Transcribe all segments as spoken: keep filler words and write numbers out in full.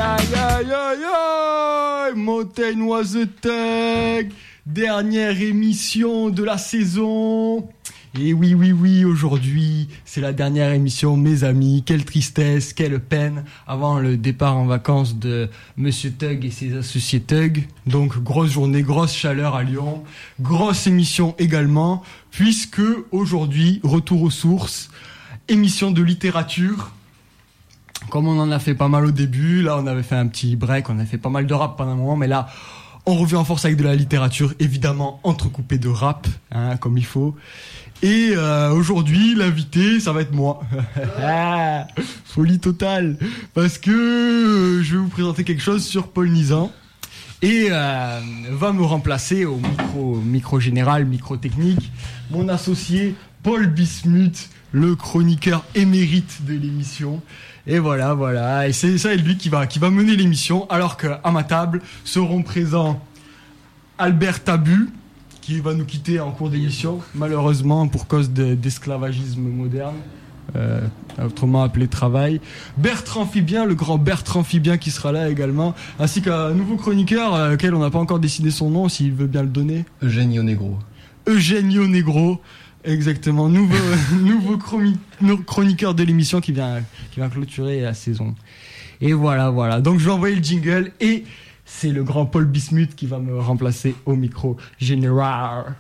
aïe, aïe, aïe, aïe, Mountain was a Thug, dernière émission de la saison. Et oui, oui, oui, aujourd'hui, c'est la dernière émission, mes amis. Quelle tristesse, quelle peine, avant le départ en vacances de Monsieur Thug et ses associés Thug. Donc, grosse journée, grosse chaleur à Lyon. Grosse émission également, puisque aujourd'hui, retour aux sources, émission de littérature. Comme on en a fait pas mal au début, là, on avait fait un petit break, on a fait pas mal de rap pendant un moment, mais là, on revient en force avec de la littérature, évidemment entrecoupée de rap, hein, comme il faut. Et euh, aujourd'hui, l'invité, ça va être moi. Folie totale. Parce que euh, je vais vous présenter quelque chose sur Paul Nizan. Et euh, va me remplacer au micro, micro général, micro technique, mon associé Paul Bismuth, le chroniqueur émérite de l'émission. Et voilà, voilà. Et c'est ça, lui qui va, qui va mener l'émission. Alors qu'à ma table seront présents Albert Tabu, qui va nous quitter en cours d'émission, malheureusement pour cause de, d'esclavagisme moderne, euh, autrement appelé travail. Bertrand Fibien, le grand Bertrand Fibien qui sera là également, ainsi qu'un nouveau chroniqueur, euh, auquel on n'a pas encore décidé son nom, s'il veut bien le donner. Eugenio Negro. Eugenio Negro, exactement, nouveau, nouveau chromi- chroniqueur de l'émission qui vient, qui vient clôturer la saison. Et voilà, voilà. Donc je vais envoyer le jingle et c'est le grand Paul Bismuth qui va me remplacer au micro général.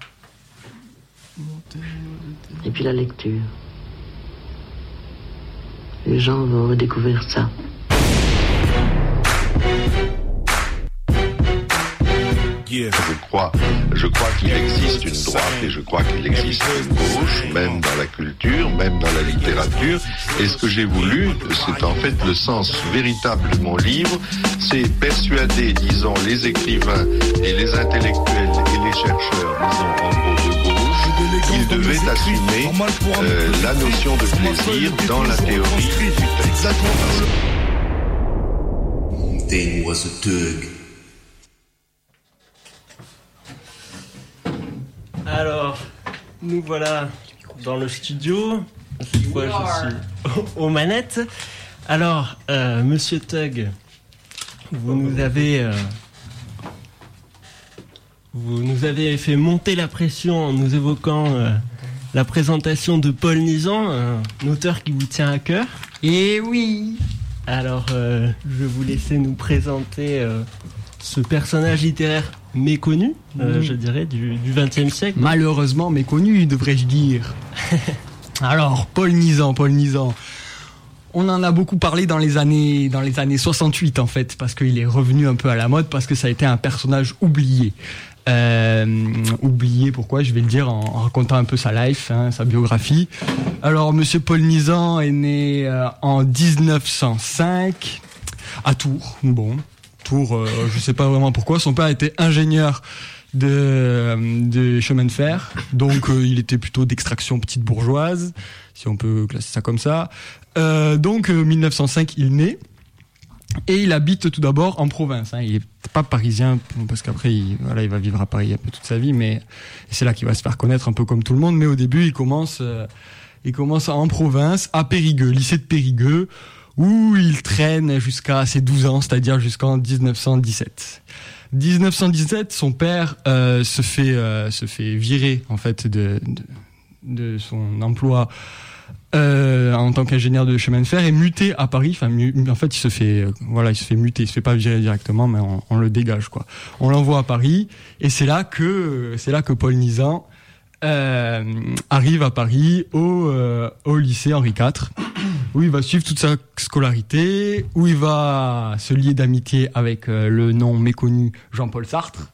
Et puis la lecture. Les gens vont redécouvrir ça. Je crois, je crois qu'il existe une droite et je crois qu'il existe une gauche, même dans la culture, même dans la littérature. Et ce que j'ai voulu, c'est en fait le sens véritable de mon livre, c'est persuader, disons, les écrivains et les intellectuels et les chercheurs, disons, en gros de gauche, qu'ils devaient assumer euh, la notion de plaisir dans la théorie du texte. Mountain was a Thug. Alors, nous voilà dans le studio. Cette fois, je suis aux manettes. Alors, euh, Monsieur Thug, vous nous avez, euh, vous nous avez fait monter la pression en nous évoquant euh, la présentation de Paul Nizan, un auteur qui vous tient à cœur. Et oui. Alors, euh, je vais vous laisser nous présenter euh, ce personnage littéraire méconnu, euh, mmh. je dirais, du vingtième siècle. Malheureusement méconnu, devrais-je dire. Alors, Paul Nizan, Paul Nizan. On en a beaucoup parlé dans les années, dans les années soixante-huit, en fait, parce qu'il est revenu un peu à la mode, parce que ça a été un personnage oublié. Euh, oublié, pourquoi? Je vais le dire en, en racontant un peu sa life, hein, sa biographie. Alors, Monsieur Paul Nizan est né euh, en dix-neuf cent cinq, à Tours, bon... Tours, euh, je sais pas vraiment pourquoi. Son père était ingénieur de, de chemin de fer, donc euh, il était plutôt d'extraction petite bourgeoise, si on peut classer ça comme ça. Euh, donc euh, mille neuf cent cinq, il naît et il habite tout d'abord en province. Hein. Il est pas parisien parce qu'après, il, voilà, il va vivre à Paris un peu toute sa vie, mais c'est là qu'il va se faire connaître un peu comme tout le monde. Mais au début, il commence, euh, il commence en province, à Périgueux, lycée de Périgueux, où il traîne jusqu'à ses douze ans, c'est-à-dire jusqu'en dix-neuf cent dix-sept. dix-neuf cent dix-sept, son père euh, se fait euh, se fait virer en fait de de, de son emploi euh, en tant qu'ingénieur de chemin de fer et muté à Paris. Enfin, mu- en fait, il se fait euh, voilà, il se fait muter, il se fait pas virer directement, mais on, on le dégage quoi. On l'envoie à Paris et c'est là que c'est là que Paul Nizan euh, arrive à Paris au euh, au lycée Henri quatre. Où il va suivre toute sa scolarité, où il va se lier d'amitié avec euh, le nom méconnu Jean-Paul Sartre,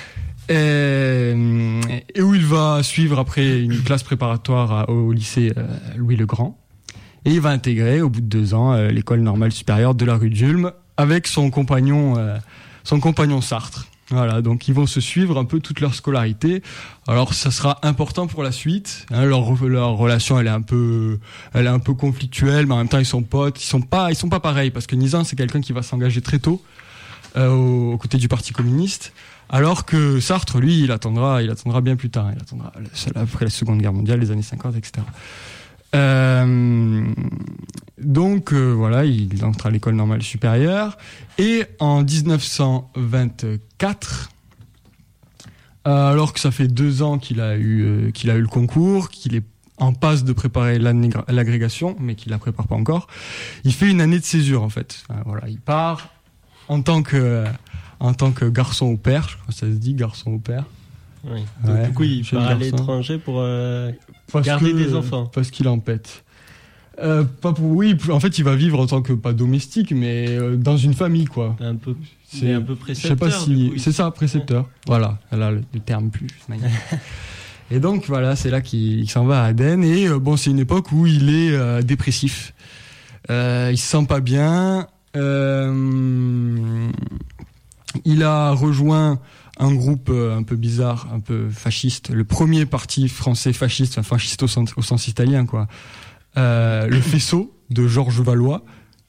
euh, et où il va suivre après une classe préparatoire à, au lycée euh, Louis le Grand, et il va intégrer au bout de deux ans euh, l'école normale supérieure de la rue d'Ulm avec son compagnon, euh, son compagnon Sartre. Voilà, donc ils vont se suivre un peu toute leur scolarité. Alors ça sera important pour la suite. Hein, leur leur relation, elle est un peu, elle est un peu conflictuelle, mais en même temps ils sont potes. Ils sont pas, ils sont pas pareils parce que Nizan c'est quelqu'un qui va s'engager très tôt euh, aux, aux côtés du Parti communiste, alors que Sartre, lui, il attendra, il attendra bien plus tard. Il attendra après la Seconde Guerre mondiale, les années cinquante, et cetera. Euh, donc euh, voilà, il entre à l'école normale supérieure et en dix-neuf cent vingt-quatre, euh, alors que ça fait deux ans qu'il a eu euh, qu'il a eu le concours, qu'il est en passe de préparer l'agrégation, mais qu'il la prépare pas encore, il fait une année de césure en fait. Euh, voilà, il part en tant que en tant que garçon au père, je crois que ça se dit garçon au père. Oui. Donc, Ouais, du coup, il jeune part à garçon. l'étranger pour euh, Parce garder que- des enfants. Parce qu'il en pète. Euh, pas pour, oui, en fait, il va vivre en tant que, pas domestique, mais euh, dans une famille, quoi. Un peu, C'est c'est un peu Je sais précepteur. pas du si. coup, C'est ça, précepteur. Voilà, là, le, le terme plus magnifique. Et donc, voilà, c'est là qu'il il s'en va à Aden. Et euh, bon, c'est une époque où il est euh, dépressif. Euh, il se sent pas bien. Euh, il a rejoint un groupe euh, un peu bizarre, un peu fasciste, le premier parti français fasciste, enfin fasciste au sens, au sens italien, quoi. Euh, le Faisceau de Georges Valois.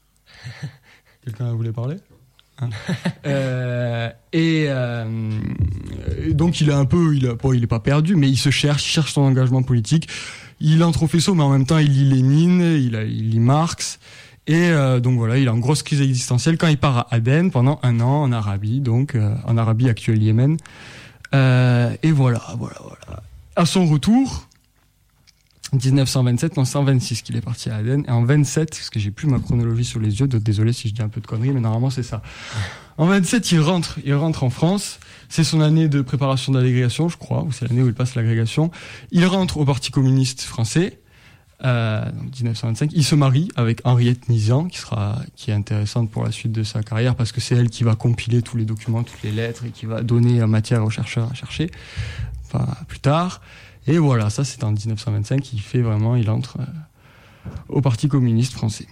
Quelqu'un voulait parler hein euh, et, euh, et donc il est un peu, il, a, bon, il est pas perdu, mais il se cherche, il cherche son engagement politique. Il entre au Faisceau, mais en même temps il lit Lénine, il, a, il lit Marx. Et euh, donc voilà, il a une grosse crise existentielle quand il part à Aden pendant un an en Arabie, donc euh, en Arabie actuelle Yémen. Euh, et voilà, voilà, voilà. À son retour, dix-neuf cent vingt-sept, non, cent vingt-six qu'il est parti à Aden, et en vingt-sept, parce que j'ai plus ma chronologie sur les yeux, donc désolé si je dis un peu de conneries, mais normalement c'est ça. En vingt-sept, il rentre, il rentre en France. C'est son année de préparation d'agrégation, je crois, ou c'est l'année où il passe l'agrégation. Il rentre au Parti communiste français. Euh, donc dix-neuf cent vingt-cinq, il se marie avec Henriette Nizian, qui sera, qui est intéressante pour la suite de sa carrière parce que c'est elle qui va compiler tous les documents, toutes les lettres et qui va donner la matière aux chercheurs à chercher, enfin plus tard. Et voilà, ça c'est en dix-neuf cent vingt-cinq, il fait vraiment, il entre euh, au Parti communiste français.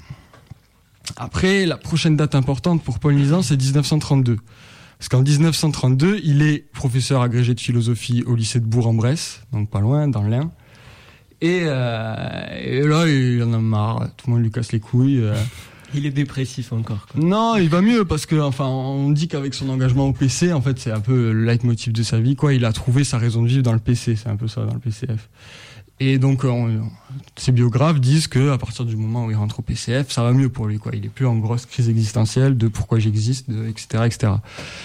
Après, la prochaine date importante pour Paul Nizan, c'est dix-neuf cent trente-deux. Parce qu'en dix-neuf cent trente-deux, il est professeur agrégé de philosophie au lycée de Bourg-en-Bresse, donc pas loin, dans l'Ain. Et, euh, et là, il en a marre. Tout le monde lui casse les couilles. Euh. Il est dépressif encore, quoi. Non, il va mieux parce que, enfin, on dit qu'avec son engagement au P C, en fait, c'est un peu le leitmotiv de sa vie, quoi. Il a trouvé sa raison de vivre dans le P C. C'est un peu ça, dans le P C F. Et donc, on, ses biographes disent que à partir du moment où il rentre au P C F, ça va mieux pour lui, quoi. Il est plus en grosse crise existentielle de pourquoi j'existe, de, et cetera, et cetera.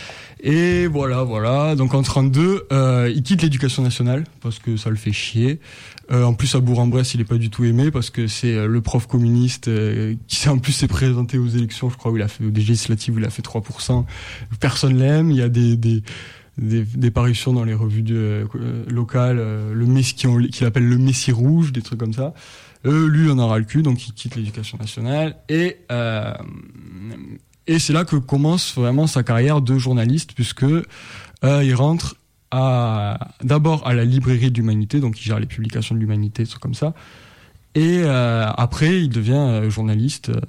Et voilà, voilà. Donc en trente-deux, euh, il quitte l'éducation nationale parce que ça le fait chier. Euh, en plus, à Bourg-en-Bresse, il est pas du tout aimé parce que c'est euh, le prof communiste euh, qui, en plus, s'est présenté aux élections. Je crois où il a fait aux législatives, où il a fait trois pour cent. Personne l'aime. Il y a des des des, des parutions dans les revues de, euh, locales, euh, le Messie qu'il qui appelle le Messie rouge, des trucs comme ça. Euh, lui, on en aura le cul, donc il quitte l'éducation nationale et euh, Et c'est là que commence vraiment sa carrière de journaliste, puisque euh, il rentre à, d'abord à la librairie de l'Humanité, donc il gère les publications de l'Humanité, des trucs comme ça. Et euh, après, il devient euh, journaliste euh,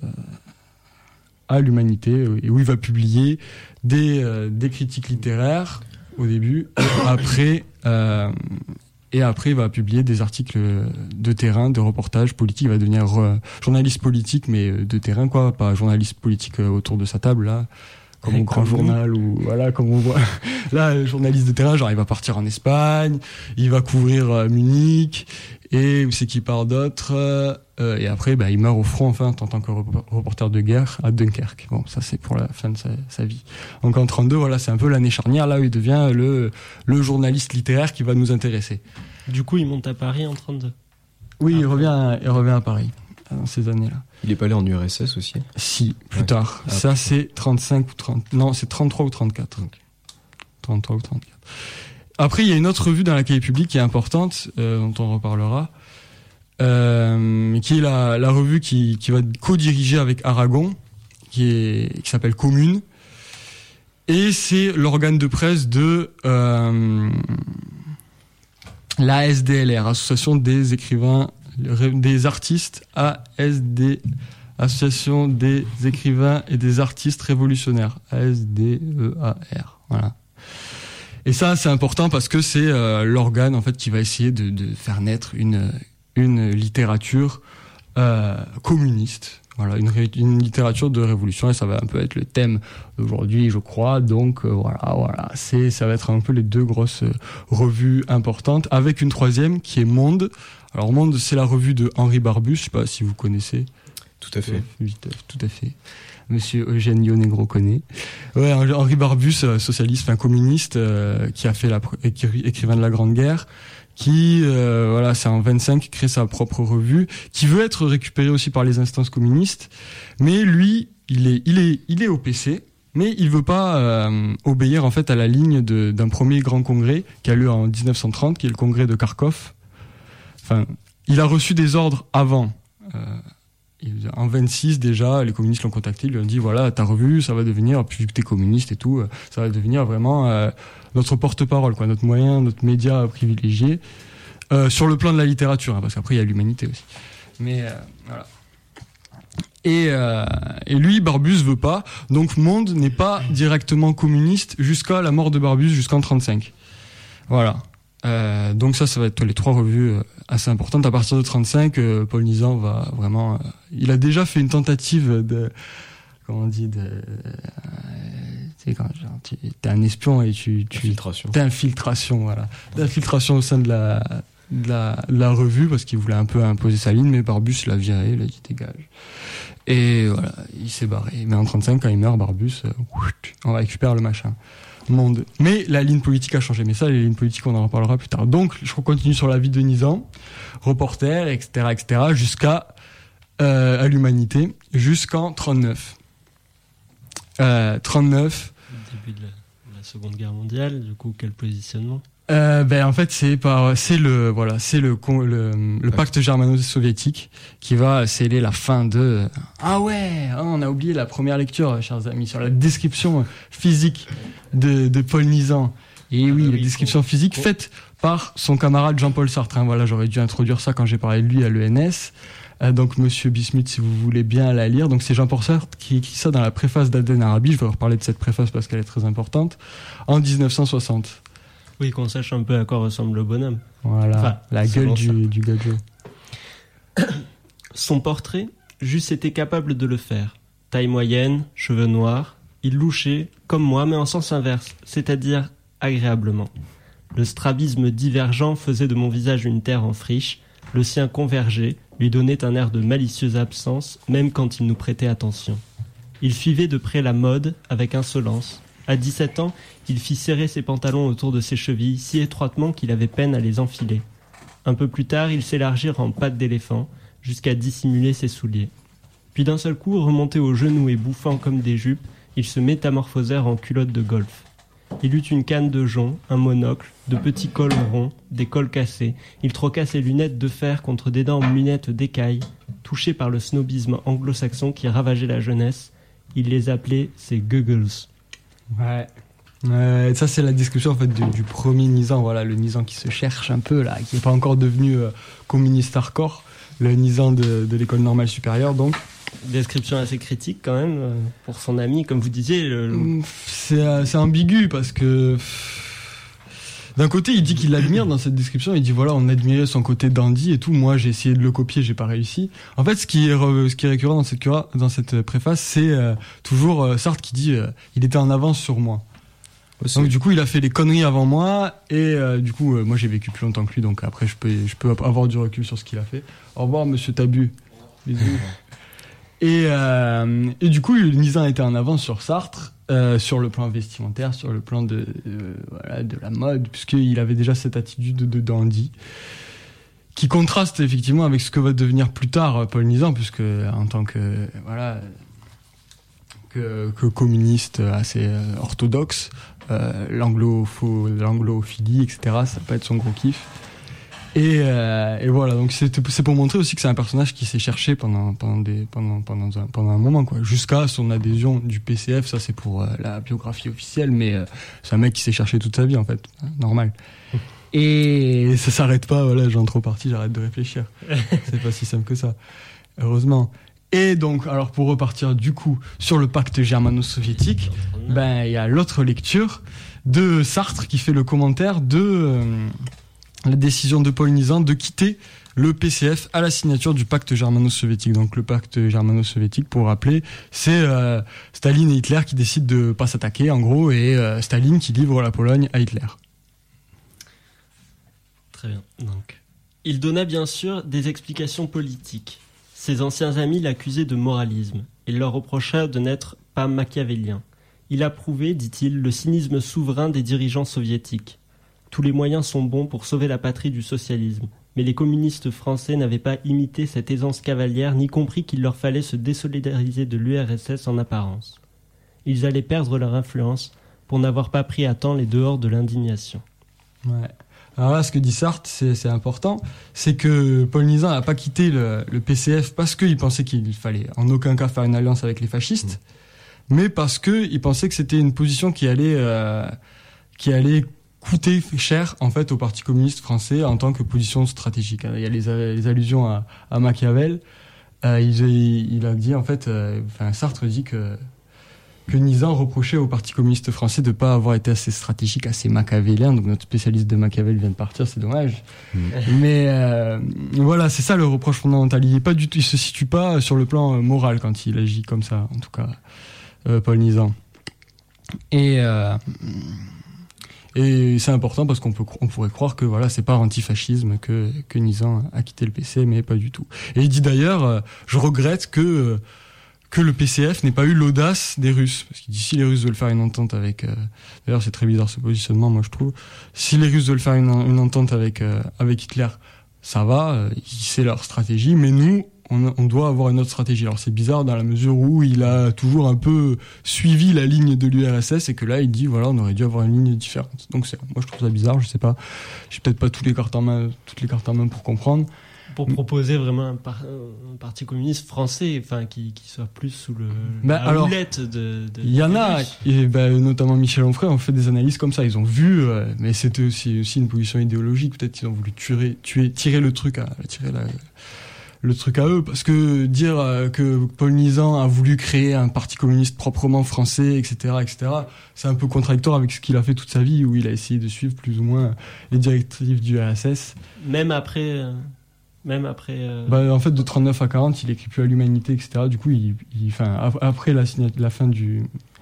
à l'Humanité, et où il va publier des, euh, des critiques littéraires au début, et après, euh, et après il va publier des articles de terrain, de reportages politiques. Il va devenir euh, journaliste politique, mais de terrain, quoi, pas journaliste politique euh, autour de sa table, là, comme au Grand Journal, ou voilà, comme on voit. Là, journaliste de terrain, genre il va partir en Espagne, il va couvrir euh, Munich, et où c'est qu'il part d'autre, euh, et après, bah, il meurt au front, enfin, en tant que reporter de guerre à Dunkerque. Bon, ça c'est pour la fin de sa, sa vie. Donc en trente-deux, voilà, c'est un peu l'année charnière, là où il devient le, le journaliste littéraire qui va nous intéresser. Du coup, il monte à Paris en trente-deux. Oui, Ah, il revient, à, il revient à Paris, dans ces années-là. Il est pas allé en U R S S aussi? Si, plus Ouais. tard. Ah, ça, c'est trente-cinq ou trente... Non, c'est trente-trois ou trente-quatre. Okay. trente-trois ou trente-quatre. Après, il y a une autre revue dans laquelle il publie qui est importante, euh, dont on reparlera, euh, qui est la, la revue qui, qui va co-diriger avec Aragon, qui, est, qui s'appelle Commune. Et c'est l'organe de presse de euh, l'A S D L R, Association des écrivains, des artistes, A S D, Association des écrivains et des artistes révolutionnaires, A S D E A R, voilà. Et ça, c'est important parce que c'est euh, l'organe, en fait, qui va essayer de, de faire naître une, une littérature euh, communiste, Voilà, une, ré, une littérature de révolution, et ça va un peu être le thème d'aujourd'hui, je crois. Donc euh, voilà, voilà, c'est, ça va être un peu les deux grosses euh, revues importantes, avec une troisième qui est Monde. Alors Monde, c'est la revue de Henri Barbusse, je sais pas si vous connaissez. Tout à fait. Oui, tout à fait. Monsieur Eugène Ionegro connaît. Ouais, Henri Barbusse, socialiste, enfin communiste, euh, qui a fait la, écri, écrivain de la Grande Guerre, qui, euh, voilà, c'est en vingt-cinq, crée sa propre revue, qui veut être récupérée aussi par les instances communistes, mais lui, il est, il est, il est au P C, mais il veut pas euh, obéir en fait à la ligne de, d'un premier grand congrès qui a lieu en dix-neuf cent trente, qui est le congrès de Kharkov. Enfin, il a reçu des ordres avant. Euh, En vingt-six déjà, les communistes l'ont contacté, ils lui ont dit voilà, ta revue, ça va devenir, puis vu que t'es communiste et tout, ça va devenir vraiment euh, notre porte-parole, quoi, notre moyen, notre média privilégié, euh, sur le plan de la littérature, hein, parce qu'après il y a l'humanité aussi. Mais euh, voilà. Et, euh, et lui, Barbusse veut pas, donc Monde n'est pas directement communiste jusqu'à la mort de Barbusse, jusqu'en trente-cinq. Voilà. Euh, donc ça, ça va être les trois revues euh, assez importantes. À partir de trente-cinq, euh, Paul Nizan va vraiment... Euh, il a déjà fait une tentative de... Comment on dit de, euh, Tu sais, quand genre, tu es un espion et tu... tu Infiltration. D'infiltration, voilà. D'infiltration au sein de la, de la, de la revue, parce qu'il voulait un peu imposer sa ligne, mais Barbusse l'a viré, il a dit dégage. Et voilà, il s'est barré. Mais en trente-cinq, quand il meurt, Barbusse, euh, on récupère le machin. Monde. Mais la ligne politique a changé. Mais ça, les lignes politiques, on en reparlera plus tard. Donc, je continue sur la vie de Nizan, reporter, et cetera, et cetera, jusqu'à euh, à l'humanité, jusqu'en trente-neuf. Euh, trente-neuf. Le début de la, de la Seconde Guerre mondiale. Du coup, quel positionnement? Euh, ben en fait c'est par c'est le voilà c'est le le, le pacte germano-soviétique qui va sceller la fin de ah ouais oh, on a oublié la première lecture, chers amis, sur la description physique de de Paul Nizan. Et oui, la description physique faite par son camarade Jean-Paul Sartre, hein. Voilà, j'aurais dû introduire ça quand j'ai parlé de lui à l'E N S. Euh, donc Monsieur Bismuth, si vous voulez bien la lire, donc c'est Jean-Paul Sartre qui écrit ça dans la préface d'Aden Arabi. Je vais reparler de cette préface parce qu'elle est très importante, en dix-neuf cent soixante. Oui, qu'on sache un peu à quoi ressemble le bonhomme. Voilà, enfin, la gueule du, du gadget. Son portrait, j'eusse été capable de le faire. Taille moyenne, cheveux noirs, il louchait, comme moi, mais en sens inverse, c'est-à-dire agréablement. Le strabisme divergent faisait de mon visage une terre en friche, le sien convergeait, lui donnait un air de malicieuse absence, même quand il nous prêtait attention. Il suivait de près la mode, avec insolence. À dix-sept ans, il fit serrer ses pantalons autour de ses chevilles si étroitement qu'il avait peine à les enfiler. Un peu plus tard, ils s'élargirent en pattes d'éléphant, jusqu'à dissimuler ses souliers. Puis d'un seul coup, remontés aux genoux et bouffant comme des jupes, ils se métamorphosèrent en culottes de golf. Il eut une canne de jonc, un monocle, de petits cols ronds, des cols cassés. Il troqua ses lunettes de fer contre d'énormes lunettes d'écaille, touché par le snobisme anglo-saxon qui ravageait la jeunesse. Il les appelait ses goggles. Ouais. Euh, ça c'est la description en fait du, du premier Nizan, voilà, le Nizan qui se cherche un peu là, qui n'est pas encore devenu euh, communiste hardcore, le Nizan de, de l'école normale supérieure donc. Description assez critique quand même euh, pour son ami, comme vous disiez. Le... C'est, euh, c'est ambigu parce que d'un côté il dit qu'il l'admire dans cette description, il dit voilà on admirait son côté dandy et tout, moi j'ai essayé de le copier, j'ai pas réussi. En fait ce qui est, re, ce qui est récurrent dans cette, dans cette préface c'est euh, toujours euh, Sartre qui dit euh, il était en avance sur moi. Aussi. Donc du coup il a fait des conneries avant moi et euh, du coup euh, moi j'ai vécu plus longtemps que lui donc après je peux, je peux avoir du recul sur ce qu'il a fait. Au revoir monsieur Tabu. Bisous. Et, euh, et du coup Nizan était en avance sur Sartre. Euh, sur le plan vestimentaire, sur le plan de, euh, voilà, de la mode, puisqu'il avait déjà cette attitude de dandy, qui contraste effectivement avec ce que va devenir plus tard Paul Nizan, puisque en tant que, voilà, que, que communiste assez euh, orthodoxe, euh, l'anglopho, l'anglophilie, et cetera, ça peut être son gros kiff. Et, euh, et voilà, donc c'est, c'est pour montrer aussi que c'est un personnage qui s'est cherché pendant, pendant, des, pendant, pendant, un, pendant un moment, quoi. Jusqu'à son adhésion du P C F, ça c'est pour euh, la biographie officielle, mais euh, c'est un mec qui s'est cherché toute sa vie en fait, hein, normal. Et ça s'arrête pas, voilà, j'en trop parti, j'arrête de réfléchir. C'est pas si simple que ça, heureusement. Et donc, alors pour repartir du coup sur le pacte germano-soviétique, ben il y a l'autre lecture de Sartre qui fait le commentaire de... Euh, la décision de Paul Nizan de quitter le P C F à la signature du pacte germano-soviétique. Donc le pacte germano-soviétique, pour rappeler, c'est euh, Staline et Hitler qui décident de pas s'attaquer, en gros, et euh, Staline qui livre la Pologne à Hitler. Très bien. Donc, il donna bien sûr des explications politiques. Ses anciens amis l'accusaient de moralisme. Il leur reprocha de n'être pas machiavélien. Il approuvait, dit-il, le cynisme souverain des dirigeants soviétiques. Tous les moyens sont bons pour sauver la patrie du socialisme. Mais les communistes français n'avaient pas imité cette aisance cavalière ni compris qu'il leur fallait se désolidariser de l'U R S S en apparence. Ils allaient perdre leur influence pour n'avoir pas pris à temps les dehors de l'indignation. Ouais. Alors là, ce que dit Sartre, c'est, c'est important, c'est que Paul Nizan n'a pas quitté le, le P C F parce qu'il pensait qu'il fallait en aucun cas faire une alliance avec les fascistes, mmh. mais parce qu'il pensait que c'était une position qui allait, euh, qui allait coûter cher en fait au Parti communiste français en tant que position stratégique. Il y a les, les allusions à, à Machiavel. Euh, il, il a dit en fait, euh, enfin Sartre dit que que Nizan reprochait au Parti communiste français de ne pas avoir été assez stratégique, assez machiavélien. Donc notre spécialiste de Machiavel vient de partir, c'est dommage. Mmh. Mais euh, voilà, c'est ça le reproche fondamental. Il est pas du tout, il se situe pas sur le plan moral quand il agit comme ça, en tout cas, euh, Paul Nizan. Et euh, et c'est important parce qu'on peut, on pourrait croire que voilà, c'est par antifascisme que que Nizan a quitté le P C, mais pas du tout. Et il dit d'ailleurs, euh, je regrette que euh, que le P C F n'ait pas eu l'audace des Russes. Parce que si les Russes veulent faire une entente avec... Euh, d'ailleurs, c'est très bizarre ce positionnement, moi, je trouve. Si les Russes veulent faire une, une entente avec, euh, avec Hitler, ça va, euh, c'est leur stratégie. Mais nous, on, on doit avoir une autre stratégie. Alors, c'est bizarre dans la mesure où il a toujours un peu suivi la ligne de l'U R S S et que là, il dit, voilà, on aurait dû avoir une ligne différente. Donc, c'est, moi, je trouve ça bizarre, je sais pas. J'ai peut-être pas toutes les cartes en main, toutes les cartes en main pour comprendre. Pour proposer vraiment un, par, un parti communiste français, enfin qui, qui soit plus sous le bah, la houlette de. Il y en a, et bah, notamment Michel Onfray ont fait des analyses comme ça. Ils ont vu, euh, mais c'était aussi aussi une position idéologique. Peut-être qu'ils ont voulu tuer, tuer, tirer le truc à, tirer la, le truc à eux, parce que dire euh, que Paul Nizan a voulu créer un parti communiste proprement français, et cetera, et cetera, c'est un peu contradictoire avec ce qu'il a fait toute sa vie, où il a essayé de suivre plus ou moins les directives du R S S. Même après. Euh... Même après. Euh... Bah, en fait, de trente-neuf à quarante, il écrit plus à l'humanité, et cetera. Du coup, il, il, enfin, après la, la fin du,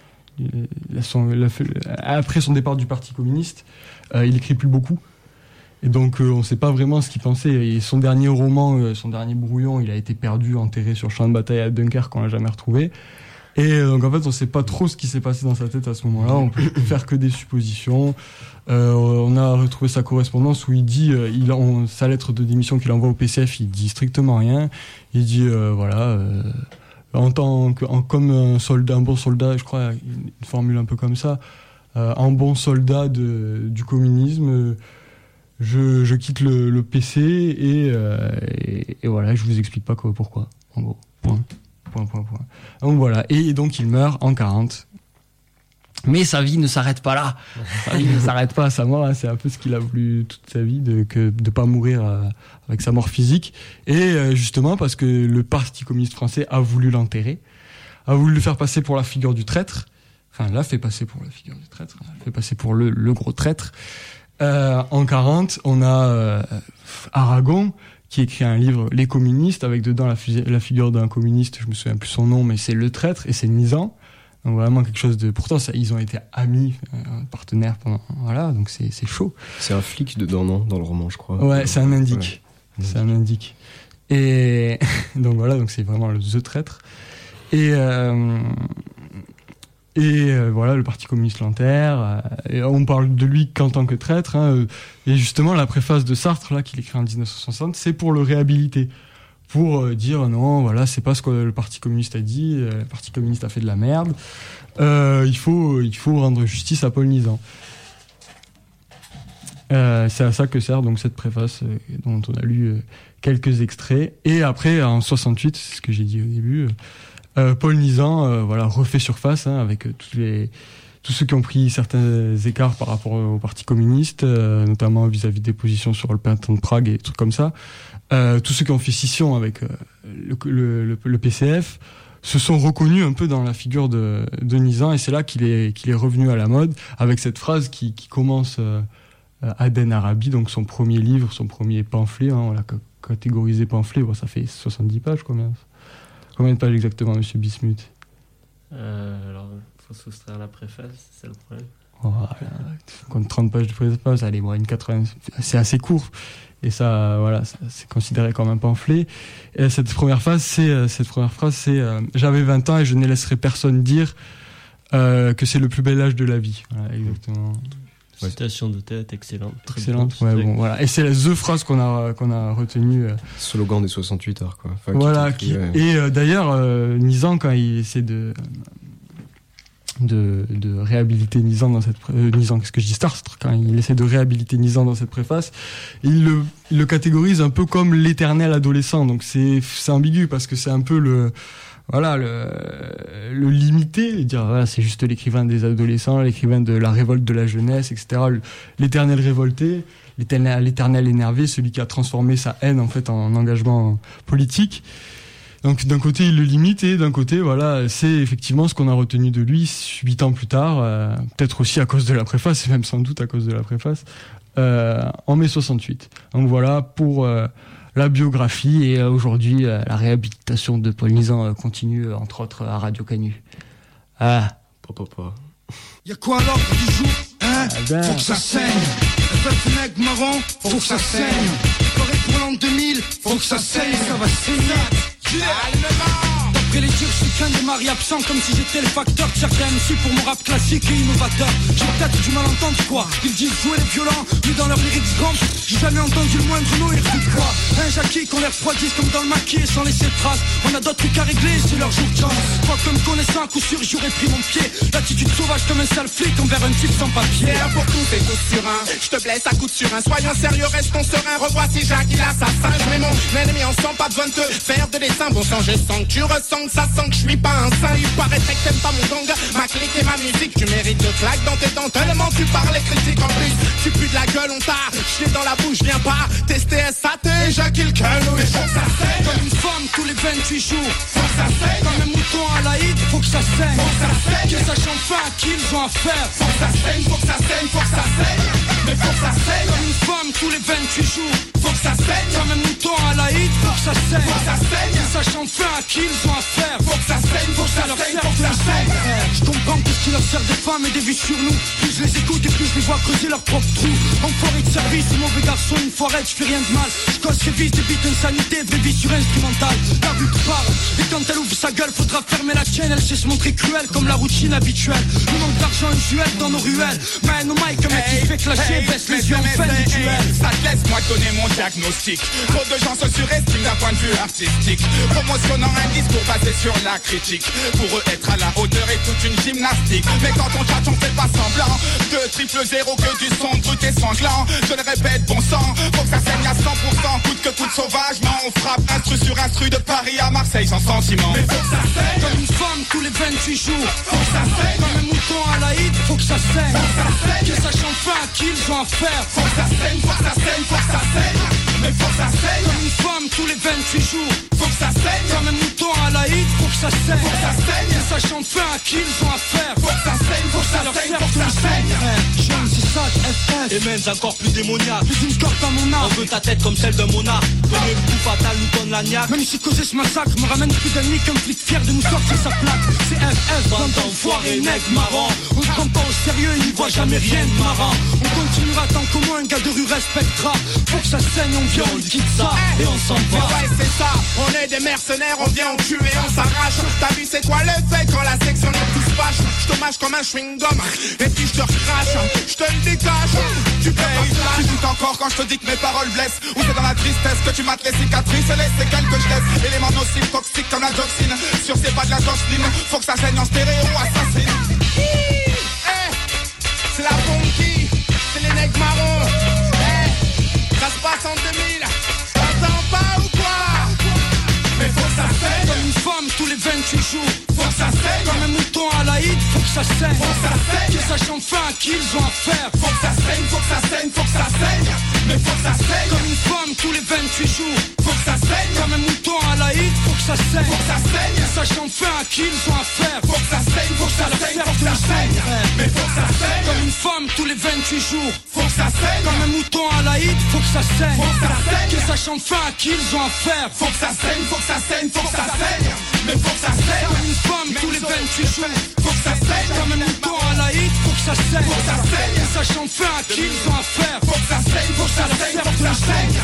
la, son, la, après son départ du Parti communiste, euh, il écrit plus beaucoup. Et donc, euh, on ne sait pas vraiment ce qu'il pensait. Et son dernier roman, euh, son dernier brouillon, il a été perdu, enterré sur champ de bataille à Dunkerque, on l'a jamais retrouvé. Et euh, donc, en fait, on ne sait pas trop ce qui s'est passé dans sa tête à ce moment-là. On peut faire que des suppositions. Euh, on a retrouvé sa correspondance où il dit, euh, il on, sa lettre de démission qu'il envoie au P C F, il dit strictement rien. Il dit, euh, voilà, euh, en tant que, en, comme un soldat, un bon soldat, je crois, une formule un peu comme ça, euh, un bon soldat de, du communisme, je, je quitte le, le P C et, euh, et, et voilà, je vous explique pas quoi, pourquoi, en gros, point, point, point, point. Donc voilà, et donc il meurt en quarante. Mais sa vie ne s'arrête pas là. Sa vie ne s'arrête pas à sa mort. Hein. C'est un peu ce qu'il a voulu toute sa vie, de que de pas mourir euh, avec sa mort physique. Et euh, justement parce que le Parti communiste français a voulu l'enterrer, a voulu le faire passer pour la figure du traître. Enfin, l'a fait passer pour la figure du traître. L'a fait passer pour le, le gros traître. Euh, en quarante, on a euh, Aragon qui écrit un livre, Les communistes, avec dedans la, fusi- la figure d'un communiste. Je me souviens plus son nom, mais c'est le traître et c'est Nizan. Donc vraiment quelque chose de... Pourtant, ça, ils ont été amis, euh, partenaires pendant... Voilà, donc c'est, c'est chaud. C'est un flic dedans, non ? Dans le roman, je crois. Ouais, c'est un indique. Ouais. C'est un indique. Et donc voilà, donc c'est vraiment le The Traître. Et, euh... et euh, voilà, le Parti communiste l'enterre. Euh, et on parle de lui qu'en tant que traître. Hein, et justement, la préface de Sartre, là, qu'il écrit en dix-neuf cent soixante, c'est pour le réhabiliter. Pour euh, dire non, voilà, c'est pas ce que le Parti communiste a dit, euh, le Parti communiste a fait de la merde, euh, il faut, il faut rendre justice à Paul Nizan. Euh, c'est à ça que sert donc cette préface euh, dont on a lu euh, quelques extraits. Et après, en soixante-huit, c'est ce que j'ai dit au début, euh, Paul Nizan euh, voilà, refait surface hein, avec euh, tous les... tous ceux qui ont pris certains écarts par rapport au Parti communiste, euh, notamment vis-à-vis des positions sur le printemps de Prague et des trucs comme ça. Euh, tous ceux qui ont fait scission avec euh, le, le, le, le P C F se sont reconnus un peu dans la figure de, de Nizan, et c'est là qu'il est, qu'il est revenu à la mode avec cette phrase qui, qui commence euh, Aden Arabi, donc son premier livre, son premier pamphlet, hein, voilà, catégorisé pamphlet, bon, ça fait soixante-dix pages, combien Combien de pages exactement, monsieur Bismuth? euh, Alors, il faut soustraire la préface, c'est ça le problème. Voilà, comme trente pages de préface, allez, moi, une quatre-vingts, c'est assez court. Et ça, voilà, ça, c'est considéré comme un pamphlet. Et cette première phrase, c'est, cette première phrase, c'est euh, j'avais vingt ans et je ne laisserai personne dire euh, que c'est le plus bel âge de la vie. Voilà, exactement. Ouais. Citation de tête, excellente. Très excellente, ouais, bon, voilà. Et c'est la the phrase qu'on a, qu'on a retenue. Euh, Slogan des soixante-huit heures, quoi. Enfin, voilà. Qui, qui, ouais. Et euh, d'ailleurs, euh, Nizan, quand il essaie de. De, de réhabiliter Nizan dans cette euh, Nizan, qu'est-ce que je dis Startre, quand il essaie de réhabiliter Nizan dans cette préface, il le, il le catégorise un peu comme l'éternel adolescent. Donc c'est, c'est ambigu parce que c'est un peu le, voilà, le, le limiter, dire voilà, c'est juste l'écrivain des adolescents, l'écrivain de la révolte de la jeunesse, et cetera. L'éternel révolté, l'éternel, l'éternel énervé, celui qui a transformé sa haine en fait en engagement politique. Donc d'un côté il le limite et d'un côté voilà c'est effectivement ce qu'on a retenu de lui huit ans plus tard, euh, peut-être aussi à cause de la préface et même sans doute à cause de la préface, euh, en mai soixante-huit. Donc voilà pour euh, la biographie et euh, aujourd'hui euh, la réhabilitation de Paul Nizan euh, continue euh, entre autres à Radio Canu. Ah, papa papa. Y'a quoi alors du jour, hein? Ah ben. Faut que ça saigne. Le peuple nègre marron, faut que ça saigne. Corée pour l'an deux mille, faut que ça saigne, ça va saigner. D'après les dires, je suis qu'un des maris absents, comme si j'étais le facteur de certains M C pour mon rap classique et innovateur. J'ai peut-être du mal entendre quoi. Ils disent jouer les violents, mais dans leur lyrics grands, j'ai jamais entendu le moindre mot, ils foutent quoi. Un Jackie qu'on les refroidisse comme dans le maquis sans laisser de traces. On a d'autres trucs à régler, c'est leur jour de chance. Moi comme connaissant à coup sûr, j'aurais pris mon pied. L'attitude sauvage comme un sale flic envers un type sans papier. Yeah, pour tout c'est coup sur un, je te blesse à coup sur un. Soyons sérieux, restons sereins. Revoici Jacques, il a sa singe. Mais mon ennemi en sang, pas besoin de te faire de dessin. Bon sang, je sens que tu ressens que ça sent que je suis pas un saint. Il paraîtrait que t'aimes pas mon gang, ma clique et ma musique. Tu mérites de claque dans tes dents tellement tu parles et critiques. En plus, tu pues de la gueule, on t'a chié dans la bouche. Viens pas tester S A T, Jacques il calme. Mais faut que ça saigne. Comme une femme tous les vingt-huit jours. Faut que ça saigne. Comme un mouton à l'Aïd, faut que ça saigne. Faut que ça saigne. Que sachent enfin à qui ils ont affaire. Faut que ça saigne, faut que ça saigne, faut que ça saigne. Mais faut que ça saigne. Comme une femme tous les vingt-huit jours. Faut que ça saigne. Comme un mouton à l'Aïd, faut que ça saigne. Faut que ça saigne. Que sachent enfin à qui ils ont affaire. Faut que ça saigne, faut que ça leur saigne, faut que ça saigne. Je comprends que ce qui leur sert des femmes et des vues sur nous. Plus je les écoute et plus je les vois creuser leur propre trou. Enfoiré de service, mauvais garçon, une foirette, je fais rien de mal. Je casse les vis, débite insanité, vraie vie sur instrumental. La rue te parle, et quand elle ouvre sa gueule, faudra fermer la tienne. Elle sait se montrer cruelle comme la routine habituelle. Nous manque d'argent usuel dans nos ruelles. Man au mic, un mec qui fait clasher, baisse les yeux en fin de duel. Ça te laisse moi donner mon diagnostic. Trop de gens se surestiment d'un point de vue artistique, promotionnant un discours basé sur la critique. Pour eux être à la hauteur est toute une gymnastique. Mais quand on chatte on fait pas semblant. De triple zéro que du son brut et sanglant. Je le répète bon sang, faut que ça saigne à cent pour cent. Coûte que tout sauvagement. On frappe instru sur instru de Paris à Marseille sans sentiment. Mais faut que ça saigne. Comme une femme tous les vingt-huit jours. Faut que ça saigne. Comme un mouton à l'Aïd, faut que ça saigne. Faut que ça saigne. Que sachent enfin à qui ils ont affaire. Faut que ça saigne, faut que ça saigne, faut que ça saigne. Mais faut que ça saigne. Comme une femme tous les vingt-huit jours. Faut que ça saigne. Comme un mouton à l'Aïd, faut que ça saigne. Faut que ça saigne. Que sachent enfin à qui ils ont affaire. Faut que ça saigne, faut que ça leur saigne, faut que ça saigne. Jeune, c'est ça, F F. Et même encore plus démoniaque. Plus d'une corde à mon âme. On veut ta tête comme celle d'un monarque. Donner le coup fatal, nous donne la niaque. Même si causer ce massacre me ramène plus d'ennemis qu'un flic fier de nous sortir sa plaque. C'est F F, bande d'enfoirés, nègres marrants. On se prend pas au sérieux, ils n'y voient jamais rien de marrant. On continuera tant qu'au moins un gars de rue respectera. Faut que ça saigne, on vient, on quitte ça et on s'en va. Ouais c'est ça, on est des mercenaires, on vient, on tue et on s'arrache. T'as vu c'est quoi le fait quand la section est tout se fâche? Je te mâche comme un chewing-gum. Et puis je te recrache, je te le décache. Tu payes, tu doutes encore quand je te dis que mes paroles blessent. Ou c'est dans la tristesse que tu mates les cicatrices et les séquelles que je laisse. Éléments nocifs, toxiques comme la dioxine. Sur ces pas de la Jocelyne, faut que ça saigne en stéréo, assassine. Hey, c'est la funky, c'est les nègres marrons. Hey, ça se passe en deux mille, t'entends pas ou quoi? Mais faut que ça saigne. Comme une femme tous les vingt-huit jours. Faut que ça saigne. Comme un mouton à l'Aïd, faut que ça saigne. Faut que ça saigne. Que sachent enfin à qui ils ont affaire. Faut que ça saigne, faut que ça saigne, faut que ça saigne. Mais faut que ça saigne. Comme une femme tous les vingt-huit jours. Faut que ça saigne. Comme un mouton à l'Aïd, faut que ça saigne. Faut que ça saigne. Que sachent enfin à qui ils ont affaire. Faut que ça saigne, faut que ça saigne, faut que ça saigne. mais faut que ça saigne. Comme une femme tous les vingt-huit jours, faut que ça saigne. Comme un mouton à l'Aïd, faut que ça saigne. Faut que ça saigne. Qu'ils sachent enfin à qui ils ont affaire. Faut que ça saigne, faut que ça saigne, faut que ça saigne. Mais faut que ça saigne. Comme une femme tous les vingt-huit jours, faut que ça saigne. Comme un mouton à l'Aïd, faut que ça saigne. Faut que ça saigne. Qu'ils sachent enfin à qui ils ont affaire. Faut que ça saigne, faut que ça saigne, faut que ça saigne.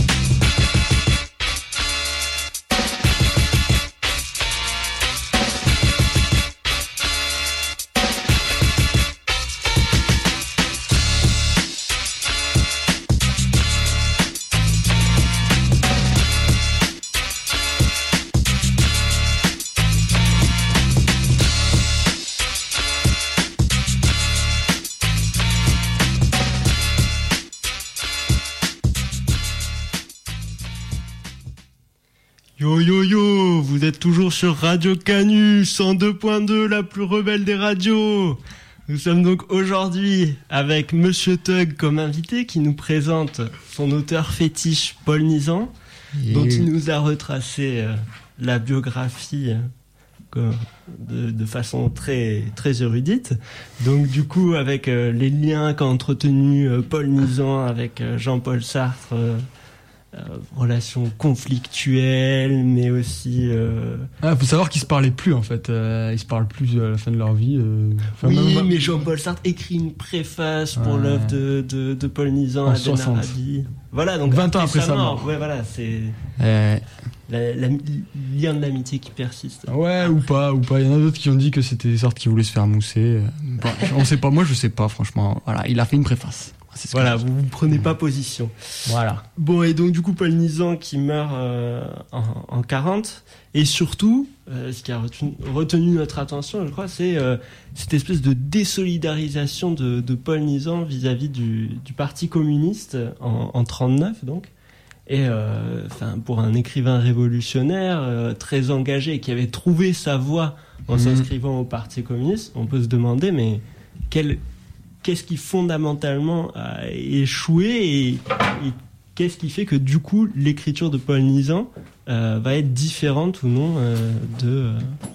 Yo yo yo, vous êtes toujours sur Radio Canu, cent deux point deux, la plus rebelle des radios. Nous sommes donc aujourd'hui avec Monsieur Tug comme invité qui nous présente son auteur fétiche Paul Nizan, yeah. dont il nous a retracé euh, la biographie euh, de, de façon très très érudite. Donc du coup avec euh, les liens qu'a entretenu euh, Paul Nizan avec euh, Jean-Paul Sartre. Euh, Euh, relations conflictuelles, mais aussi. Euh... Ah, faut savoir qu'ils se parlaient plus en fait. Euh, ils se parlent plus à la fin de leur vie. Euh... Enfin, oui, même... mais Jean-Paul Sartre écrit une préface pour ouais. l'œuvre de, de, de Paul Nizan à Ben Arabi. Voilà, donc vingt ans après sa mort. Ouais, voilà, c'est. Euh... La, la, le lien de l'amitié qui persiste. Ouais, ou pas, ou pas. Il y en a d'autres qui ont dit que c'était Sartre qui voulait se faire mousser. Bon, on sait pas. Moi, je sais pas. Franchement, voilà, il a fait une préface. Voilà, vous ne prenez pas position. Voilà. Bon, et donc du coup, Paul Nizan qui meurt euh, en, en quarante. Et surtout, euh, ce qui a retenu, retenu notre attention, je crois, c'est euh, cette espèce de désolidarisation de, de Paul Nizan vis-à-vis du, du Parti communiste en, en trente-neuf, donc. Et euh, pour un écrivain révolutionnaire euh, très engagé qui avait trouvé sa voie en mmh. s'inscrivant au Parti communiste, on peut se demander, mais quel... qu'est-ce qui fondamentalement a échoué et, et qu'est-ce qui fait que du coup l'écriture de Paul Nizan euh, va être différente ou non euh, de,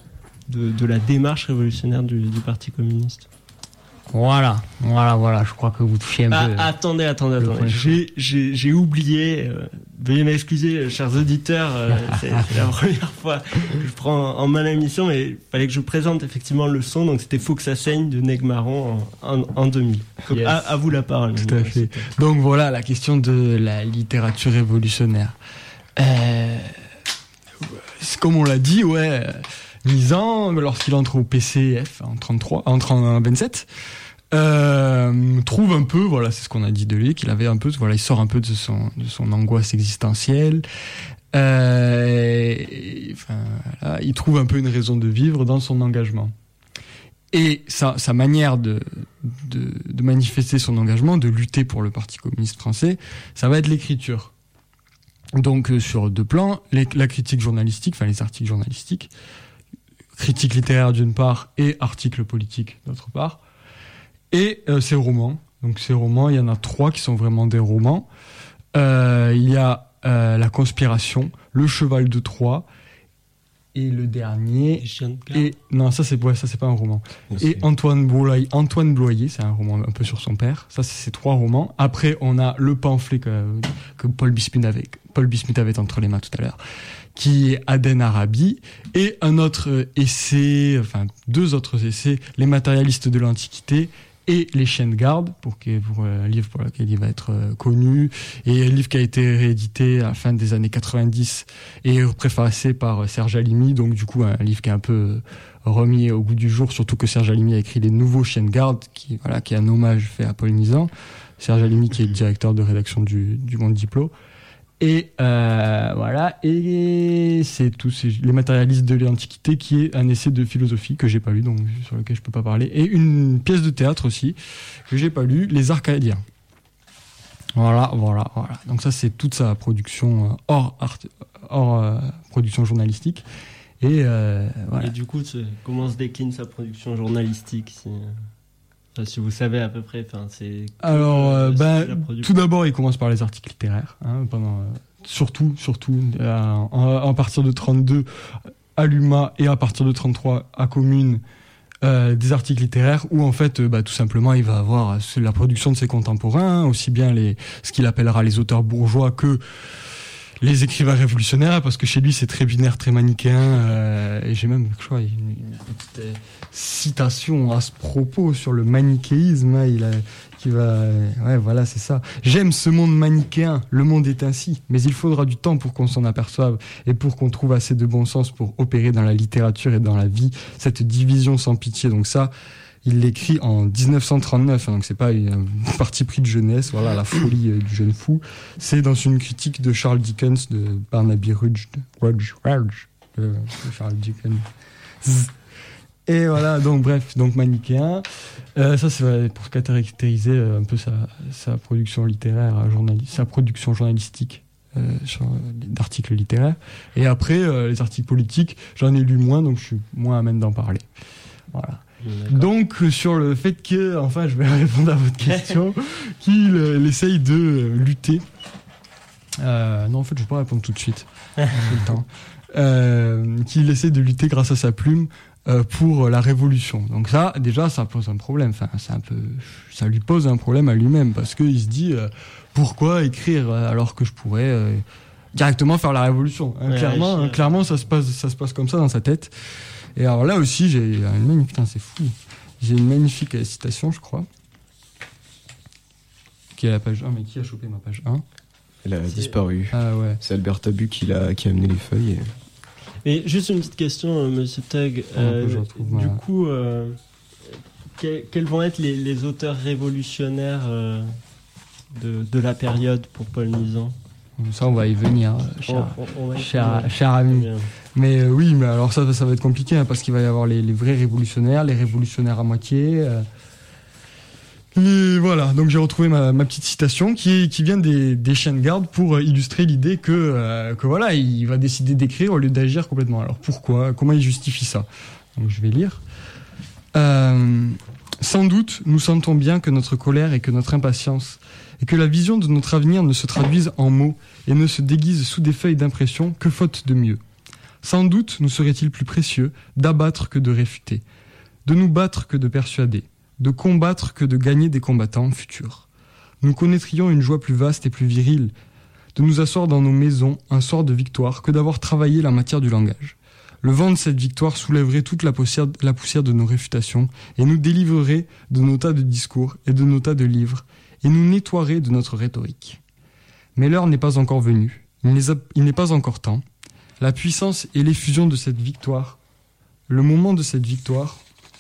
de, de la démarche révolutionnaire du, du Parti communiste. Voilà, voilà, voilà, je crois que vous touchez un ah, peu. Attendez, attendez, attendez. J'ai, j'ai, j'ai oublié, euh, veuillez m'excuser, chers auditeurs, euh, c'est, c'est la première fois que je prends en main l'émission, mais il fallait que je présente effectivement le son, donc c'était Faut que ça saigne de Neg Marron en, en, en deux mille. Donc, yes. à, à vous la parole. Tout à fait. Donc voilà, la question de la littérature révolutionnaire. Euh, c'est comme on l'a dit, ouais. Nizan, lorsqu'il entre au P C F en trente-trois, en vingt-sept, euh, trouve un peu, voilà, c'est ce qu'on a dit de lui, qu'il avait un peu, voilà, il sort un peu de son, de son angoisse existentielle. Euh, et, enfin, voilà, il trouve un peu une raison de vivre dans son engagement. Et sa, sa manière de, de, de manifester son engagement, de lutter pour le Parti communiste français, ça va être l'écriture. Donc, euh, sur deux plans, les, la critique journalistique, enfin les articles journalistiques, critique littéraire d'une part et articles politiques d'autre part, et euh, ses romans. Donc ces romans, il y en a trois qui sont vraiment des romans. Euh, il y a euh, La Conspiration, Le Cheval de Troie, et le dernier... Et, non, ça c'est, ouais, ça c'est pas un roman. Merci. Et Antoine Bloyer, Antoine Bloyer, c'est un roman un peu sur son père. Ça c'est ces trois romans. Après, on a le pamphlet que, que Paul Bismuth avait, Paul Bismuth avait entre les mains tout à l'heure, qui est Aden Arabi, et un autre essai, enfin deux autres essais, Les matérialistes de l'Antiquité et Les chiens de garde, pour, pour un livre pour lequel il va être euh, connu, et un livre qui a été réédité à la fin des années quatre-vingt-dix et préfacé par Serge Halimi, donc du coup un livre qui est un peu remis au goût du jour, surtout que Serge Halimi a écrit Les nouveaux chiens de garde, qui, voilà, qui est un hommage fait à Paul Nizan. Serge Halimi qui est le directeur de rédaction du, du Monde Diplo. Et euh, voilà, et c'est tout, c'est Les matérialistes de l'Antiquité, qui est un essai de philosophie que j'ai pas lu, donc sur lequel je peux pas parler, et une pièce de théâtre aussi que j'ai pas lu, Les Arcadiens. Voilà, voilà, voilà. Donc ça c'est toute sa production hors art, hors euh, production journalistique. Et, euh, voilà. Et du coup, comment se décline sa production journalistique si... Enfin, si vous savez à peu près, enfin, c'est. Alors, euh, ben, tout d'abord, il commence par les articles littéraires, hein, pendant, euh, surtout, surtout, euh, en, à partir de trente-deux, à l'U M A, et à partir de trente-trois, à Commune, Euh, des articles littéraires où en fait, euh, bah, tout simplement, il va avoir euh, la production de ses contemporains, hein, aussi bien les ce qu'il appellera les auteurs bourgeois que les écrivains révolutionnaires, parce que chez lui c'est très binaire, très manichéen, euh, et j'ai même, je crois, une, une petite euh, citation à ce propos sur le manichéisme, hein, il a, qui va, euh, ouais, voilà, c'est ça. J'aime ce monde manichéen, le monde est ainsi, mais il faudra du temps pour qu'on s'en aperçoive et pour qu'on trouve assez de bon sens pour opérer dans la littérature et dans la vie cette division sans pitié. Donc ça, il l'écrit en dix-neuf cent trente-neuf, hein, donc c'est pas un parti pris de jeunesse, voilà, la folie euh, du jeune fou. C'est dans une critique de Charles Dickens, de Barnaby Rudge, de, Rudge, Rudge, de, de Charles Dickens. Et voilà, donc bref, donc manichéen. Euh, ça, c'est pour caractériser euh, un peu sa, sa production littéraire, journali- sa production journalistique euh, sur, euh, d'articles littéraires. Et après, euh, les articles politiques, j'en ai lu moins, donc je suis moins à même d'en parler. Voilà. D'accord. Donc sur le fait que, enfin je vais répondre à votre question, qu'il euh, essaye de euh, lutter. Euh, non en fait je vais pas répondre tout de suite, j'ai le temps. Euh, qu'il essaie de lutter grâce à sa plume euh, pour la révolution. Donc ça déjà ça pose un problème. Enfin c'est un peu, ça lui pose un problème à lui-même parce qu'il se dit euh, pourquoi écrire alors que je pourrais euh, directement faire la révolution. Hein, ouais, clairement, hein, clairement ça se passe, ça se passe comme ça dans sa tête. Et alors là aussi, j'ai une magnifique, putain, c'est fou. J'ai une magnifique citation, je crois. Qui est la page un, mais qui a chopé ma page un? Elle a c'est... disparu. Ah ouais. C'est Albert Tabu qui a, qui a amené les feuilles. Et... Et juste une petite question, euh, monsieur Tug. Euh, je retrouve, du voilà. coup, euh, que, quels vont être les, les auteurs révolutionnaires euh, de, de la période pour Paul Nizan? Ça, on va y venir, cher, on, on, on cher, cher ami. Mais euh, oui, mais alors ça, ça va être compliqué, hein, parce qu'il va y avoir les, les vrais révolutionnaires, les révolutionnaires à moitié. Euh, les, voilà, donc j'ai retrouvé ma, ma petite citation qui, est, qui vient des, des chiens de garde pour illustrer l'idée que, euh, que voilà, il va décider d'écrire au lieu d'agir complètement. Alors pourquoi? Comment il justifie ça? Donc je vais lire. Euh, sans doute, nous sentons bien que notre colère et que notre impatience et que la vision de notre avenir ne se traduisent en mots et ne se déguisent sous des feuilles d'impression que faute de mieux. Sans doute nous serait-il plus précieux d'abattre que de réfuter, de nous battre que de persuader, de combattre que de gagner des combattants futurs. Nous connaîtrions une joie plus vaste et plus virile de nous asseoir dans nos maisons un soir de victoire que d'avoir travaillé la matière du langage. Le vent de cette victoire soulèverait toute la poussière, la poussière de nos réfutations et nous délivrerait de nos tas de discours et de nos tas de livres et nous nettoierait de notre rhétorique. Mais l'heure n'est pas encore venue, il n'est, il n'est pas encore temps. La puissance et l'effusion de cette victoire, le moment de cette victoire,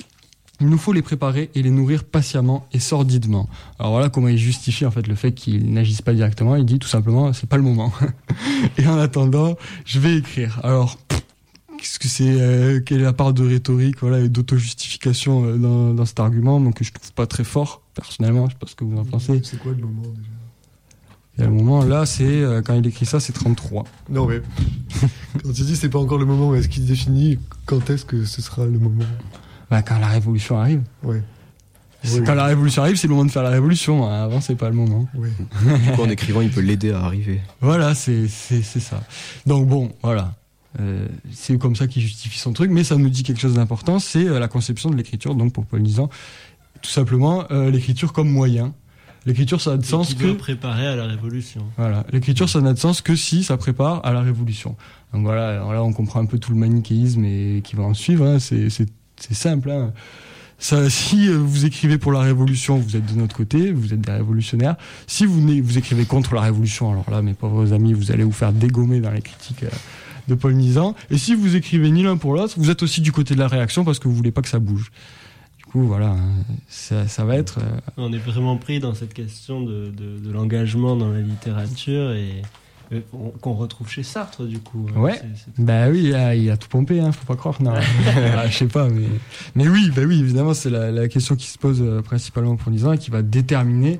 il nous faut les préparer et les nourrir patiemment et sordidement. Alors voilà comment il justifie en fait le fait qu'il n'agisse pas directement. Il dit tout simplement c'est pas le moment. Et en attendant, je vais écrire. Alors qu'est-ce que c'est euh, quelle est la part de rhétorique, voilà, et d'auto-justification euh, dans, dans cet argument, donc que je trouve pas très fort personnellement. Je sais pas ce que vous en pensez. C'est quoi le moment déjà? Et à le moment là, c'est euh, quand il écrit ça, c'est trente-trois. Non mais quand tu dis c'est pas encore le moment, est-ce qu'il définit quand est-ce que ce sera le moment? Bah, quand la révolution arrive. Ouais. C'est Oui. quand la révolution arrive, c'est le moment de faire la révolution. Avant, c'est pas le moment. Oui. Du coup, en écrivant, il peut l'aider à arriver. Voilà, c'est, c'est, c'est ça. Donc bon, voilà. Euh, c'est comme ça qu'il justifie son truc, mais ça nous dit quelque chose d'important, c'est euh, la conception de l'écriture, donc pour Paul Nizan. Tout simplement, euh, l'écriture comme moyen. L'écriture, ça n'a de sens qui que... doit préparer à la révolution. Voilà. L'écriture, ça n'a de sens que si ça prépare à la révolution. Donc voilà, alors là, on comprend un peu tout le manichéisme et qui va en suivre, hein. C'est, c'est C'est simple, hein. Ça, si vous écrivez pour la révolution, vous êtes de notre côté, vous êtes des révolutionnaires. Si vous, vous écrivez contre la révolution, alors là, mes pauvres amis, vous allez vous faire dégommer dans les critiques de Paul Nizan. Et si vous écrivez ni l'un pour l'autre, vous êtes aussi du côté de la réaction parce que vous voulez pas que ça bouge. Du coup, voilà, hein, ça, ça va être... Euh... On est vraiment pris dans cette question de, de, de l'engagement dans la littérature et... qu'on retrouve chez Sartre du coup. Ouais. C'est, c'est... Bah oui, il a, il a tout pompé, hein, faut pas croire. Non, ah, je sais pas, mais mais oui, bah oui, évidemment, c'est la, la question qui se pose euh, principalement pour Nizan et qui va déterminer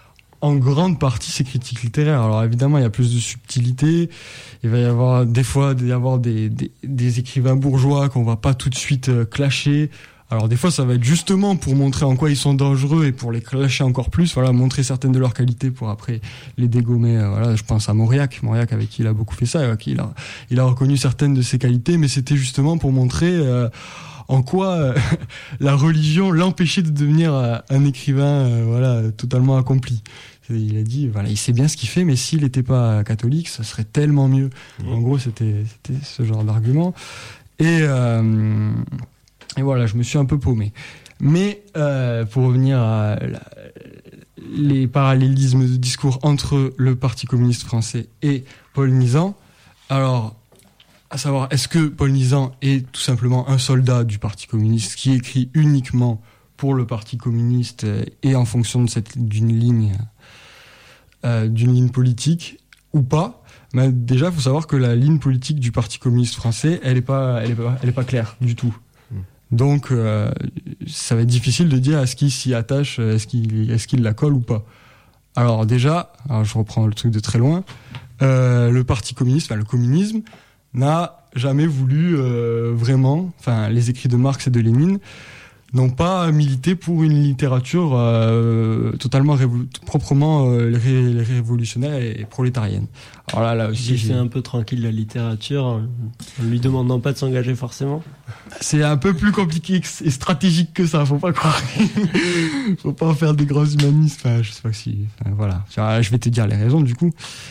en grande partie ses critiques littéraires. Alors évidemment, il y a plus de subtilité. Il va y avoir des fois y avoir des, des des écrivains bourgeois qu'on va pas tout de suite euh, clasher. Alors des fois ça va être justement pour montrer en quoi ils sont dangereux et pour les clasher encore plus, voilà, montrer certaines de leurs qualités pour après les dégommer. Euh, voilà, je pense à Mauriac, Mauriac avec qui il a beaucoup fait ça, avec qui il a il a reconnu certaines de ses qualités, mais c'était justement pour montrer euh, en quoi euh, la religion l'empêchait de devenir euh, un écrivain euh, voilà totalement accompli. Il a dit voilà, il sait bien ce qu'il fait, mais s'il n'était pas catholique, ça serait tellement mieux. Mmh. En gros, c'était c'était ce genre d'argument. Et euh, et voilà, je me suis un peu paumé. Mais euh, pour revenir à la, les parallélismes de discours entre le Parti communiste français et Paul Nizan, alors, à savoir, est-ce que Paul Nizan est tout simplement un soldat du Parti communiste qui écrit uniquement pour le Parti communiste et en fonction de cette, d'une ligne, euh, d'une ligne politique ou pas? Mais déjà, il faut savoir que la ligne politique du Parti communiste français, elle est pas, elle est pas, elle est pas claire du tout. Donc, euh, ça va être difficile de dire est-ce qu'il s'y attache, est-ce qu'il, est-ce qu'il la colle ou pas. Alors déjà, alors je reprends le truc de très loin, euh, le Parti communiste, enfin le communisme, n'a jamais voulu euh, vraiment, enfin les écrits de Marx et de Lénine, n'ont pas milité pour une littérature euh, totalement révol- proprement euh, ré- révolutionnaire et, et prolétarienne. Alors là, là aussi, il j'ai... fait un peu tranquille la littérature, en lui demandant pas de s'engager forcément. C'est un peu plus compliqué et stratégique que ça, faut pas croire. Faut pas en faire des grands humanistes. Enfin, je sais pas si, enfin, voilà. Je vais te dire les raisons du coup.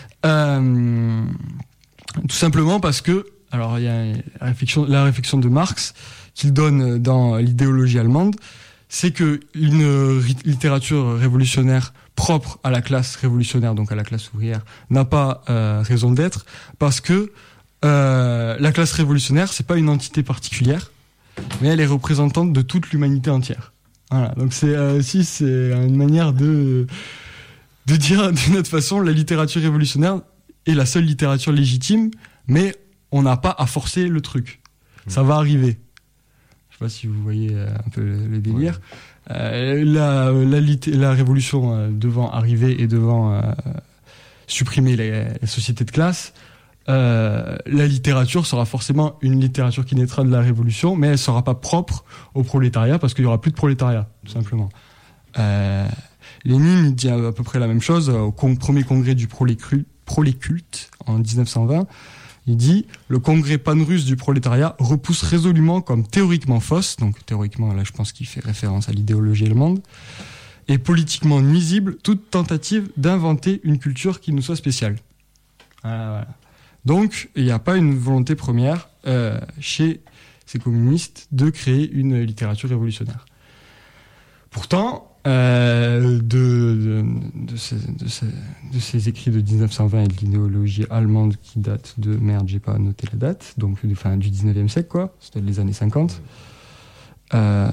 Euh, tout simplement parce que, alors il y a la réflexion, la réflexion de Marx qu'il donne dans l'idéologie allemande, c'est que une littérature révolutionnaire propre à la classe révolutionnaire, donc à la classe ouvrière, n'a pas euh, raison d'être, parce que euh, la classe révolutionnaire, c'est pas une entité particulière, mais elle est représentante de toute l'humanité entière. Voilà, donc c'est euh, aussi c'est une manière de de dire d'une autre façon, la littérature révolutionnaire est la seule littérature légitime, mais on n'a pas à forcer le truc. Ça va arriver. Je sais pas si vous voyez un peu le, le délire. Ouais. Euh, la, la, la révolution euh, devant arriver et devant euh, supprimer les, les sociétés de classe, euh, la littérature sera forcément une littérature qui naîtra de la révolution, mais elle sera pas propre au prolétariat parce qu'il y aura plus de prolétariat, tout simplement. Euh, Lénine dit à peu près la même chose au con- premier congrès du prolécru- proléculte en dix-neuf cent vingt. Il dit « Le congrès pan-russe du prolétariat repousse résolument comme théoriquement fausse », donc théoriquement, là je pense qu'il fait référence à l'idéologie allemande, « et politiquement nuisible toute tentative d'inventer une culture qui nous soit spéciale. » Voilà, voilà. Donc, il n'y a pas une volonté première euh, chez ces communistes de créer une littérature révolutionnaire. Pourtant, Euh, de, de, de, ces, de, ces, de ces écrits de dix-neuf cent vingt et de l'idéologie allemande qui date de, merde, j'ai pas noté la date, donc de, enfin, du dix-neuvième siècle, quoi, c'était les années cinquante. Euh,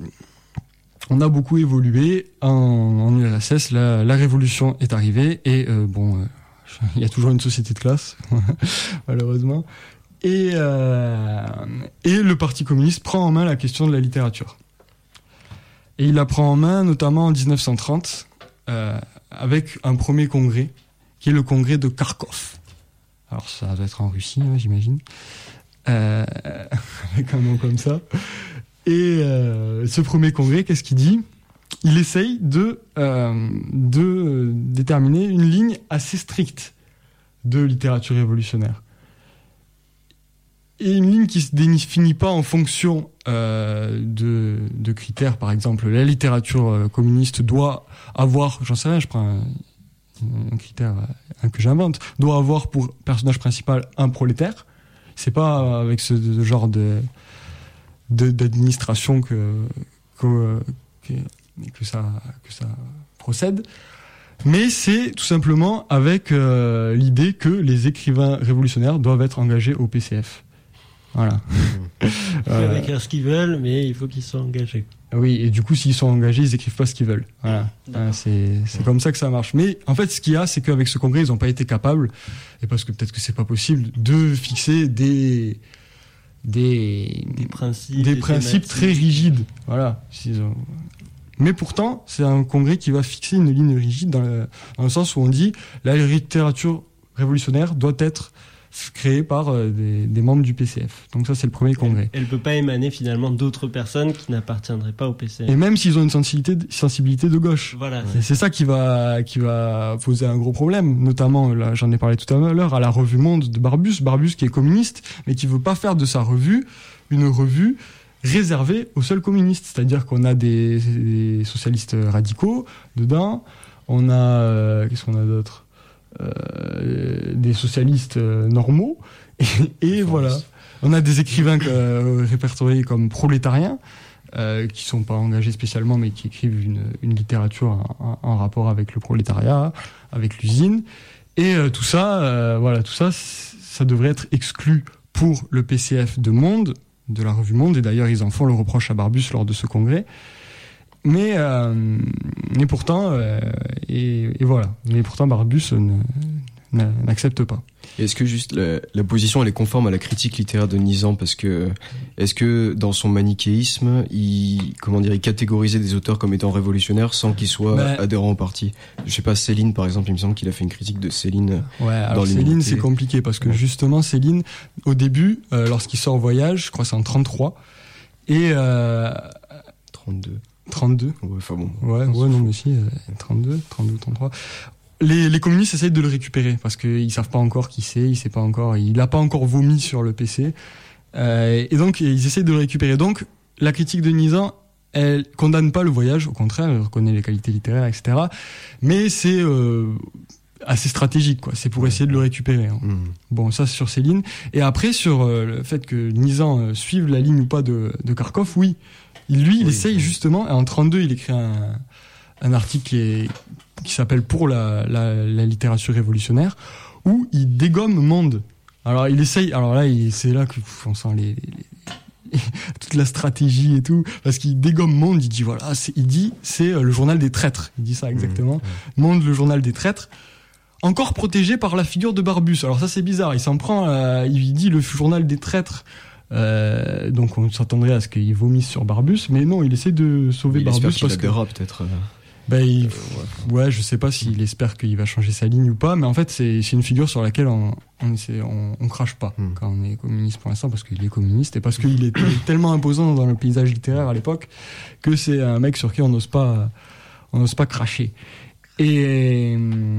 on a beaucoup évolué en, en U R S S, la, la révolution est arrivée, et euh, bon, euh, il y a toujours une société de classe, malheureusement, et, euh, et le Parti communiste prend en main la question de la littérature. Et il la prend en main, notamment en dix-neuf cent trente, euh, avec un premier congrès, qui est le congrès de Kharkov. Alors ça doit être en Russie, hein, j'imagine, euh, avec un nom comme ça. Et euh, ce premier congrès, qu'est-ce qu'il dit ? Il essaye de, euh, de déterminer une ligne assez stricte de littérature révolutionnaire. Et une ligne qui se définit pas en fonction euh, de, de critères, par exemple, la littérature euh, communiste doit avoir, j'en sais rien, je prends un, un critère un que j'invente, doit avoir pour personnage principal un prolétaire. C'est pas avec ce, ce genre de, de d'administration que que, que que ça que ça procède. Mais c'est tout simplement avec euh, l'idée que les écrivains révolutionnaires doivent être engagés au P C F. Voilà. Ils peuvent euh, écrire ce qu'ils veulent, mais il faut qu'ils soient engagés. Oui, et du coup, s'ils sont engagés, ils écrivent pas ce qu'ils veulent. Voilà. Hein, c'est, c'est comme ça que ça marche. Mais en fait, ce qu'il y a, c'est qu'avec ce congrès, ils n'ont pas été capables, et parce que peut-être que c'est pas possible, de fixer des des des principes, des, des principes très rigides. Voilà. Ont... Mais pourtant, c'est un congrès qui va fixer une ligne rigide dans le, dans le sens où on dit la littérature révolutionnaire doit être créée par euh, des, des membres du P C F. Donc ça, c'est le premier congrès. Elle ne peut pas émaner finalement d'autres personnes qui n'appartiendraient pas au P C F. Et même s'ils ont une sensibilité, sensibilité de gauche. Voilà. C'est, c'est ça qui va, qui va poser un gros problème. Notamment, là, j'en ai parlé tout à l'heure, à la revue Monde de Barbus. Barbus qui est communiste, mais qui veut pas faire de sa revue une revue réservé aux seuls communistes. C'est-à-dire qu'on a des, des socialistes radicaux dedans, on a... Euh, qu'est-ce qu'on a d'autre euh, des socialistes euh, normaux, et, et voilà. On a des écrivains euh, répertoriés comme prolétariens, euh, qui sont pas engagés spécialement, mais qui écrivent une, une littérature en, en, en rapport avec le prolétariat, avec l'usine. Et euh, tout ça, euh, voilà, tout ça, ça devrait être exclu pour le P C F de Monde, de la revue Monde, et d'ailleurs ils en font le reproche à Barbus lors de ce congrès. Mais, euh, mais pourtant, euh, et, et voilà, mais pourtant Barbus ne, n'accepte pas. Est-ce que juste la, la position elle est conforme à la critique littéraire de Nizan, parce que est-ce que dans son manichéisme il comment dire il catégorisait des auteurs comme étant révolutionnaires sans qu'ils soient bah, adhérents au parti? Je sais pas, Céline par exemple, il me semble qu'il a fait une critique de Céline. Ouais, alors dans Céline c'est compliqué parce que ouais. justement Céline au début euh, lorsqu'il sort Voyage, je crois que c'est en trente-trois et euh, trente-deux trente-deux ouais enfin bon ouais ouais non mais si euh, trente-deux trente-deux trente-trois Les, les communistes essayent de le récupérer parce qu'ils savent pas encore qui c'est, il sait pas encore, il a pas encore vomi sur le P C, euh, et donc ils essayent de le récupérer. Donc la critique de Nizan, elle condamne pas le Voyage, au contraire, elle reconnaît les qualités littéraires, et cetera. Mais c'est euh, assez stratégique, quoi. C'est pour essayer de le récupérer. Hein. Mmh. Bon, ça c'est sur Céline. Et après sur euh, le fait que Nizan euh, suive la ligne ou pas de, de Kharkov, oui, il, lui, il oui, essaye oui. justement. En trente-deux, il écrit un, un article qui est qui s'appelle Pour la, la, la littérature révolutionnaire, où il dégomme Monde. Alors il essaye, alors là il, c'est là qu'on sent les, les, les, toute la stratégie et tout, parce qu'il dégomme Monde, il dit voilà, c'est, il dit c'est le journal des traîtres, il dit ça exactement, mmh, mmh. Monde, le journal des traîtres, encore protégé par la figure de Barbus. Alors ça c'est bizarre, il s'en prend, à, il dit le journal des traîtres. Euh, donc on s'attendrait à ce qu'il vomisse sur Barbus, mais non, il essaie de sauver il Barbus parce que peut-être. Euh... Ben, il, ouais. ouais, je sais pas s'il espère qu'il va changer sa ligne ou pas, mais en fait, c'est, c'est une figure sur laquelle on, on, essaie, on, on crache pas mm. quand on est communiste pour l'instant, parce qu'il est communiste et parce qu'il est tellement imposant dans le paysage littéraire à l'époque que c'est un mec sur qui on n'ose pas, on n'ose pas cracher. Et,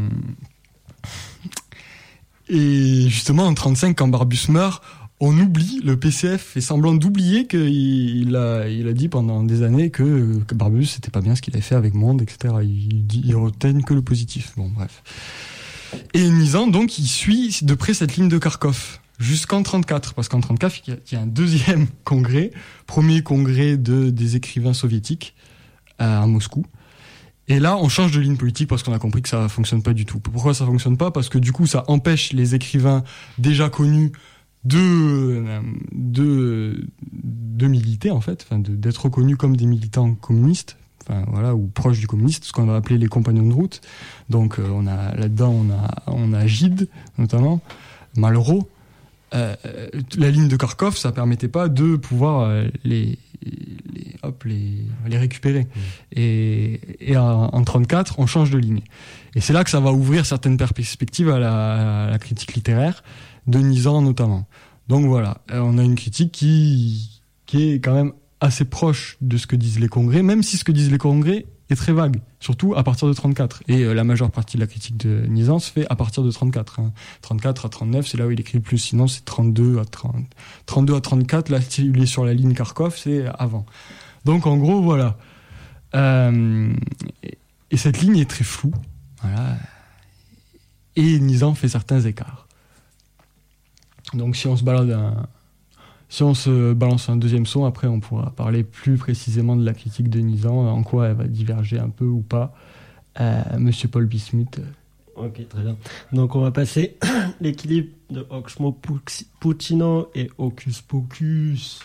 et justement, en trente-cinq, quand Barbus meurt, on oublie, le P C F fait semblant d'oublier qu'il il a, il a dit pendant des années que, que Barbus c'était pas bien ce qu'il avait fait avec Monde, et cetera. Il, il, il reteigne que le positif. Bon, bref. Et Nizan, donc, il suit de près cette ligne de Kharkov jusqu'en trente-quatre, parce qu'en trente-quatre, il y a, il y a un deuxième congrès, premier congrès de, des écrivains soviétiques à, à Moscou. Et là, on change de ligne politique parce qu'on a compris que ça fonctionne pas du tout. Pourquoi ça fonctionne pas? Parce que du coup, ça empêche les écrivains déjà connus de, de, de militer, en fait, enfin, de, d'être reconnus comme des militants communistes, enfin, voilà, ou proches du communiste, ce qu'on va appeler les compagnons de route. Donc, euh, on a, là-dedans, on a, on a Gide, notamment, Malraux. Euh, la ligne de Kharkov, ça permettait pas de pouvoir euh, les, les, hop, les, les récupérer. Mmh. Et, et en, en trente-quatre, on change de ligne. Et c'est là que ça va ouvrir certaines perspectives à la, à la critique littéraire, de Nizan notamment. Donc voilà, on a une critique qui, qui est quand même assez proche de ce que disent les congrès, même si ce que disent les congrès est très vague, surtout à partir de trente-quatre. Et euh, la majeure partie de la critique de Nizan se fait à partir de trente-quatre. Hein. trente-quatre à trente-neuf, c'est là où il écrit le plus, sinon c'est trente-deux à trente. trente-deux à trente-quatre, là il est sur la ligne Kharkov, c'est avant. Donc en gros, voilà. Euh, et cette ligne est très floue. Voilà. Et Nizan fait certains écarts. Donc si on se balade un, si on se balance un deuxième son, après on pourra parler plus précisément de la critique de Nizan, en quoi elle va diverger un peu ou pas. Euh, Monsieur Paul Bismuth. Ok, très bien. Donc on va passer l'équilibre de Oxmo Puccino et Hocus Pocus.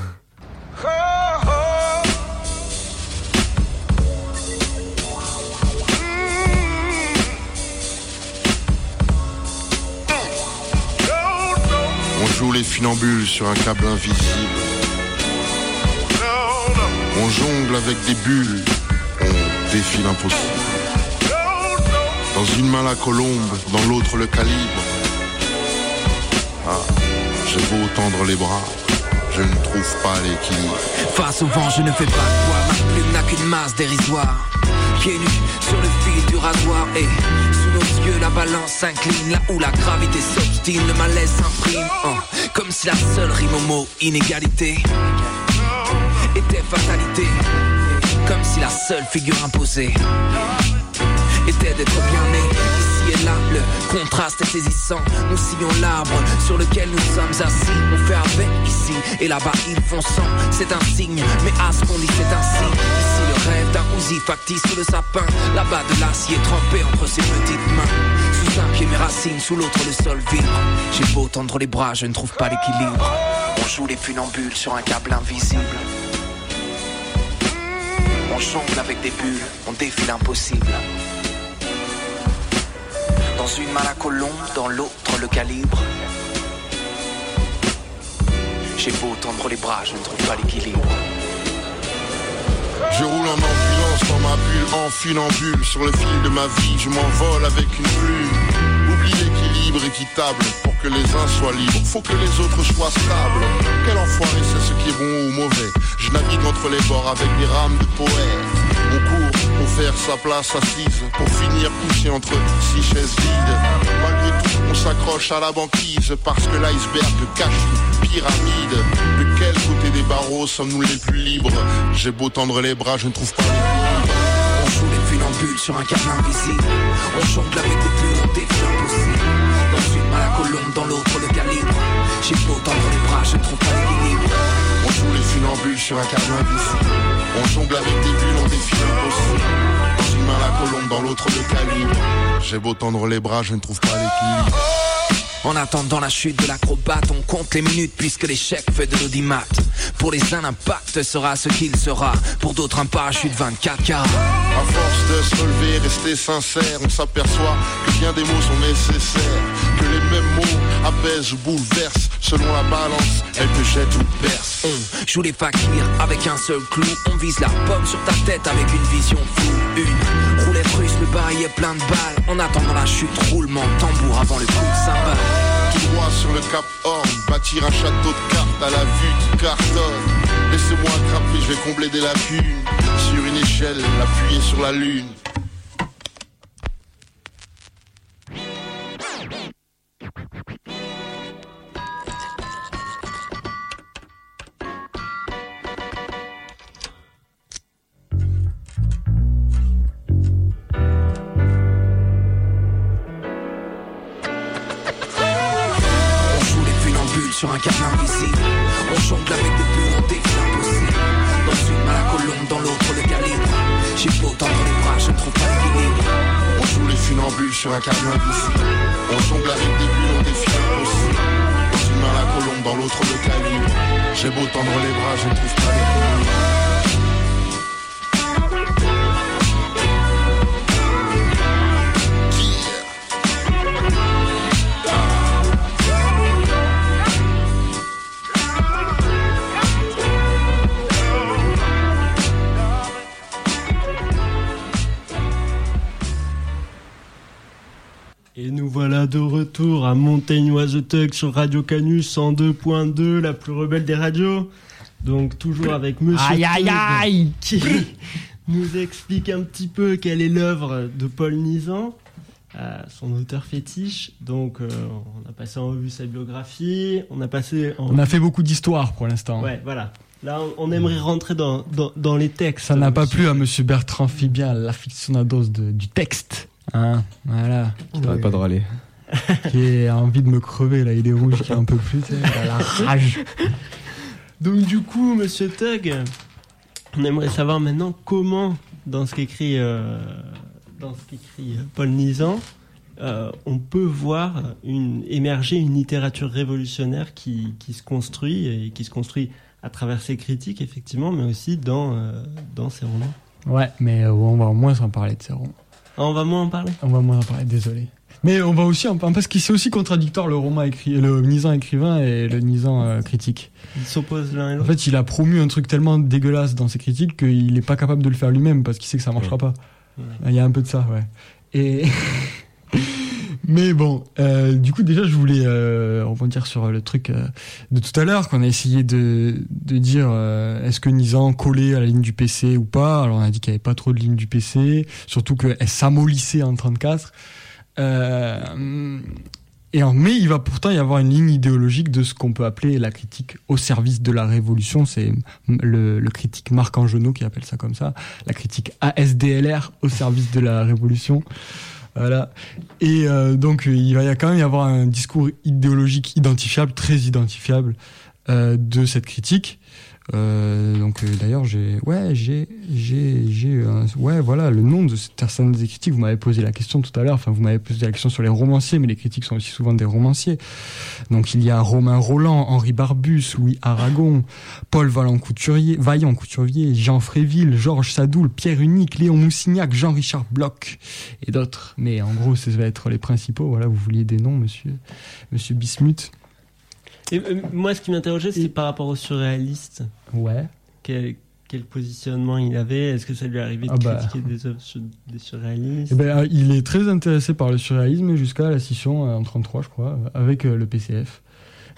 On joue les funambules sur un câble invisible. On jongle avec des bulles. On défie l'impossible. Dans une main la colombe, dans l'autre le calibre. Ah, j'ai beau tendre les bras, je ne trouve pas l'équilibre. Face au vent, je ne fais pas quoi. Ma plume n'a qu'une masse dérisoire. Pieds nus sur le fil du rasoir. Et sous nos yeux la balance s'incline. Là où la gravité s'obstine, le malaise s'imprime. Oh, comme si la seule rime au mot inégalité des fatalités, comme si la seule figure imposée était d'être bien né. Ici et là, le contraste est saisissant. Nous sillons l'arbre sur lequel nous sommes assis. On fait avec ici et là-bas ils font sang. C'est un signe, mais à ce qu'on dit c'est un signe. Ici le rêve d'un Uzi factice sous le sapin. Là-bas de l'acier trempé entre ses petites mains. Sous un pied mes racines, sous l'autre le sol vibre. J'ai beau tendre les bras, je ne trouve pas l'équilibre. On joue les funambules sur un câble invisible. On jongle avec des bulles, on défie l'impossible. Dans une main la colombe, dans l'autre le calibre. J'ai beau tendre les bras, je ne trouve pas l'équilibre. Je roule en ambulance dans ma bulle, en funambule. Sur le fil de ma vie, je m'envole avec une plume. Oublie l'équilibre équitable, pour que les uns soient libres, faut que les autres soient stables. Quel enfoiré c'est ce qui est bon ou mauvais. Je navigue entre les bords avec des rames de poète. On court pour faire sa place assise, pour finir couché entre six chaises vides. Malgré tout, on s'accroche à la banquise, parce que l'iceberg cache une pyramide. De quel côté des barreaux sommes-nous les plus libres? J'ai beau tendre les bras, je ne trouve pas l'équilibre. On joue les funambules sur un câble invisible. On jongle avec des bulles, on défie l'impossible. Dans une main la colombe, dans l'autre le calibre. J'ai beau tendre les bras, je ne trouve pas l'équilibre. On joue les funambules sur un câble invisible. On jongle avec des bulles, on défie l'impossible. Dans une main la colombe, dans l'autre le calibre. J'ai beau tendre les bras, je ne trouve pas l'équilibre. En attendant la chute de l'acrobate, on compte les minutes puisque l'échec fait de l'audimat. Pour les uns, l'impact sera ce qu'il sera. Pour d'autres, un parachute vingt-quatre carats. À force de se relever, rester sincère, on s'aperçoit que bien des mots sont nécessaires. Que les mêmes mots apaisent ou bouleversent. Selon la balance, elle te jette ou perce. On joue les fakirs avec un seul clou. On vise la pomme sur ta tête avec une vision floue. Une roulette russe, le barillet plein de balles. En attendant la chute, roulement de tambour avant le coup de cymbale. Tout droit sur le Cap Horn, bâtir un château de cartes à la vue qui cartonne. Laissez-moi attraper, je vais combler des lacunes. Sur une échelle, appuyer sur la lune. Sur un câble invisible, on jongle avec des bulles, on défie l'impossible. Dans une main la colombe, dans l'autre le calibre. J'ai beau tendre les bras, je ne trouve pas l'équilibre. On joue les funambules sur un câble invisible. On jongle avec des bulles, on défie l'impossible. Dans une main la colombe, dans l'autre le calibre. J'ai beau tendre les bras, je ne trouve pas l'équilibre. Et nous voilà de retour à Montaigne Was a Thug sur Radio Canus cent deux point deux, la plus rebelle des radios. Donc toujours avec Monsieur Aïe aïe aïe qui nous explique un petit peu quelle est l'œuvre de Paul Nizan, euh, son auteur fétiche. Donc euh, on a passé en revue sa biographie, on a passé en... On a fait beaucoup d'histoires pour l'instant. Ouais, voilà. Là, on aimerait rentrer dans, dans, dans les textes. Ça n'a pas monsieur. plu à Monsieur Bertrand Fibien, l'aficionados de, du texte. Hein, voilà. Je t'arrête pas de râler. Qui a envie de me crever, là, il est rouge, qui est un peu plus, tu sais, il a la rage. Donc du coup, Monsieur Thug, on aimerait savoir maintenant comment, dans ce qu'écrit, euh, dans ce qu'écrit Paul Nizan, euh, on peut voir une, émerger une littérature révolutionnaire qui, qui se construit, et qui se construit à travers ses critiques, effectivement, mais aussi dans, euh, dans ses romans. Ouais, mais euh, on va moins en parler de ses romans. Ah, on va moins en parler On va moins en parler, désolé. Mais on va aussi en parler, parce que c'est aussi contradictoire le roman écrit, le Nizan écrivain et le Nizan euh, critique. Ils s'opposent l'un et l'autre. En fait, il a promu un truc tellement dégueulasse dans ses critiques qu'il n'est pas capable de le faire lui-même parce qu'il sait que ça marchera pas. Ouais. Il y a un peu de ça, ouais. Et mais bon, euh, du coup déjà je voulais euh, rebondir sur le truc euh, de tout à l'heure qu'on a essayé de de dire euh, est-ce que Nizan collait à la ligne du P C ou pas. Alors on a dit qu'il y avait pas trop de ligne du P C, surtout qu'elle s'amollissait en trente-quatre. Euh, Et en, mais il va pourtant y avoir une ligne idéologique de ce qu'on peut appeler la critique au service de la révolution. C'est le, le critique Marc Angenot qui appelle ça comme ça. La critique A S D L R au service de la révolution. Voilà. Et euh, donc il va y a quand même y avoir un discours idéologique identifiable, très identifiable euh, de cette critique. Euh, donc euh, d'ailleurs j'ai ouais j'ai j'ai j'ai un, ouais voilà le nom de cette personne des critiques. Vous m'avez posé la question tout à l'heure, enfin vous m'avez posé la question sur les romanciers, mais les critiques sont aussi souvent des romanciers. Donc il y a Romain Rolland, Henri Barbus, Louis Aragon, Paul Vaillant Couturier, Vaillant Couturier, Jean Fréville, Georges Sadoul, Pierre Unique, Léon Moussignac, Jean-Richard Bloch et d'autres. Mais en gros ça va être les principaux. Voilà, vous vouliez des noms, monsieur monsieur Bismuth. Et euh, moi, ce qui m'interrogeait, c'est par rapport au surréaliste. Ouais. Quel, quel positionnement il avait? Est-ce que ça lui arrivait de ah bah. critiquer des œuvres sur, des surréalistes? Eh ben, il est très intéressé par le surréalisme jusqu'à la scission en trente-trois, je crois, avec euh, le P C F.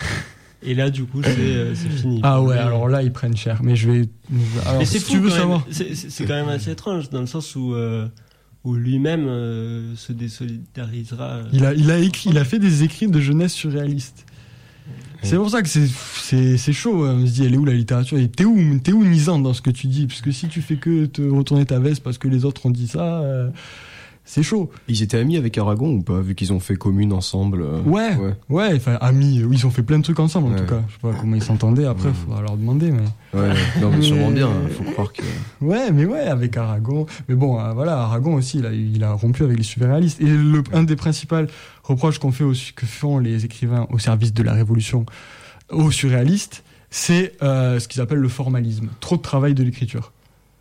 Et là, du coup, c'est, euh, c'est fini. Ah ouais, alors là, ils prennent cher. Mais je vais. Alors, Mais c'est si fou, tu veux quand savoir. même. C'est, c'est, c'est quand même assez étrange, dans le sens où. Euh, où lui-même euh, se désolidarisera. Euh, il a, il a écrit, il a fait des écrits de jeunesse surréaliste. C'est pour ça que c'est, c'est, c'est chaud. On se dit, elle est où la littérature? Et t'es où, t'es où Nizan dans ce que tu dis? Parce que si tu fais que te retourner ta veste parce que les autres ont dit ça, euh, c'est chaud. Ils étaient amis avec Aragon ou pas, vu qu'ils ont fait commune ensemble euh... Ouais, ouais, ouais, enfin amis, oui, ils ont fait plein de trucs ensemble en ouais. tout cas. Je sais pas comment ils s'entendaient, après, il mmh. faudra leur demander, mais... Ouais, non, mais sûrement bien, faut croire que... Ouais, mais ouais, avec Aragon. Mais bon, euh, voilà, Aragon aussi, il a, il a rompu avec les surréalistes. Et le, un des principaux reproches qu'on fait aux, que font les écrivains au service de la Révolution aux surréalistes, c'est euh, ce qu'ils appellent le formalisme. Trop de travail de l'écriture.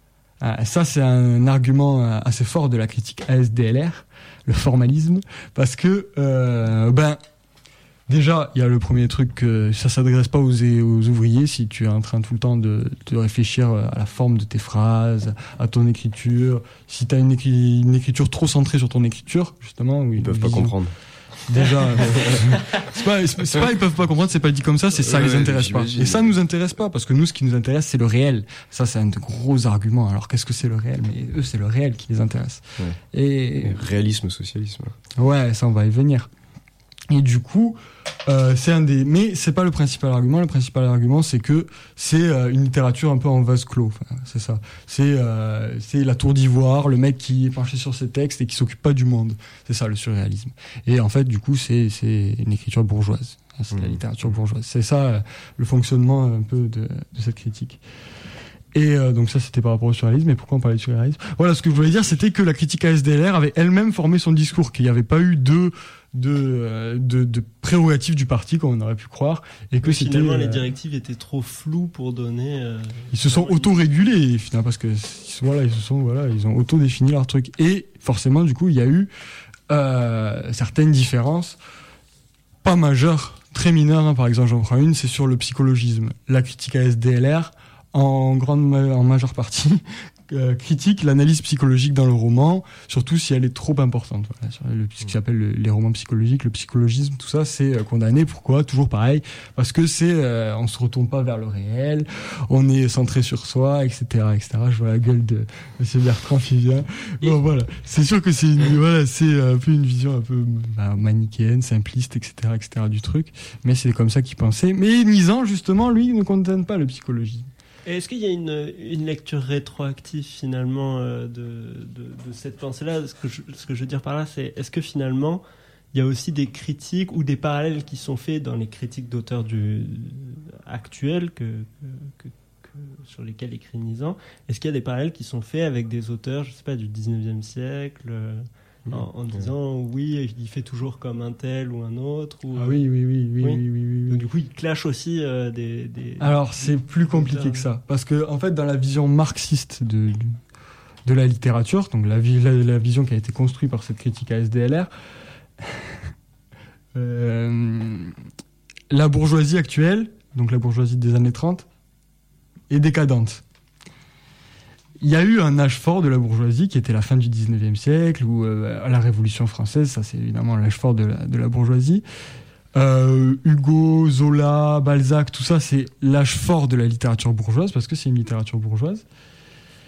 Ah, ça, c'est un argument assez fort de la critique A S D L R, le formalisme, parce que, euh, ben, déjà, il y a le premier truc que ça s'adresse pas aux, aux ouvriers si tu es en train tout le temps de, de réfléchir à la forme de tes phrases, à ton écriture. Si tu as une, écri- une écriture trop centrée sur ton écriture, justement, où ils peuvent pas comprendre. Déjà, euh, c'est pas, c'est, c'est pas ils peuvent pas comprendre, c'est pas dit comme ça, c'est ça ouais, les intéresse pas. Et ça nous intéresse pas parce que nous, ce qui nous intéresse, c'est le réel. Ça, c'est un gros argument. Alors, qu'est-ce que c'est le réel? Mais eux, c'est le réel qui les intéresse. Ouais. Et réalisme, socialisme. Ouais, ça, on va y venir. Et du coup, euh, c'est un des, mais c'est pas le principal argument. Le principal argument, c'est que c'est euh, une littérature un peu en vase clos. Enfin, c'est ça. C'est, euh, c'est la tour d'ivoire, le mec qui est penché sur ses textes et qui s'occupe pas du monde. C'est ça le surréalisme. Et en fait, du coup, c'est c'est une écriture bourgeoise. C'est mmh. la littérature bourgeoise. C'est ça euh, le fonctionnement un peu de, de cette critique. Et euh, donc ça, c'était par rapport au surréalisme. Et pourquoi on parlait de surréalisme? Voilà, ce que je voulais dire, c'était que la critique A S D L R avait elle-même formé son discours, qu'il n'y avait pas eu de de, de de prérogatives du parti comme on aurait pu croire, et que oui, c'était finalement euh, les directives étaient trop floues pour donner. Euh, ils se sont auto-régulés finalement parce que voilà, ils se sont voilà, ils ont auto-défini leur truc. Et forcément, du coup, il y a eu euh, certaines différences, pas majeures, très mineures. Hein, par exemple, j'en prends une, c'est sur le psychologisme. La critique A S D L R, en grande ma- en majeure partie, euh, critique l'analyse psychologique dans le roman, surtout si elle est trop importante. Voilà, sur le, ce qui s'appelle le, les romans psychologiques, le psychologisme, tout ça, c'est euh, condamné. Pourquoi? Toujours pareil, parce que c'est, euh, on se retourne pas vers le réel, on est centré sur soi, et cetera, et cetera. Je vois la gueule de Monsieur Bertrand qui vient. Bon, voilà, c'est sûr que c'est une, voilà, c'est un peu une vision un peu bah, manichéenne, simpliste, et cetera, et cetera du truc. Mais c'est comme ça qu'il pensait. Mais Nizan, justement, lui, ne condamne pas le psychologisme. Et est-ce qu'il y a une, une lecture rétroactive finalement euh, de, de, de cette pensée-là? Ce que, je, ce que je veux dire par là, c'est est-ce que finalement il y a aussi des critiques ou des parallèles qui sont faits dans les critiques d'auteurs du, actuels que, que, que, que, sur lesquels écrit Nizan? Est-ce qu'il y a des parallèles qui sont faits avec des auteurs, je sais pas, du dix-neuvième siècle en, en disant oui, il fait toujours comme un tel ou un autre ou... Ah oui, oui, oui, oui, oui, oui, oui, oui. Donc du coup, il clash aussi euh, des, des... Alors, c'est plus compliqué que ça. Parce que, en fait, dans la vision marxiste de, de la littérature, donc la, la, la vision qui a été construite par cette critique A S D L R, euh, la bourgeoisie actuelle, donc la bourgeoisie des années trente, est décadente. Il y a eu un âge fort de la bourgeoisie qui était la fin du dix-neuvième siècle ou euh, la Révolution française, ça c'est évidemment l'âge fort de la, de la bourgeoisie. Euh, Hugo, Zola, Balzac, tout ça c'est l'âge fort de la littérature bourgeoise parce que c'est une littérature bourgeoise.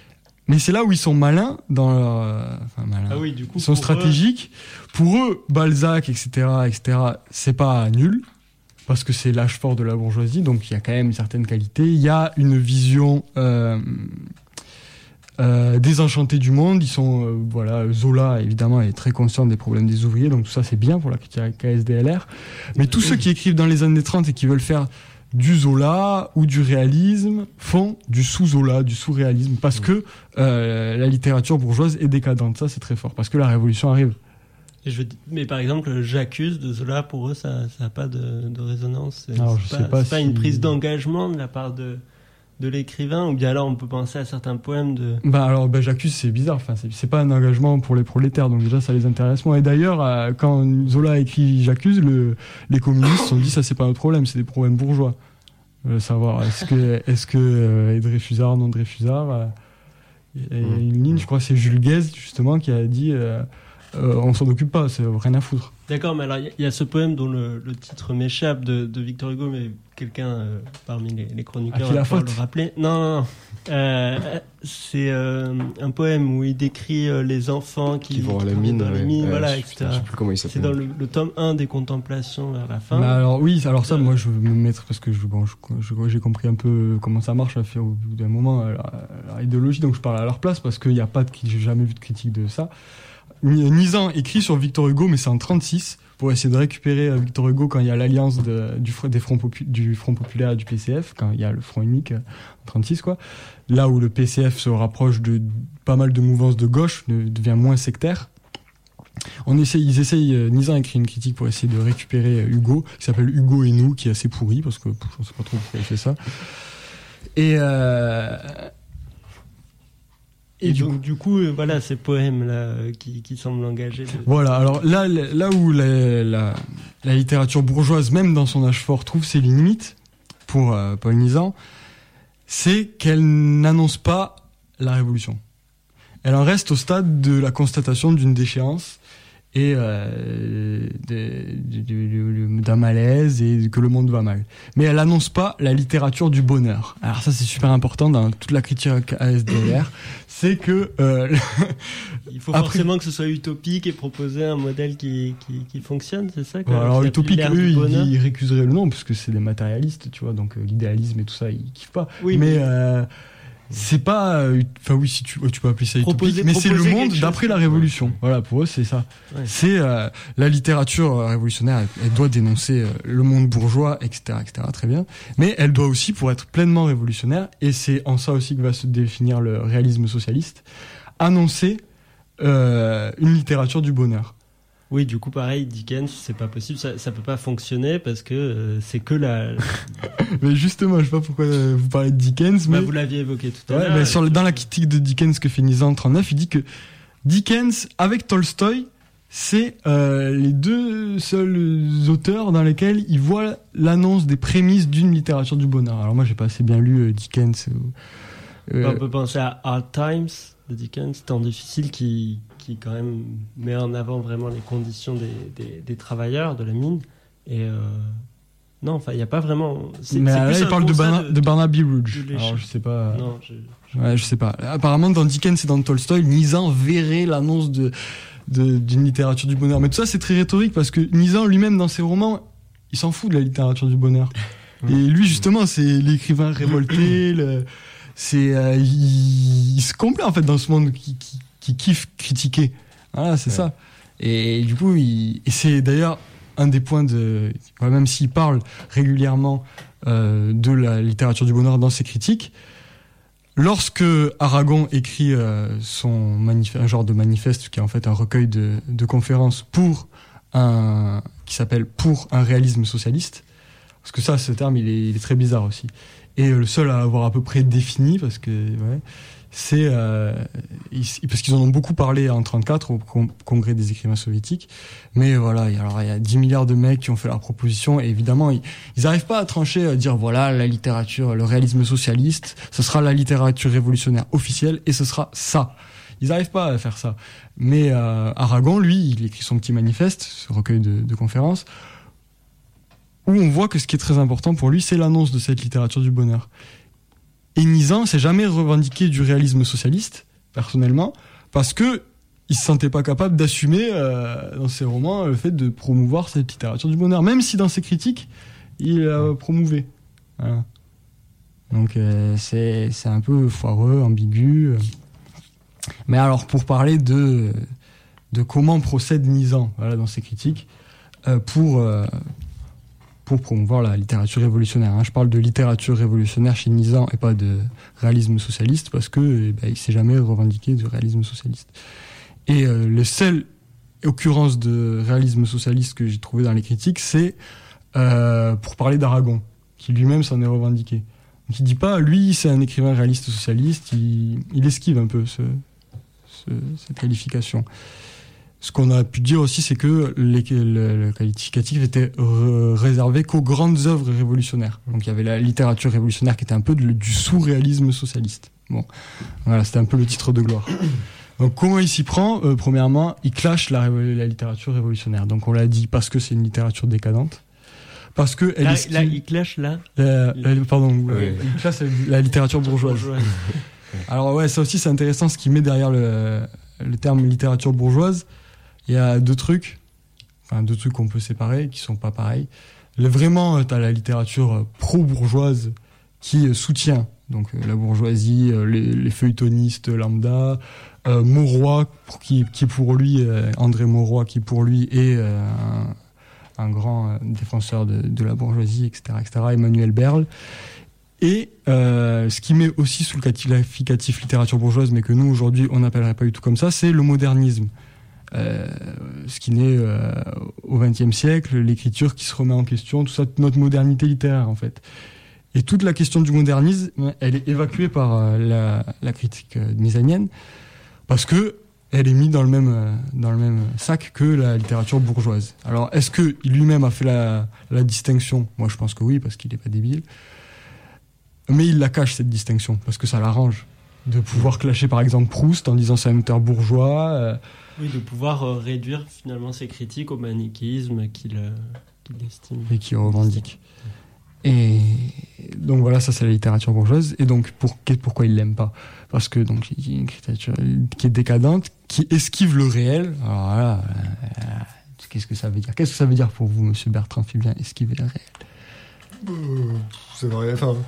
Mais c'est là où ils sont malins dans leur, enfin malins. Ah oui, du coup, ils sont stratégiques. Eux... Pour eux, Balzac, et cetera, et cetera, c'est pas nul parce que c'est l'âge fort de la bourgeoisie, donc il y a quand même une certaine qualité. Il y a une vision euh, euh, désenchantée du monde. Ils sont, euh, voilà, Zola évidemment est très conscient des problèmes des ouvriers, donc tout ça c'est bien pour la critique K S D L R. Mais tous ceux qui écrivent dans les années trente et qui veulent faire du Zola ou du réalisme font du sous-Zola, du sous-réalisme, parce que euh, la littérature bourgeoise est décadente. Ça, c'est très fort, parce que la révolution arrive. Et je, mais par exemple, J'accuse de Zola, pour eux, ça n'a pas de, de résonance. C'est, alors, c'est je pas, sais pas c'est si... pas une prise d'engagement de la part de, de l'écrivain, ou bien alors on peut penser à certains poèmes de... Bah alors, bah, J'accuse, c'est bizarre. Enfin, c'est, c'est pas un engagement pour les prolétaires, donc déjà, ça les intéresse moins. Et d'ailleurs, euh, quand Zola a écrit J'accuse, le, les communistes se sont dit, ça, c'est pas notre problème, c'est des problèmes bourgeois. Euh, savoir est-ce que est-ce que euh, est Dreyfusard, non Dreyfusard, euh, il y a une ligne, je crois que c'est Jules Guesde justement qui a dit euh, euh, on s'en occupe pas, c'est rien à foutre. D'accord, mais alors il y, y a ce poème dont le, le titre m'échappe de, de Victor Hugo, mais quelqu'un euh, parmi les, les chroniqueurs va pouvoir le rappeler. Non, non, non. Euh, c'est euh, un poème où il décrit euh, les enfants qui, qui vont à la mine, dans les ouais. mines, ouais, voilà, je, et cetera. Je sais plus comment il s'appelle. C'est dans le, le tome un des Contemplations vers la fin. Bah alors oui, alors ça, moi je veux me mettre parce que je, bon, je, je, j'ai compris un peu comment ça marche, ça fait au bout d'un moment la, la idéologie, donc je parle à leur place parce qu'il n'y a pas de, j'ai jamais vu de critique de ça. Nizan écrit sur Victor Hugo, mais c'est en trente-six, pour essayer de récupérer Victor Hugo quand il y a l'alliance de, du, des fronts popu, du Front Populaire et du P C F, quand il y a le Front unique en trente-six, quoi. Là où le P C F se rapproche de pas mal de mouvances de gauche, devient moins sectaire. On essaye, ils essayent, Nizan a écrit une critique pour essayer de récupérer Hugo, qui s'appelle Hugo et nous, qui est assez pourri, parce que je ne sais pas trop pourquoi il fait ça. Et, euh, Et, et donc, du coup, euh, voilà, ces poèmes-là euh, qui, qui semblent engagés. De... Voilà, alors là, là où la, la, la littérature bourgeoise, même dans son âge fort, trouve ses limites, pour euh, Paul Nizan, c'est qu'elle n'annonce pas la révolution. Elle en reste au stade de la constatation d'une déchéance et euh, de, de, de, de, d'un malaise et que le monde va mal. Mais elle annonce pas la littérature du bonheur. Alors ça, c'est super important dans toute la critique A S D L R. C'est que euh, il faut après... forcément que ce soit utopique et proposer un modèle qui qui, qui fonctionne, c'est ça. Bon, alors utopique, eux, ils, ils récuseraient le nom parce que c'est des matérialistes, tu vois. Donc euh, l'idéalisme et tout ça, ils kiffent pas. Oui, mais, mais... Euh, c'est pas, enfin oui, si tu, tu peux appeler ça utopique, mais c'est le monde d'après la révolution. Voilà, pour eux c'est ça. Ouais. C'est euh, la littérature révolutionnaire, elle, elle doit dénoncer euh, le monde bourgeois, et cetera, et cetera. Très bien. Mais elle doit aussi, pour être pleinement révolutionnaire, et c'est en ça aussi que va se définir le réalisme socialiste, annoncer euh, une littérature du bonheur. Oui, du coup, pareil, Dickens, c'est pas possible, ça, ça peut pas fonctionner parce que euh, c'est que la. Mais justement, je sais pas pourquoi vous parlez de Dickens, mais bah, vous l'aviez évoqué tout à ouais, l'heure. Mais sur le, dans la critique de Dickens que fait Nizan en trente-neuf, il dit que Dickens avec Tolstoï, c'est euh, les deux seuls auteurs dans lesquels il voit l'annonce des prémices d'une littérature du bonheur. Alors moi, j'ai pas assez bien lu euh, Dickens. Euh, On peut penser à Hard Times de Dickens, Temps difficile, qui qui quand même met en avant vraiment les conditions des, des, des travailleurs de la mine. Et euh, non, enfin, il n'y a pas vraiment... C'est, mais c'est là, il parle de, Barna, de, de Barnaby Rouge. Alors, je sais pas... Non, je, je... Ouais, je sais pas. Apparemment, dans Dickens et dans Tolstoï, Nizan verrait l'annonce de, de, d'une littérature du bonheur. Mais tout ça, c'est très rhétorique, parce que Nizan, lui-même, dans ses romans, il s'en fout de la littérature du bonheur. Et lui, justement, c'est l'écrivain révolté, le, c'est, euh, il, il se complaît, en fait, dans ce monde qui... qui qui kiffe critiquer. Voilà, c'est ouais. ça. Et du coup, il, et c'est d'ailleurs un des points de... Même s'il parle régulièrement euh, de la littérature du bonheur dans ses critiques, lorsque Aragon écrit euh, son manif- un genre de manifeste, qui est en fait un recueil de, de conférences pour un... qui s'appelle « Pour un réalisme socialiste », parce que ça, ce terme, il est, il est très bizarre aussi. Et le seul à avoir à peu près défini, parce que... Ouais, c'est euh, ils, parce qu'ils en ont beaucoup parlé en trente-quatre au con- congrès des écrivains soviétiques, mais voilà, alors il y a dix milliards de mecs qui ont fait leur proposition et évidemment ils, ils arrivent pas à trancher, à dire voilà la littérature, le réalisme socialiste, ce sera la littérature révolutionnaire officielle et ce sera ça. Ils arrivent pas à faire ça. Mais euh, Aragon, lui, il écrit son petit manifeste, ce recueil de, de conférences, où on voit que ce qui est très important pour lui, c'est l'annonce de cette littérature du bonheur. Et Nizan s'est jamais revendiqué du réalisme socialiste, personnellement, parce que il se sentait pas capable d'assumer euh, dans ses romans le fait de promouvoir cette littérature du bonheur, même si dans ses critiques il la promouvait. Voilà. Donc euh, c'est c'est un peu foireux, ambigu. Mais alors pour parler de de comment procède Nizan, voilà, dans ses critiques euh, pour euh, pour promouvoir la littérature révolutionnaire. Hein. Je parle de littérature révolutionnaire chez Nizan et pas de réalisme socialiste parce que eh ben, il s'est jamais revendiqué du réalisme socialiste. Et euh, le seul occurrence de réalisme socialiste que j'ai trouvé dans les critiques, c'est euh, pour parler d'Aragon, qui lui-même s'en est revendiqué. Donc il dit pas, lui, c'est un écrivain réaliste socialiste, il, il esquive un peu ce, ce, cette qualification. Ce qu'on a pu dire aussi, c'est que les, le, le qualificatif était re, réservé qu'aux grandes œuvres révolutionnaires. Donc il y avait la littérature révolutionnaire qui était un peu de, du sous-réalisme socialiste. Bon, voilà, c'était un peu le titre de gloire. Donc comment il s'y prend euh, Premièrement, il clash la, la littérature révolutionnaire. Donc on l'a dit parce que c'est une littérature décadente, parce que elle là, est là il clash là. La, la, pardon, oui. il clash la littérature bourgeoise. Alors ouais, ça aussi c'est intéressant ce qu'il met derrière le, le terme littérature bourgeoise. Il y a deux trucs, enfin deux trucs qu'on peut séparer, qui sont pas pareils. Le, vraiment, t'as la littérature pro-bourgeoise qui soutient donc la bourgeoisie, les, les feuilletonistes lambda. Euh, Mauroy, pour qui, qui pour lui, euh, André Mauroy, qui pour lui est euh, un, un grand euh, défenseur de, de la bourgeoisie, et cetera, et cetera. Emmanuel Berle. Et euh, ce qui met aussi sous le qualificatif littérature bourgeoise, mais que nous aujourd'hui on n'appellerait pas du tout comme ça, c'est le modernisme. Euh, ce qui naît euh, au vingtième siècle, l'écriture qui se remet en question, tout ça, notre modernité littéraire en fait. Et toute la question du modernisme, elle est évacuée par euh, la, la critique euh, nizanienne. Parce que elle est mise dans le même dans le même sac que la littérature bourgeoise. Alors est-ce que il lui-même a fait la la distinction ? Moi je pense que oui parce qu'il est pas débile. Mais il la cache cette distinction parce que ça l'arrange de pouvoir clasher par exemple Proust en disant c'est un auteur bourgeois. Euh... Oui, de pouvoir euh, réduire finalement ses critiques au manichéisme qu'il euh, qu'il estime et qu'il revendique. Et donc voilà, ça c'est la littérature bourgeoise. Et donc pour, pourquoi il l'aime pas ? Parce que donc il y a une littérature qui est décadente, qui esquive le réel. Alors voilà, euh, qu'est-ce que ça veut dire ? Qu'est-ce que ça veut dire pour vous, Monsieur Bertrand Fibien, esquiver le réel ? euh, Ça va rien. Enfin,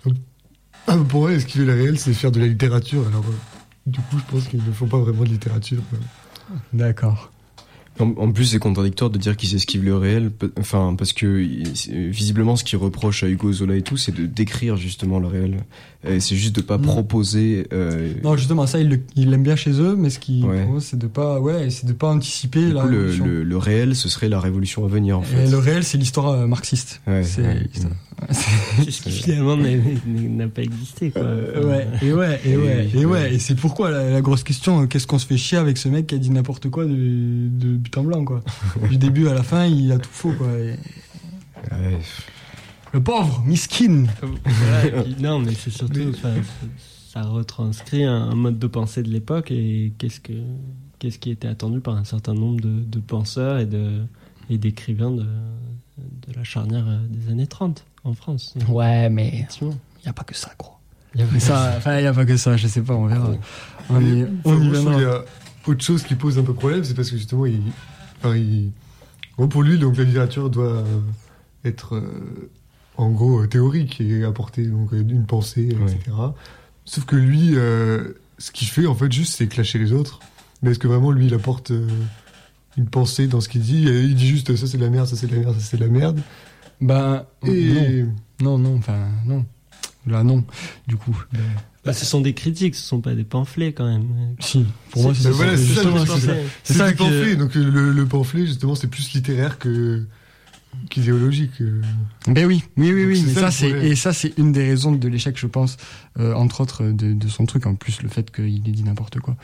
euh, pour moi, esquiver le réel, c'est faire de la littérature. Alors euh, du coup, je pense qu'ils ne font pas vraiment de littérature. Euh. D'accord. En, en plus, c'est contradictoire de dire qu'il s'esquive le réel, enfin parce que visiblement, ce qu'il reproche à Hugo Zola et tout, c'est de décrire justement le réel. Et c'est juste de pas mmh. proposer. Euh... Non, justement, ça, il, le, il l'aime bien chez eux, mais ce qu'il ouais. propose, c'est de pas, ouais, c'est de pas anticiper du la coup, révolution. Le, le, le réel, ce serait la révolution à venir, en fait. Et le réel, c'est l'histoire euh, marxiste. Ouais, c'est, ouais, l'histoire. Ouais. c'est ce qui finalement n'a, n'a pas existé, quoi. Euh, ouais, et ouais, et, et ouais, et, et ouais, et c'est pourquoi la, la grosse question, qu'est-ce qu'on se fait chier avec ce mec qui a dit n'importe quoi de, de but en blanc, quoi. Du début à la fin, il a tout faux, quoi. Et... Ouais. Le pauvre, miskin. Voilà, puis, non, mais c'est surtout, mais... ça retranscrit un, un mode de pensée de l'époque et qu'est-ce que, qu'est-ce qui était attendu par un certain nombre de, de penseurs et de, et d'écrivains de, de la charnière des années trente en France. Ouais, mais il n'y a pas que ça, quoi. Il y a ça, enfin, il n'y a pas que ça, je sais pas, on verra. On mais, y, on y il y a autre chose qui pose un peu problème, c'est parce que justement, il, enfin, il, bon, pour lui, donc la littérature doit être euh, en gros théorique et apporter donc une pensée, ouais. et cetera. Sauf que lui, euh, ce qu'il fait en fait juste, c'est clasher les autres. Mais est-ce que vraiment lui, il apporte euh, une pensée dans ce qu'il dit ? Il dit juste ça c'est de la merde, ça c'est de la merde, ça c'est de la merde. Ben et... non, non, non, enfin non. Là non, du coup. Ben... Bah, ce sont des critiques, ce sont pas des pamphlets quand même. Si, pour moi c'est, ben voilà, c'est, ça, c'est ça. C'est, c'est ça, ça des pamphlets. Donc le, le pamphlet justement c'est plus littéraire que qu'idéologique. Ben oui, oui, oui, oui. Mais ça, c'est et ça c'est une des raisons de l'échec, je pense, euh, entre autres de, de son truc. En plus le fait qu'il ait dit n'importe quoi.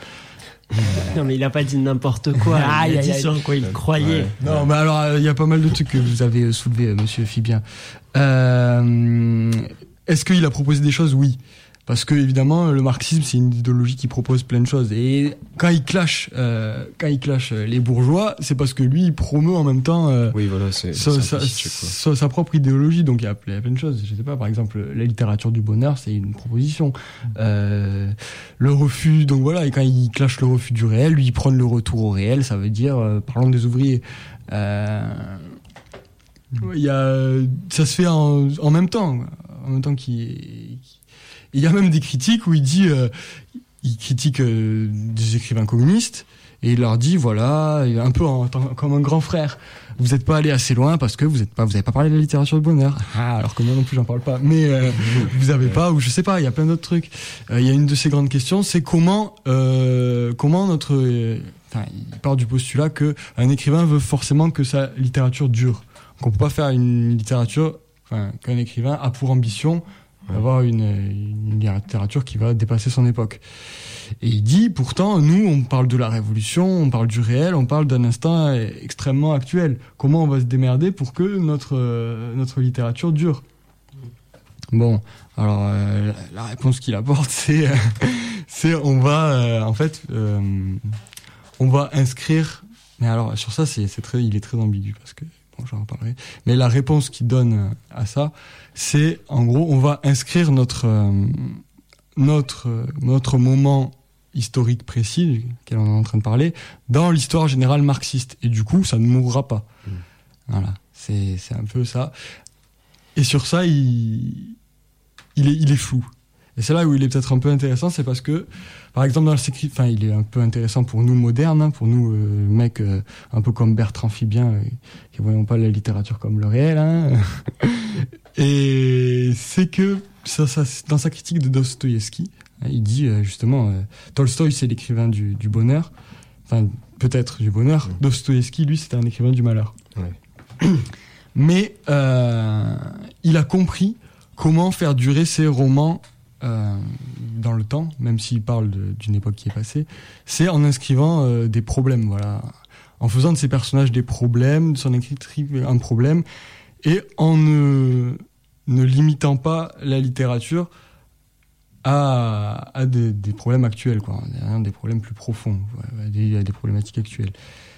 Non mais il a pas dit n'importe quoi. Ah, il a dit sur quoi il croyait. Ouais. Non, mais alors il y a pas mal de trucs que vous avez soulevé, Monsieur Fibien. Euh, est-ce qu'il a proposé des choses ? Oui. Parce que évidemment, le marxisme, c'est une idéologie qui propose plein de choses. Et quand il clash, euh, quand il clash les bourgeois, c'est parce que lui, il promeut en même temps euh, oui, voilà, c'est, sa, c'est sa, sa, sa propre idéologie. Donc il y a plein de choses. Je sais pas, par exemple, la littérature du bonheur, c'est une proposition. Euh, le refus, donc voilà, et quand il clash le refus du réel, lui, il prône le retour au réel. Ça veut dire, euh, parlons des ouvriers. Euh, il y a, ça se fait en, en même temps, en même temps qu'il. Il y a même des critiques où il dit, euh, il critique euh, des écrivains communistes et il leur dit voilà, un peu en, en, comme un grand frère, vous n'êtes pas allé assez loin parce que vous n'êtes pas, vous n'avez pas parlé de la littérature du bonheur. Ah, alors que moi non plus j'en parle pas. Mais euh, vous avez pas, ou je sais pas, il y a plein d'autres trucs. Euh, il y a une de ces grandes questions, c'est comment, euh, comment notre, enfin, euh, il part du postulat que un écrivain veut forcément que sa littérature dure. Donc on peut pas faire une littérature, enfin, qu'un écrivain a pour ambition d'avoir une, une littérature qui va dépasser son époque. Et il dit, pourtant, nous, on parle de la révolution, on parle du réel, on parle d'un instant extrêmement actuel. Comment on va se démerder pour que notre, euh, notre littérature dure ? Bon, alors, euh, la réponse qu'il apporte, c'est, euh, c'est on va, euh, en fait, euh, on va inscrire... Mais alors, sur ça, c'est, c'est très, il est très ambigu, parce que... Bon, j'en parlerai. Mais la réponse qu'il donne à ça, c'est, en gros, on va inscrire notre, euh, notre, euh, notre moment historique précis, duquel on est en train de parler, dans l'histoire générale marxiste. Et du coup, ça ne mourra pas. Mmh. Voilà. C'est, c'est un peu ça. Et sur ça, il, il est, il est flou. Et c'est là où il est peut-être un peu intéressant, c'est parce que, par exemple, dans le sécri... enfin, il est un peu intéressant pour nous modernes, hein, pour nous, euh, mecs, euh, un peu comme Bertrand Fibien, euh, qui voyons pas la littérature comme le réel, hein. Et c'est que, ça, ça, dans sa critique de Dostoïevski, hein, il dit, euh, justement, euh, Tolstoï, c'est l'écrivain du, du bonheur, enfin, peut-être du bonheur, mmh. Dostoïevski, lui, c'était un écrivain du malheur. Ouais. Mais, euh, il a compris comment faire durer ses romans Euh, dans le temps, même s'il parle de, d'une époque qui est passée, c'est en inscrivant euh, des problèmes, voilà, en faisant de ses personnages des problèmes, de son écriture un problème, et en ne, ne limitant pas la littérature à, à des, des problèmes actuels, quoi, des problèmes plus profonds, à des, à des problématiques actuelles.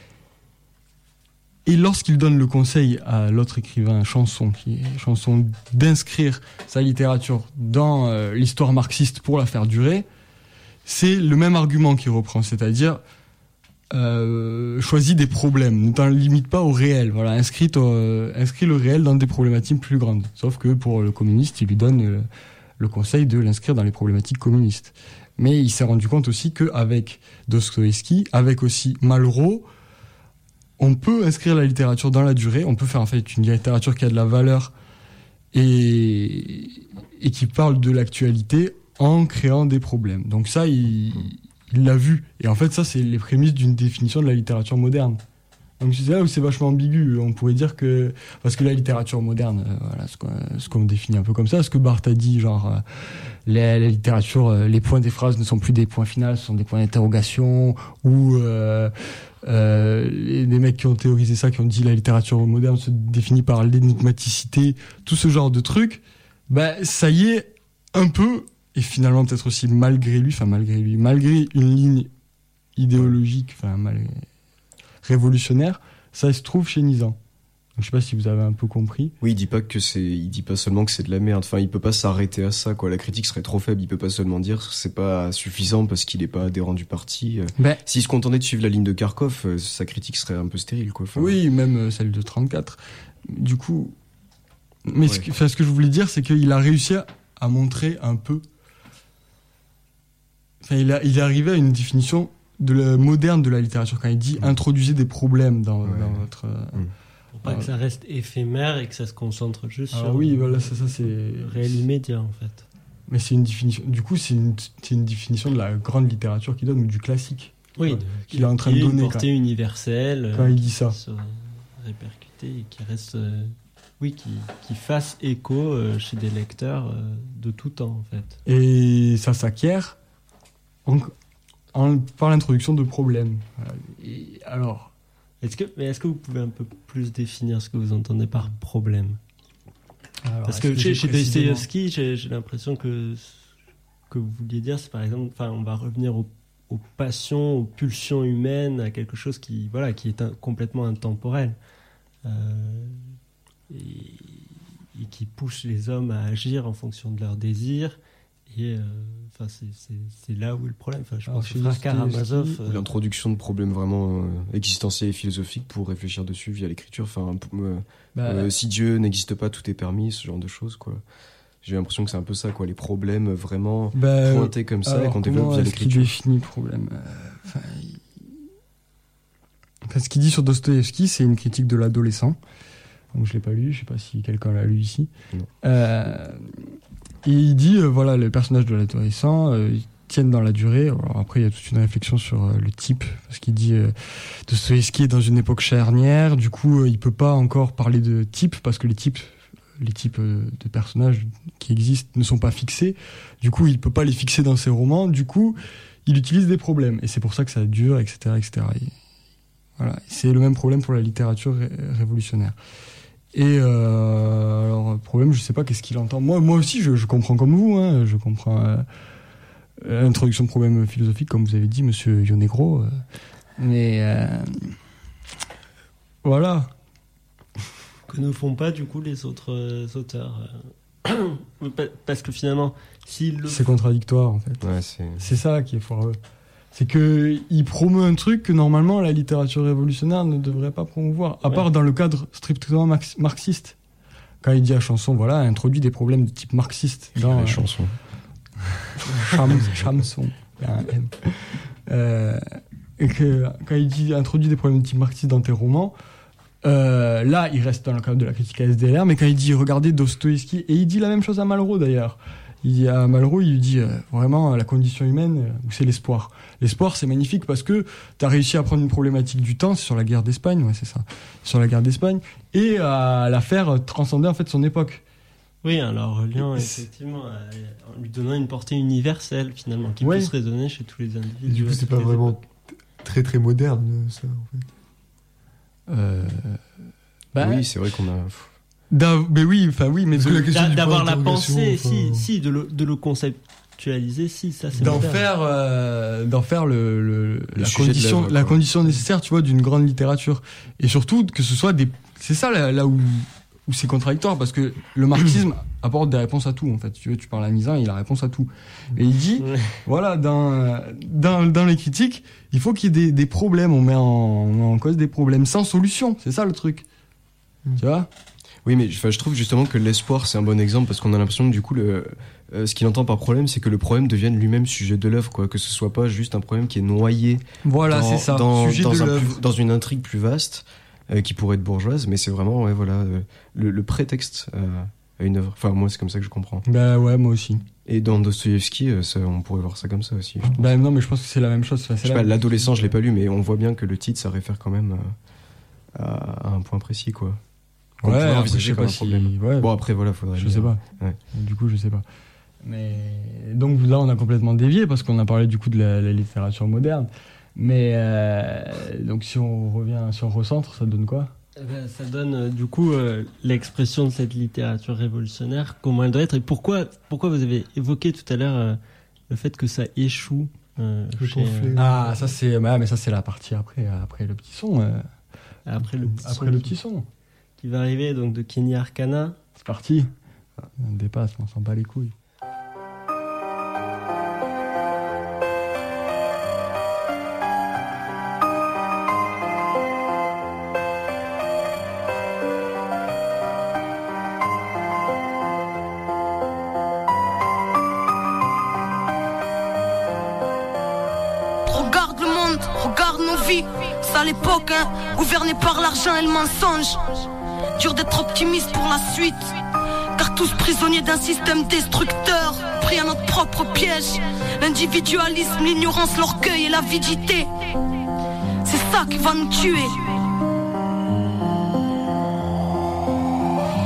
Et lorsqu'il donne le conseil à l'autre écrivain Chanson, qui est Chanson, d'inscrire sa littérature dans euh, l'histoire marxiste pour la faire durer, c'est le même argument qu'il reprend, c'est-à-dire euh, choisis des problèmes, ne t'en limite pas au réel. Voilà, inscris, euh, inscris le réel dans des problématiques plus grandes. Sauf que pour le communiste, il lui donne euh, le conseil de l'inscrire dans les problématiques communistes. Mais il s'est rendu compte aussi qu'avec Dostoïevski, avec aussi Malraux, on peut inscrire la littérature dans la durée, on peut faire en fait une littérature qui a de la valeur et, et qui parle de l'actualité en créant des problèmes. Donc ça, il, il l'a vu. Et en fait, ça, c'est les prémices d'une définition de la littérature moderne. Donc c'est là où c'est vachement ambigu. On pourrait dire que... Parce que la littérature moderne, euh, voilà, ce qu'on, ce qu'on définit un peu comme ça, ce que Barthes a dit, genre... Euh, la, la littérature, euh, les points des phrases ne sont plus des points finaux, ce sont des points d'interrogation, ou... Euh, Euh, les, les mecs qui ont théorisé ça, qui ont dit la littérature moderne se définit par l'énigmaticité, tout ce genre de trucs, bah ça y est un peu, et finalement peut-être aussi malgré lui, enfin malgré lui, malgré une ligne idéologique, enfin mal, révolutionnaire, ça se trouve chez Nizan. Donc, je sais pas si vous avez un peu compris. Oui, il dit pas que c'est, il dit pas seulement que c'est de la merde. Enfin, il peut pas s'arrêter à ça, quoi. La critique serait trop faible. Il peut pas seulement dire que c'est pas suffisant parce qu'il est pas adhérent du parti. Ben, s'il se contentait de suivre la ligne de Kharkov, sa critique serait un peu stérile, quoi. Enfin, oui, même celle de trente-quatre. Du coup, mais ouais. ce, que, enfin, ce que je voulais dire, c'est qu'il a réussi à montrer un peu. Enfin, il a, il est arrivé à une définition de la moderne de la littérature quand il dit mmh. introduisez des problèmes dans, ouais. dans votre. Mmh. Pour pas que ça reste éphémère et que ça se concentre juste ah sur oui, voilà, ça, ça, c'est, le réel immédiat, en fait. Mais c'est une définition... Du coup, c'est une, c'est une définition de la grande littérature qu'il donne, ou du classique. Oui, de, qu'il est en train de donner. Une portée universelle. Quand il dit ça. Qui soit répercutée et qui reste... Euh, oui, qui, qui fasse écho euh, chez des lecteurs euh, de tout temps, en fait. Et ça s'acquiert en, en, par l'introduction de problèmes. Et alors... Est-ce que, mais est-ce que vous pouvez un peu plus définir ce que vous entendez par problème ? Alors, Parce que chez, chez Dostoïevski, j'ai, j'ai l'impression que que vous vouliez dire, c'est par exemple, enfin, on va revenir aux, aux passions, aux pulsions humaines, à quelque chose qui, voilà, qui est un, complètement intemporel euh, et, et qui pousse les hommes à agir en fonction de leurs désirs. Et enfin, euh, c'est, c'est, c'est là où est le problème. Enfin, je pense que frère Karamazov, euh... l'introduction de problèmes vraiment euh, existentiels et philosophiques pour réfléchir dessus via l'écriture. Enfin, euh, bah, euh, si Dieu n'existe pas, tout est permis, ce genre de choses, quoi. J'ai l'impression que c'est un peu ça, quoi. Les problèmes vraiment bah, pointés comme ça et qu'on développe via l'écriture. Comment est-ce qu'il définit le problème enfin, il... enfin, ce qu'il dit sur Dostoïevski, c'est une critique de l'adolescent. Donc je l'ai pas lu. Je sais pas si quelqu'un l'a lu ici. Non. Euh... Et il dit, euh, voilà, les personnages de l'adolescent euh, ils tiennent dans la durée. Alors après, il y a toute une réflexion sur euh, le type, parce qu'il dit euh, Dostoïevski est dans une époque charnière. Du coup, euh, il peut pas encore parler de type, parce que les types, les types euh, de personnages qui existent ne sont pas fixés. Du coup, il peut pas les fixer dans ses romans. Du coup, il utilise des problèmes, et c'est pour ça que ça dure, et cetera, et cetera. Et, voilà, c'est le même problème pour la littérature ré- révolutionnaire. Et euh, alors problème, je sais pas qu'est-ce qu'il entend. Moi, moi aussi, je, je comprends comme vous. Hein, je comprends euh, l'introduction de problèmes philosophiques, comme vous avez dit, Monsieur Yonegro. Euh, mais euh, voilà. Que ne font pas du coup les autres euh, auteurs. Euh, parce que finalement, s'ils le... c'est contradictoire en fait. Ouais, c'est... c'est ça qui est foireux. C'est que il promeut un truc que normalement la littérature révolutionnaire ne devrait pas promouvoir, à ouais. part dans le cadre strictement max- marxiste. Quand il dit à Chanson, voilà, introduit des problèmes de type marxiste dans la chanson. Chanson. Euh, et que quand il dit introduit des problèmes de type marxiste dans tes romans, euh, là il reste dans le cadre de la critique à S D L R, mais quand il dit regardez Dostoïevski, et il dit la même chose à Malraux d'ailleurs. Il y a Malraux, il lui dit euh, vraiment la condition humaine, euh, où c'est l'espoir. L'espoir, c'est magnifique parce que t'as réussi à prendre une problématique du temps, c'est sur la guerre d'Espagne, ouais, c'est ça, sur la guerre d'Espagne, et à la faire transcender en fait son époque. Oui, alors reliant effectivement, en lui donnant une portée universelle finalement, qui ouais. puisse résonner chez tous les individus. Et du coup, c'est pas vraiment époques. très très moderne, ça, en fait. Euh... Bah, oui, c'est vrai qu'on a. D'a... Mais oui, enfin oui, mais de... D'a, d'avoir la pensée, enfin... si, si, de le, de le conceptualiser, si, ça c'est d'en moderne. faire, euh, d'en faire le, le, le la condition, la condition nécessaire, tu vois, d'une grande littérature, et surtout que ce soit des, c'est ça là, là où où c'est contradictoire, parce que le marxisme apporte des réponses à tout en fait. Tu veux, tu parles à Nizan, il a réponse à tout, et il dit, ouais. voilà, dans dans dans les critiques, il faut qu'il y ait des, des problèmes, on met en, on met en cause des problèmes sans solution, c'est ça le truc, mmh. tu vois. Oui, mais je trouve justement que l'espoir, c'est un bon exemple, parce qu'on a l'impression que du coup, le, euh, ce qu'il entend par problème, c'est que le problème devienne lui-même sujet de l'œuvre, quoi, que ce soit pas juste un problème qui est noyé voilà, dans, c'est ça. Dans, sujet dans, de un l'œuvre. plus, dans une intrigue plus vaste, euh, qui pourrait être bourgeoise, mais c'est vraiment ouais, voilà, euh, le, le prétexte euh, à une œuvre. Enfin, moi, c'est comme ça que je comprends. Bah ouais, moi aussi. Et dans Dostoïevski, euh, ça, on pourrait voir ça comme ça aussi. Bah non, mais je pense que c'est la même chose. Enfin, c'est je sais la... pas, l'adolescent, je l'ai pas lu, mais on voit bien que le titre, ça réfère quand même à, à, à un point précis, quoi. On ouais, après, je sais pas si... ouais, bon, après, voilà, faudrait je dire. sais pas. Ouais. Du coup, je sais pas. Mais donc là, on a complètement dévié parce qu'on a parlé du coup de la, la littérature moderne. Mais euh, donc si on revient, si on recentre, ça donne quoi ? Eh ben, ça donne euh, du coup euh, l'expression de cette littérature révolutionnaire, comment elle doit être et pourquoi, pourquoi vous avez évoqué tout à l'heure euh, le fait que ça échoue. Euh, chez, euh... Ah, ça c'est, bah, mais ça c'est la partie après, après le petit son. Euh... Après le petit après son le petit son. Qui va arriver donc de Kenny Arcana. C'est parti. On dépasse, on s'en bat les couilles. Regarde le monde, regarde nos vies. C'est à l'époque, hein, gouverné par l'argent et le mensonge. Dur d'être optimiste pour la suite, car tous prisonniers d'un système destructeur, pris à notre propre piège. L'individualisme, l'ignorance, l'orgueil et l'avidité, c'est ça qui va nous tuer.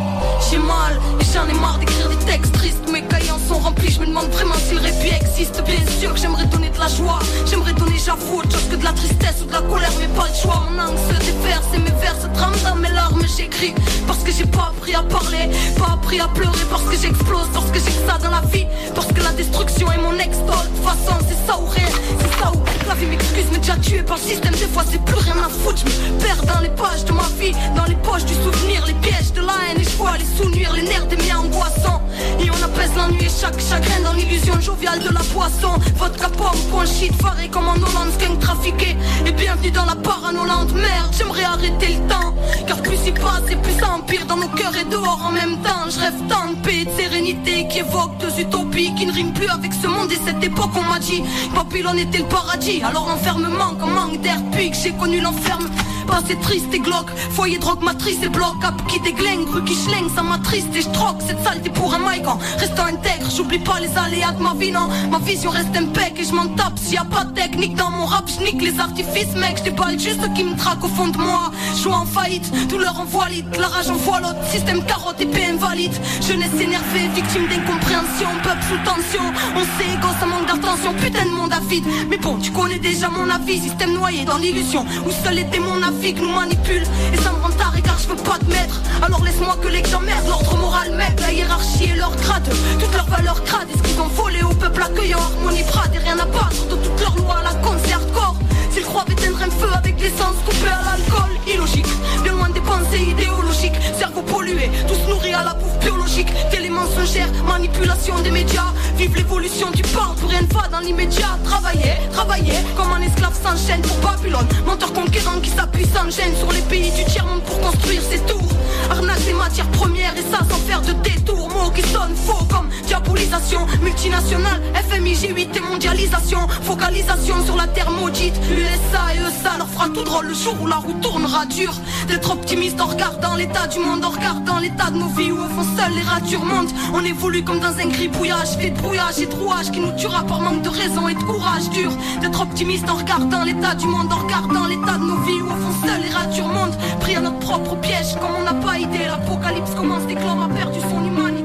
j'ai mal et j'en ai marre d'écrire des textes tristes. Mes cahiers en sont remplis, je me demande vraiment si le répit existe. Bien sûr que j'aimerais donner de la joie, j'aimerais donner j'avoue autre chose que de la tristesse ou de la colère, mais pas le choix. Mon langue se déverse et mes vers se trament dans mes larmes. J'écris parce que j'ai pas appris à parler, pas appris à pleurer, parce que j'explose lorsque j'ai que ça dans la vie, parce que la destruction est mon ex-tol. De toute façon c'est ça ou rien, c'est ça ou la vie m'excuse mais déjà tué par le système. Des fois c'est plus rien à foutre, je me perds dans les pages de ma vie, dans les poches du souvenir, les pièges de la haine, et je vois les sous-nuire, les nerfs des miens angoissants. Et on apaise l'ennui et chaque chagrin dans l'illusion joviale de la poisson. Vodka pomme, point shit, faré comme en Hollande, skunk trafiqué. Et bienvenue dans la paranolante, merde, j'aimerais arrêter le temps, car plus il passe et plus ça empire dans nos cœurs et dehors en même temps. Je rêve tant de paix et de sérénité qui évoquent deux utopies qui ne riment plus avec ce monde et cette époque. On m'a dit Babylone était le paradis, alors enfermement comme manque d'air depuis que j'ai connu l'enferme. Passé triste et glauque, foyer drogue matrice et bloc, cap qui déglingue, rue qui schlingue, ça m'attriste et je troque cette saleté pour un mic en restant intègre. J'oublie pas les aléas de ma vie, non, ma vision reste impec et je m'en tape s'il y a pas de technique dans mon rap, je nique les artifices, mec, je déballe juste ce qui me traque au fond de moi. Je suis en faillite, douleur en voilite, la rage en voie l'autre, système carotte épée invalide. Jeunesse énervée, victime d'incompréhension, peuple sous tension, on sait égo, ça manque d'attention, putain de monde avide. Mais bon, tu connais déjà mon avis, système noyé dans l'illusion, où seuls les démons naviguent, que nous manipule. Et ça me rend taré car je veux pas te mettre. Alors laisse-moi que les gens merdent, l'ordre moral mec, la hiérarchie et leur grade, toutes leurs valeurs crades, est-ce qu'ils ont volé au peuple accueillant, harmonie brade et rien à battre de toutes leurs lois à la concert corps. S'ils croient éteindre un feu avec l'essence coupée à l'alcool, illogique, bien loin des pensées idéologiques, cerveau pollué, tous nourris à la bouffe biologique, télé mensongère, manipulation des médias, vive l'évolution du parle, plus rien ne va dans l'immédiat, travailler, travailler, comme un esclave s'enchaîne pour Babylone, menteur conquérant qui s'appuie sans gêne sur les pays du tiers-monde pour construire ses tours, arnaque des matières premières et ça sans faire de détour, mots qui sonnent faux comme diabolisation, multinationale, F M I, G huit et mondialisation, focalisation sur la terre maudite, U S A et eux ça leur fera tout drôle le jour où la roue tournera dur, d'être optimiste en regardant l'état du monde, en regardant l'état de nos vies où au fond seules les ratures montent, on évolue comme dans un gribouillage, fait de brouillage et trouage qui nous tuera par manque de raison et de courage dur, d'être optimiste en regardant l'état du monde, en regardant l'état de nos vies où au fond seules les ratures montent, pris à notre propre piège comme on n'a pas idée, l'apocalypse commence dès que l'homme a perdu son humanité.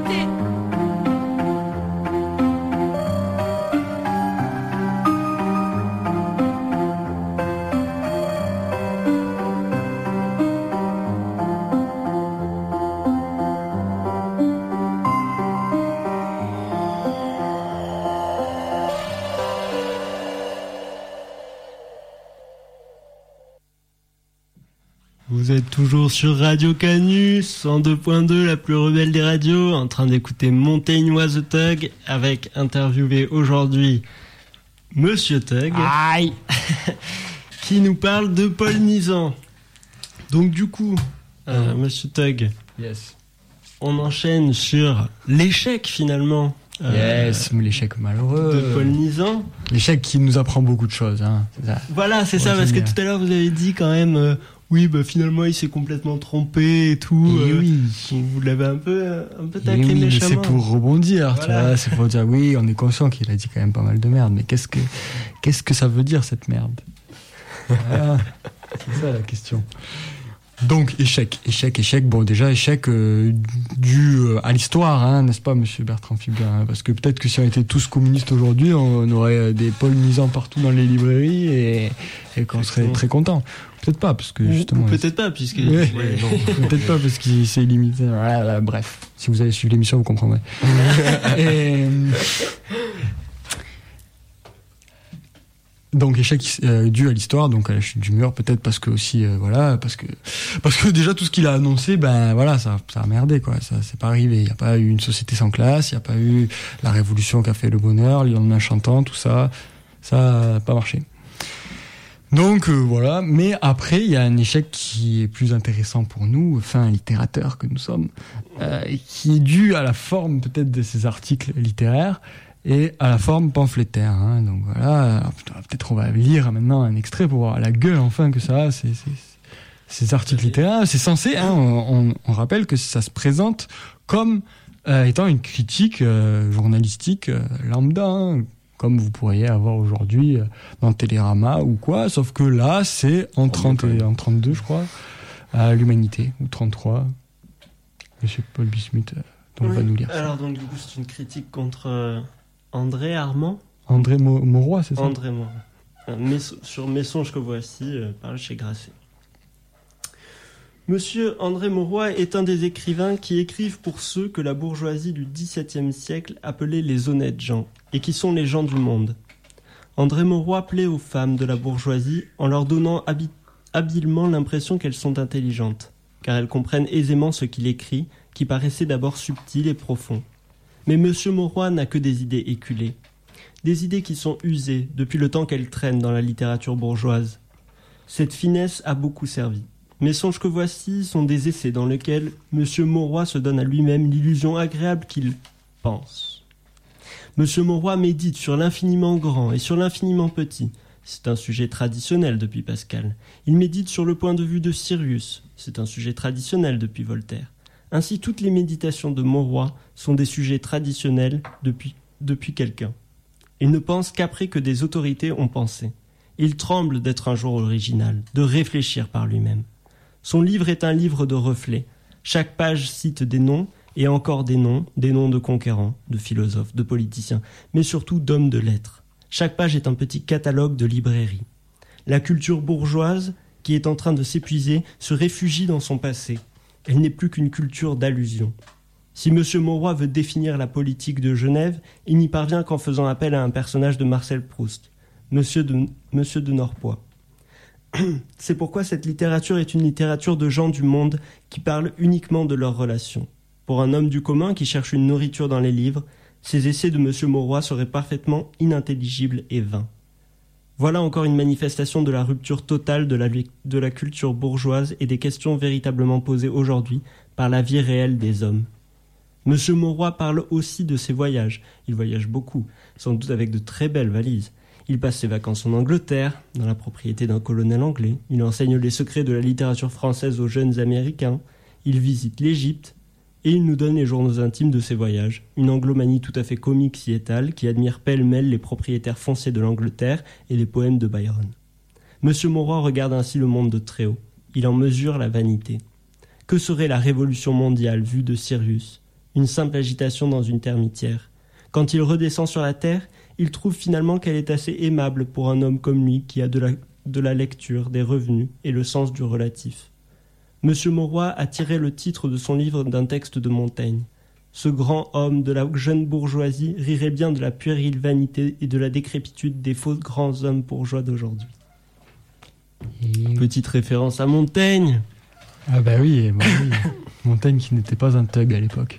Vous êtes toujours sur Radio Canus, cent deux point deux, la plus rebelle des radios, en train d'écouter Montaigne Was a Thug, avec interviewé aujourd'hui Monsieur Thug, aïe, qui nous parle de Paul Nizan. Donc du coup, euh, Monsieur Thug, yes, on enchaîne sur l'échec finalement. Euh, yes, l'échec malheureux de Paul Nizan. L'échec qui nous apprend beaucoup de choses. Hein, c'est ça. Voilà, c'est ça, parce que tout à l'heure vous avez dit quand même, euh, oui, bah finalement il s'est complètement trompé et tout. Et euh, oui. Vous l'avez un peu, un peu Et taclé oui, méchamment. c'est pour rebondir, Voilà. tu vois, c'est pour dire oui, on est conscient qu'il a dit quand même pas mal de merde, mais qu'est-ce que, qu'est-ce que ça veut dire cette merde? Voilà, c'est ça la question. Donc échec, échec, échec. Bon déjà échec euh, dû euh, à l'histoire, hein, n'est-ce pas, Monsieur Bertrand Fibien, hein, parce que peut-être que si on était tous communistes aujourd'hui, on aurait des Paul Nizan partout dans les librairies et, et qu'on serait très content. Peut-être pas, parce que justement. Ou peut-être pas, puisque. Ouais, ouais, non, peut-être pas, parce qu'il s'est limité. Voilà, voilà, bref, si vous avez suivi l'émission, vous comprendrez. et, Donc échec euh, dû à l'histoire, donc à la chute du mur, peut-être parce que aussi euh, voilà, parce que parce que déjà tout ce qu'il a annoncé, ben voilà, ça ça a merdé quoi, ça c'est pas arrivé. Il y a pas eu une société sans classe, il y a pas eu la révolution qui a fait le bonheur, le lendemain chantant, tout ça, ça a pas marché. Donc euh, voilà, mais après il y a un échec qui est plus intéressant pour nous, fins littérateurs que nous sommes, euh, qui est dû à la forme peut-être de ces articles littéraires. Et à la forme pamphlétaire, hein. Donc voilà, alors, putain, peut-être on va lire maintenant un extrait pour voir la gueule enfin que ça a, ces, ces, ces articles littéraires. C'est censé, hein, on, on, on rappelle que ça se présente comme euh, étant une critique euh, journalistique euh, lambda, hein, comme vous pourriez avoir aujourd'hui euh, dans Télérama ou quoi, sauf que là c'est en trente et en trente-deux je crois, à l'Humanité, ou trente-trois. Monsieur Paul Bismuth, euh, donc oui. va nous lire Alors, ça. donc, du coup, c'est une critique contre euh, André Armand André Mo- Mauroy, c'est ça André Mauroy. Euh, mes, sur Mes songes que voici, euh, par chez Grasset. Monsieur André Mauroy est un des écrivains qui écrivent pour ceux que la bourgeoisie du dix-septième siècle appelait les honnêtes gens, et qui sont les gens du monde. André Mauroy plaît aux femmes de la bourgeoisie en leur donnant habi- habilement l'impression qu'elles sont intelligentes, car elles comprennent aisément ce qu'il écrit, qui paraissait d'abord subtil et profond. Mais Monsieur Mauroy n'a que des idées éculées, des idées qui sont usées depuis le temps qu'elles traînent dans la littérature bourgeoise. Cette finesse a beaucoup servi. Mes songes que voici sont des essais dans lesquels Monsieur Mauroy se donne à lui-même l'illusion agréable qu'il pense. Monsieur Mauroy médite sur l'infiniment grand et sur l'infiniment petit. C'est un sujet traditionnel depuis Pascal. Il médite sur le point de vue de Sirius. C'est un sujet traditionnel depuis Voltaire. Ainsi, toutes les méditations de Mauroy sont des sujets traditionnels depuis, depuis quelqu'un. Il ne pense qu'après que des autorités ont pensé. Il tremble d'être un jour original, de réfléchir par lui-même. Son livre est un livre de reflets. Chaque page cite des noms, et encore des noms, des noms de conquérants, de philosophes, de politiciens, mais surtout d'hommes de lettres. Chaque page est un petit catalogue de librairie. La culture bourgeoise, qui est en train de s'épuiser, se réfugie dans son passé. Elle n'est plus qu'une culture d'allusion. Si M. Mauroy veut définir la politique de Genève, il n'y parvient qu'en faisant appel à un personnage de Marcel Proust, Monsieur de, Monsieur de Norpois. C'est pourquoi cette littérature est une littérature de gens du monde qui parlent uniquement de leurs relations. Pour un homme du commun qui cherche une nourriture dans les livres, ces essais de M. Mauroy seraient parfaitement inintelligibles et vains. Voilà encore une manifestation de la rupture totale de la, de la culture bourgeoise et des questions véritablement posées aujourd'hui par la vie réelle des hommes. M. Mauroy parle aussi de ses voyages. Il voyage beaucoup, sans doute avec de très belles valises. Il passe ses vacances en Angleterre, dans la propriété d'un colonel anglais. Il enseigne les secrets de la littérature française aux jeunes Américains. Il visite l'Égypte. Et il nous donne les journaux intimes de ses voyages. Une anglomanie tout à fait comique s'y étale, qui admire pêle-mêle les propriétaires fonciers de l'Angleterre et les poèmes de Byron. M. Mauroy regarde ainsi le monde de très haut. Il en mesure la vanité. Que serait la révolution mondiale vue de Sirius ? Une simple agitation dans une termitière. Quand il redescend sur la terre, il trouve finalement qu'elle est assez aimable pour un homme comme lui qui a de la, de la lecture, des revenus et le sens du relatif. M. Mauroy a tiré le titre de son livre d'un texte de Montaigne. Ce grand homme de la jeune bourgeoisie rirait bien de la puérile vanité et de la décrépitude des faux grands hommes bourgeois d'aujourd'hui. Et... Petite référence à Montaigne. Ah bah oui, bah oui. Montaigne qui n'était pas un thug à l'époque.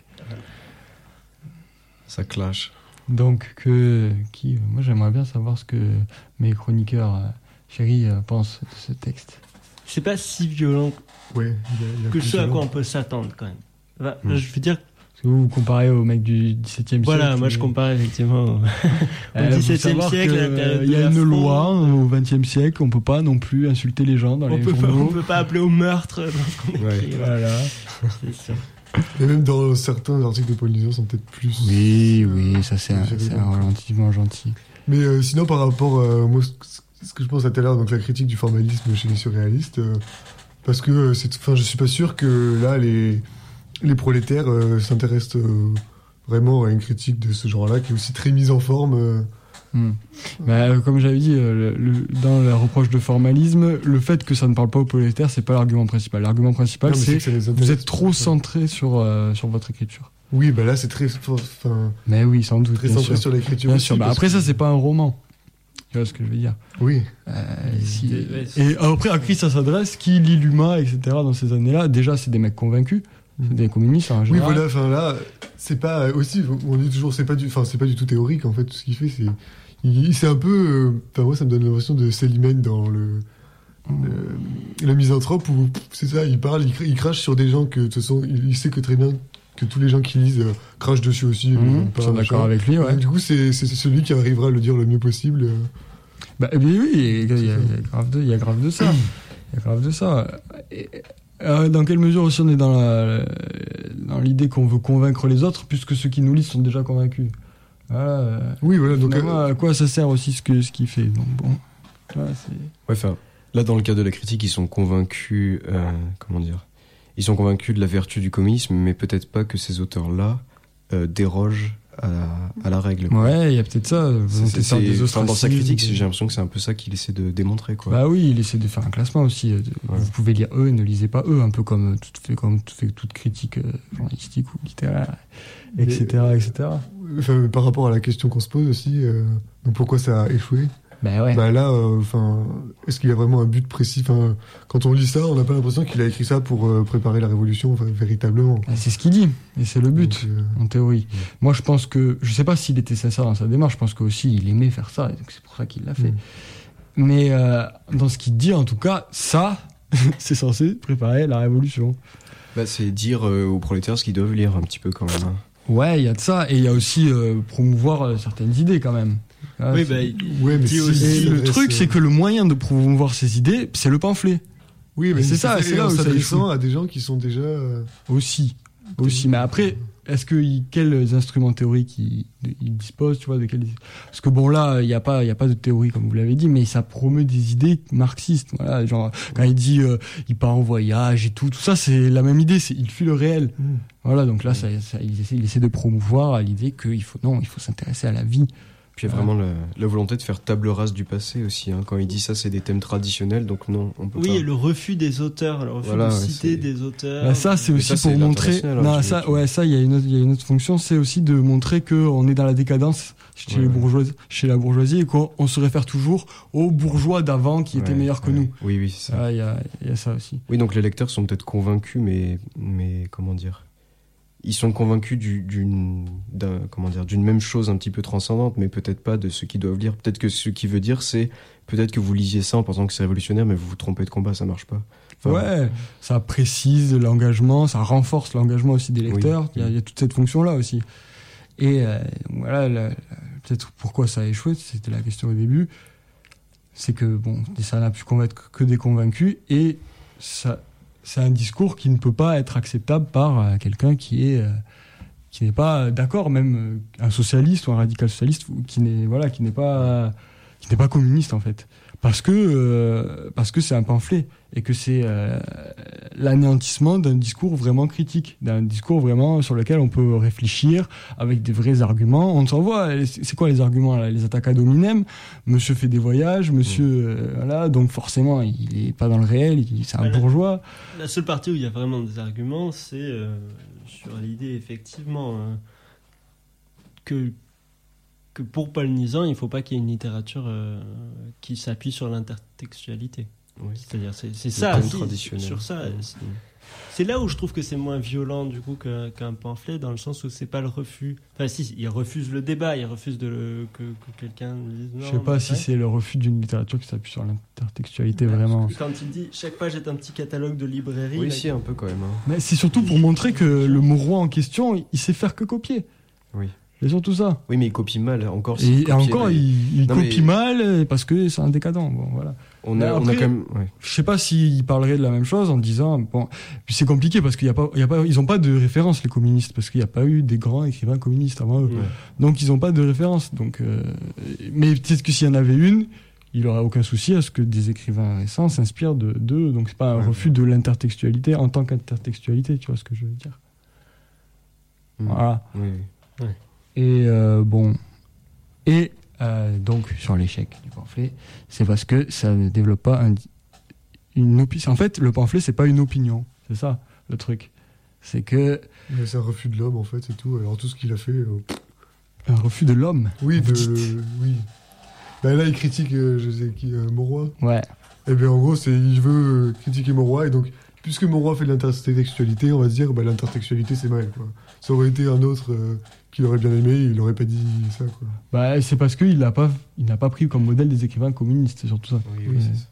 Ça clash. Donc, que, qui, moi j'aimerais bien savoir ce que mes chroniqueurs euh, chéris euh, pensent de ce texte. C'est pas si violent ouais, y a, y a que ce à quoi on peut s'attendre quand même. Bah, mmh. Je veux dire. Parce que vous vous comparez au mec du dix-septième voilà, siècle. Voilà, moi je compare effectivement au, au dix-septième siècle. Il y a une loi au vingtième siècle, on peut pas non plus insulter les gens dans on les peut journaux. Pas, on peut pas appeler au meurtre dans ce qu'on ouais, écrit. Voilà. C'est sûr. Et même dans certains articles de Paul Nizan sont peut-être plus... Oui, oui, ça c'est, un, c'est un relativement gentil. Mais euh, sinon, par rapport, euh, moi, ce que je pense à tout à l'heure, donc la critique du formalisme chez les surréalistes, euh, parce que euh, c'est, enfin, je suis pas sûr que là, les, les prolétaires euh, s'intéressent euh, vraiment à une critique de ce genre-là, qui est aussi très mise en forme. Euh, Mmh. Bah, comme j'avais dit, le, le, dans la reproche de formalisme, le fait que ça ne parle pas aux prolétaires, c'est pas l'argument principal. L'argument principal, non, c'est que vous êtes trop centré sur, euh, sur votre écriture. Oui, bah là, c'est très... Enfin, mais oui, sans doute. Très centré sûr. sur l'écriture. Bien aussi, sûr. Bah, après, que... ça, c'est pas un roman. Tu vois ce que je veux dire ? Oui. Euh, si... Et après, à qui ça s'adresse ? Qui lit l'Uma, et cetera dans ces années-là ? Déjà, c'est des mecs convaincus. C'est des communistes en général. Oui, voilà. Enfin là, c'est pas aussi. On dit toujours, c'est pas du. Enfin, c'est pas du tout théorique en fait. Tout ce qu'il fait, c'est. Il, c'est un peu. Enfin, euh, moi, ça me donne l'impression de Célimène dans le, le. La misanthrope où c'est ça. Il parle, il, il crache sur des gens que de toute façon, il, il sait que très bien que tous les gens qui lisent euh, crachent dessus aussi. Mmh, ils sont d'accord avec lui. Ouais. Donc, du coup, c'est, c'est celui qui arrivera à le dire le mieux possible. Euh. Bah oui, oui. Il y a, il y a grave de, il y a grave de ça. Il y a grave de ça. Et, Euh, dans quelle mesure aussi on est dans, la, dans l'idée qu'on veut convaincre les autres, puisque ceux qui nous lisent sont déjà convaincus. Voilà, euh, oui, voilà. Donc euh, à quoi ça sert aussi ce que ce qu'il fait. Donc bon. Voilà, c'est... Ouais, enfin, là dans le cas de la critique, ils sont convaincus. Euh, comment dire ? ils sont convaincus de la vertu du communisme, mais peut-être pas que ces auteurs-là euh, dérogent à, à la règle. Quoi. Ouais, il y a peut-être ça. C'est, c'est, des enfin, dans sa critique, j'ai l'immension que c'est un peu ça qu'il essaie de démontrer. Quoi. Bah oui, il essaie de faire un classement aussi. Ouais. Vous pouvez lire eux, ne lisez pas eux, un peu comme tout fait comme tout fait toute critique euh, journalistique ou littéraire, et cetera, mais, et cetera. Enfin, par rapport à la question qu'on se pose aussi, euh, donc pourquoi ça a échoué? Bah ouais. Bah là, enfin, euh, est-ce qu'il y a vraiment un but précis? Enfin, quand on lit ça, on n'a pas l'impression qu'il a écrit ça pour euh, préparer la révolution, enfin, véritablement. Bah, c'est ce qu'il dit, et c'est le but, donc, euh... en théorie. Mmh. Moi, je pense que, je sais pas s'il était sincère dans sa démarche. Je pense qu'aussi il aimait faire ça, et donc c'est pour ça qu'il l'a fait. Mmh. Mais euh, dans ce qu'il dit, en tout cas, ça, c'est censé préparer la révolution. Bah, c'est dire euh, aux prolétaires ce qu'ils doivent lire un petit peu quand même. Hein. Ouais, il y a de ça, et il y a aussi euh, promouvoir euh, certaines idées quand même. Ah, oui, bah, ouais, mais si aussi, le truc, c'est que le moyen de promouvoir ces idées, c'est le pamphlet. Oui, mais c'est, c'est ça, c'est là où ça échoue. À des gens qui sont déjà euh... aussi, aussi. Mais après, est-ce que quels instruments théoriques ils, ils disposent, tu vois, de quels... Parce que bon là, il y a pas, il y a pas de théorie comme vous l'avez dit, mais ça promeut des idées marxistes. Voilà, genre quand il dit, euh, il part en voyage et tout, tout ça, c'est la même idée, c'est il fuit le réel. Mmh. Voilà, donc là, mmh. ça, ça, il essaie, il essaie de promouvoir à l'idée qu'il faut non, il faut s'intéresser à la vie. Puis il y a vraiment la, la volonté de faire table rase du passé aussi. Hein. Quand il dit ça, c'est des thèmes traditionnels, donc non, on peut oui, pas. Oui, le refus des auteurs, le refus voilà, de ouais, citer c'est... des auteurs. Bah ça, c'est aussi ça, pour c'est montrer. Non, ça, ouais, ça, il y a une autre, il y a une autre fonction, c'est aussi de montrer que on est dans la décadence chez ouais, les bourgeois, chez la bourgeoisie, et qu'on se réfère toujours aux bourgeois d'avant qui étaient ouais, meilleurs que ouais. nous. Oui, oui, c'est ça. Il y a, il y a ça aussi. Oui, donc les lecteurs sont peut-être convaincus, mais, mais comment dire. Ils sont convaincus du, d'une, d'un, comment dire, d'une même chose un petit peu transcendante, mais peut-être pas de ce qu'ils doivent lire. Peut-être que ce qu'il veut dire, c'est peut-être que vous lisiez ça en pensant que c'est révolutionnaire, mais vous vous trompez de combat, ça marche pas. Enfin, ouais, ça précise l'engagement, ça renforce l'engagement aussi des lecteurs. Oui. Il y a, il y a toute cette fonction-là aussi. Et euh, voilà, la, la, peut-être pourquoi ça a échoué, c'était la question au début. C'est que bon, ça n'a pu convaincre que des convaincus, et ça. C'est un discours qui ne peut pas être acceptable par euh, quelqu'un qui est euh, qui n'est pas d'accord, même euh, un socialiste ou un radical socialiste, qui n'est voilà, qui n'est pas qui n'est pas communiste en fait, parce que euh, parce que c'est un pamphlet et que c'est euh, l'anéantissement d'un discours vraiment critique, d'un discours vraiment sur lequel on peut réfléchir avec des vrais arguments. On s'en voit. C'est quoi les arguments là? Les attaques ad hominem. Monsieur fait des voyages. Monsieur euh, voilà. Donc forcément, il est pas dans le réel. Il, c'est un la, bourgeois. La seule partie où il y a vraiment des arguments, c'est euh, sur l'idée effectivement euh, que que pour Paul Nizan, il faut pas qu'il y ait une littérature euh, qui s'appuie sur l'intertextualité. Oui. C'est-à-dire, c'est, c'est ça, si, sur ça. C'est, c'est là où je trouve que c'est moins violent du coup qu'un, qu'un pamphlet, dans le sens où c'est pas le refus. Enfin, si, il refuse le débat, il refuse de le, que, que quelqu'un dise non. Je sais pas si ouais. c'est le refus d'une littérature qui s'appuie sur l'intertextualité, ouais, vraiment. Quand il dit chaque page est un petit catalogue de librairie. Oui, si, un peu quand même. Hein. Mais c'est surtout pour montrer que le Mauroy en question, il sait faire que copier. Oui. C'est surtout ça. Oui, mais il copie mal. Encore, et, et encore, les... il, il copie mais... mal parce que c'est un décadent. Bon, voilà. On a, après, on a quand même. Ouais. Je sais pas s'ils parleraient de la même chose en disant bon. Puis c'est compliqué parce qu'il y a pas, il y a pas, ils ont pas de référence les communistes parce qu'il y a pas eu des grands écrivains communistes avant eux. Ouais. Donc ils ont pas de référence. Donc, euh... mais peut-être que s'il y en avait une, il aurait aucun souci à ce que des écrivains récents s'inspirent de d'eux. Donc c'est pas un ouais, refus ouais. de l'intertextualité en tant qu'intertextualité. Tu vois ce que je veux dire? Mmh. Voilà. Oui. Ouais. Et euh, bon, et euh, donc sur l'échec du pamphlet, c'est parce que ça ne développe pas un, une opinion. En fait, le pamphlet, c'est pas une opinion, c'est ça le truc. C'est que mais c'est un refus de l'homme en fait, c'est tout. Alors tout ce qu'il a fait, euh... un refus de l'homme. Oui, de, le, oui. Ben là, il critique, euh, je sais qui, euh, Mauroy. Ouais. Et bien en gros, c'est il veut critiquer Mauroy, et donc puisque Mauroy fait de l'intertextualité, on va se dire bah l'intertextualité c'est mal quoi. Ça aurait été un autre. Euh, qu'il aurait bien aimé, il aurait pas dit ça quoi. Bah c'est parce qu'il n'a pas, il n'a pas pris comme modèle des écrivains communistes, c'est surtout ça. Oui, oui, c'est ça.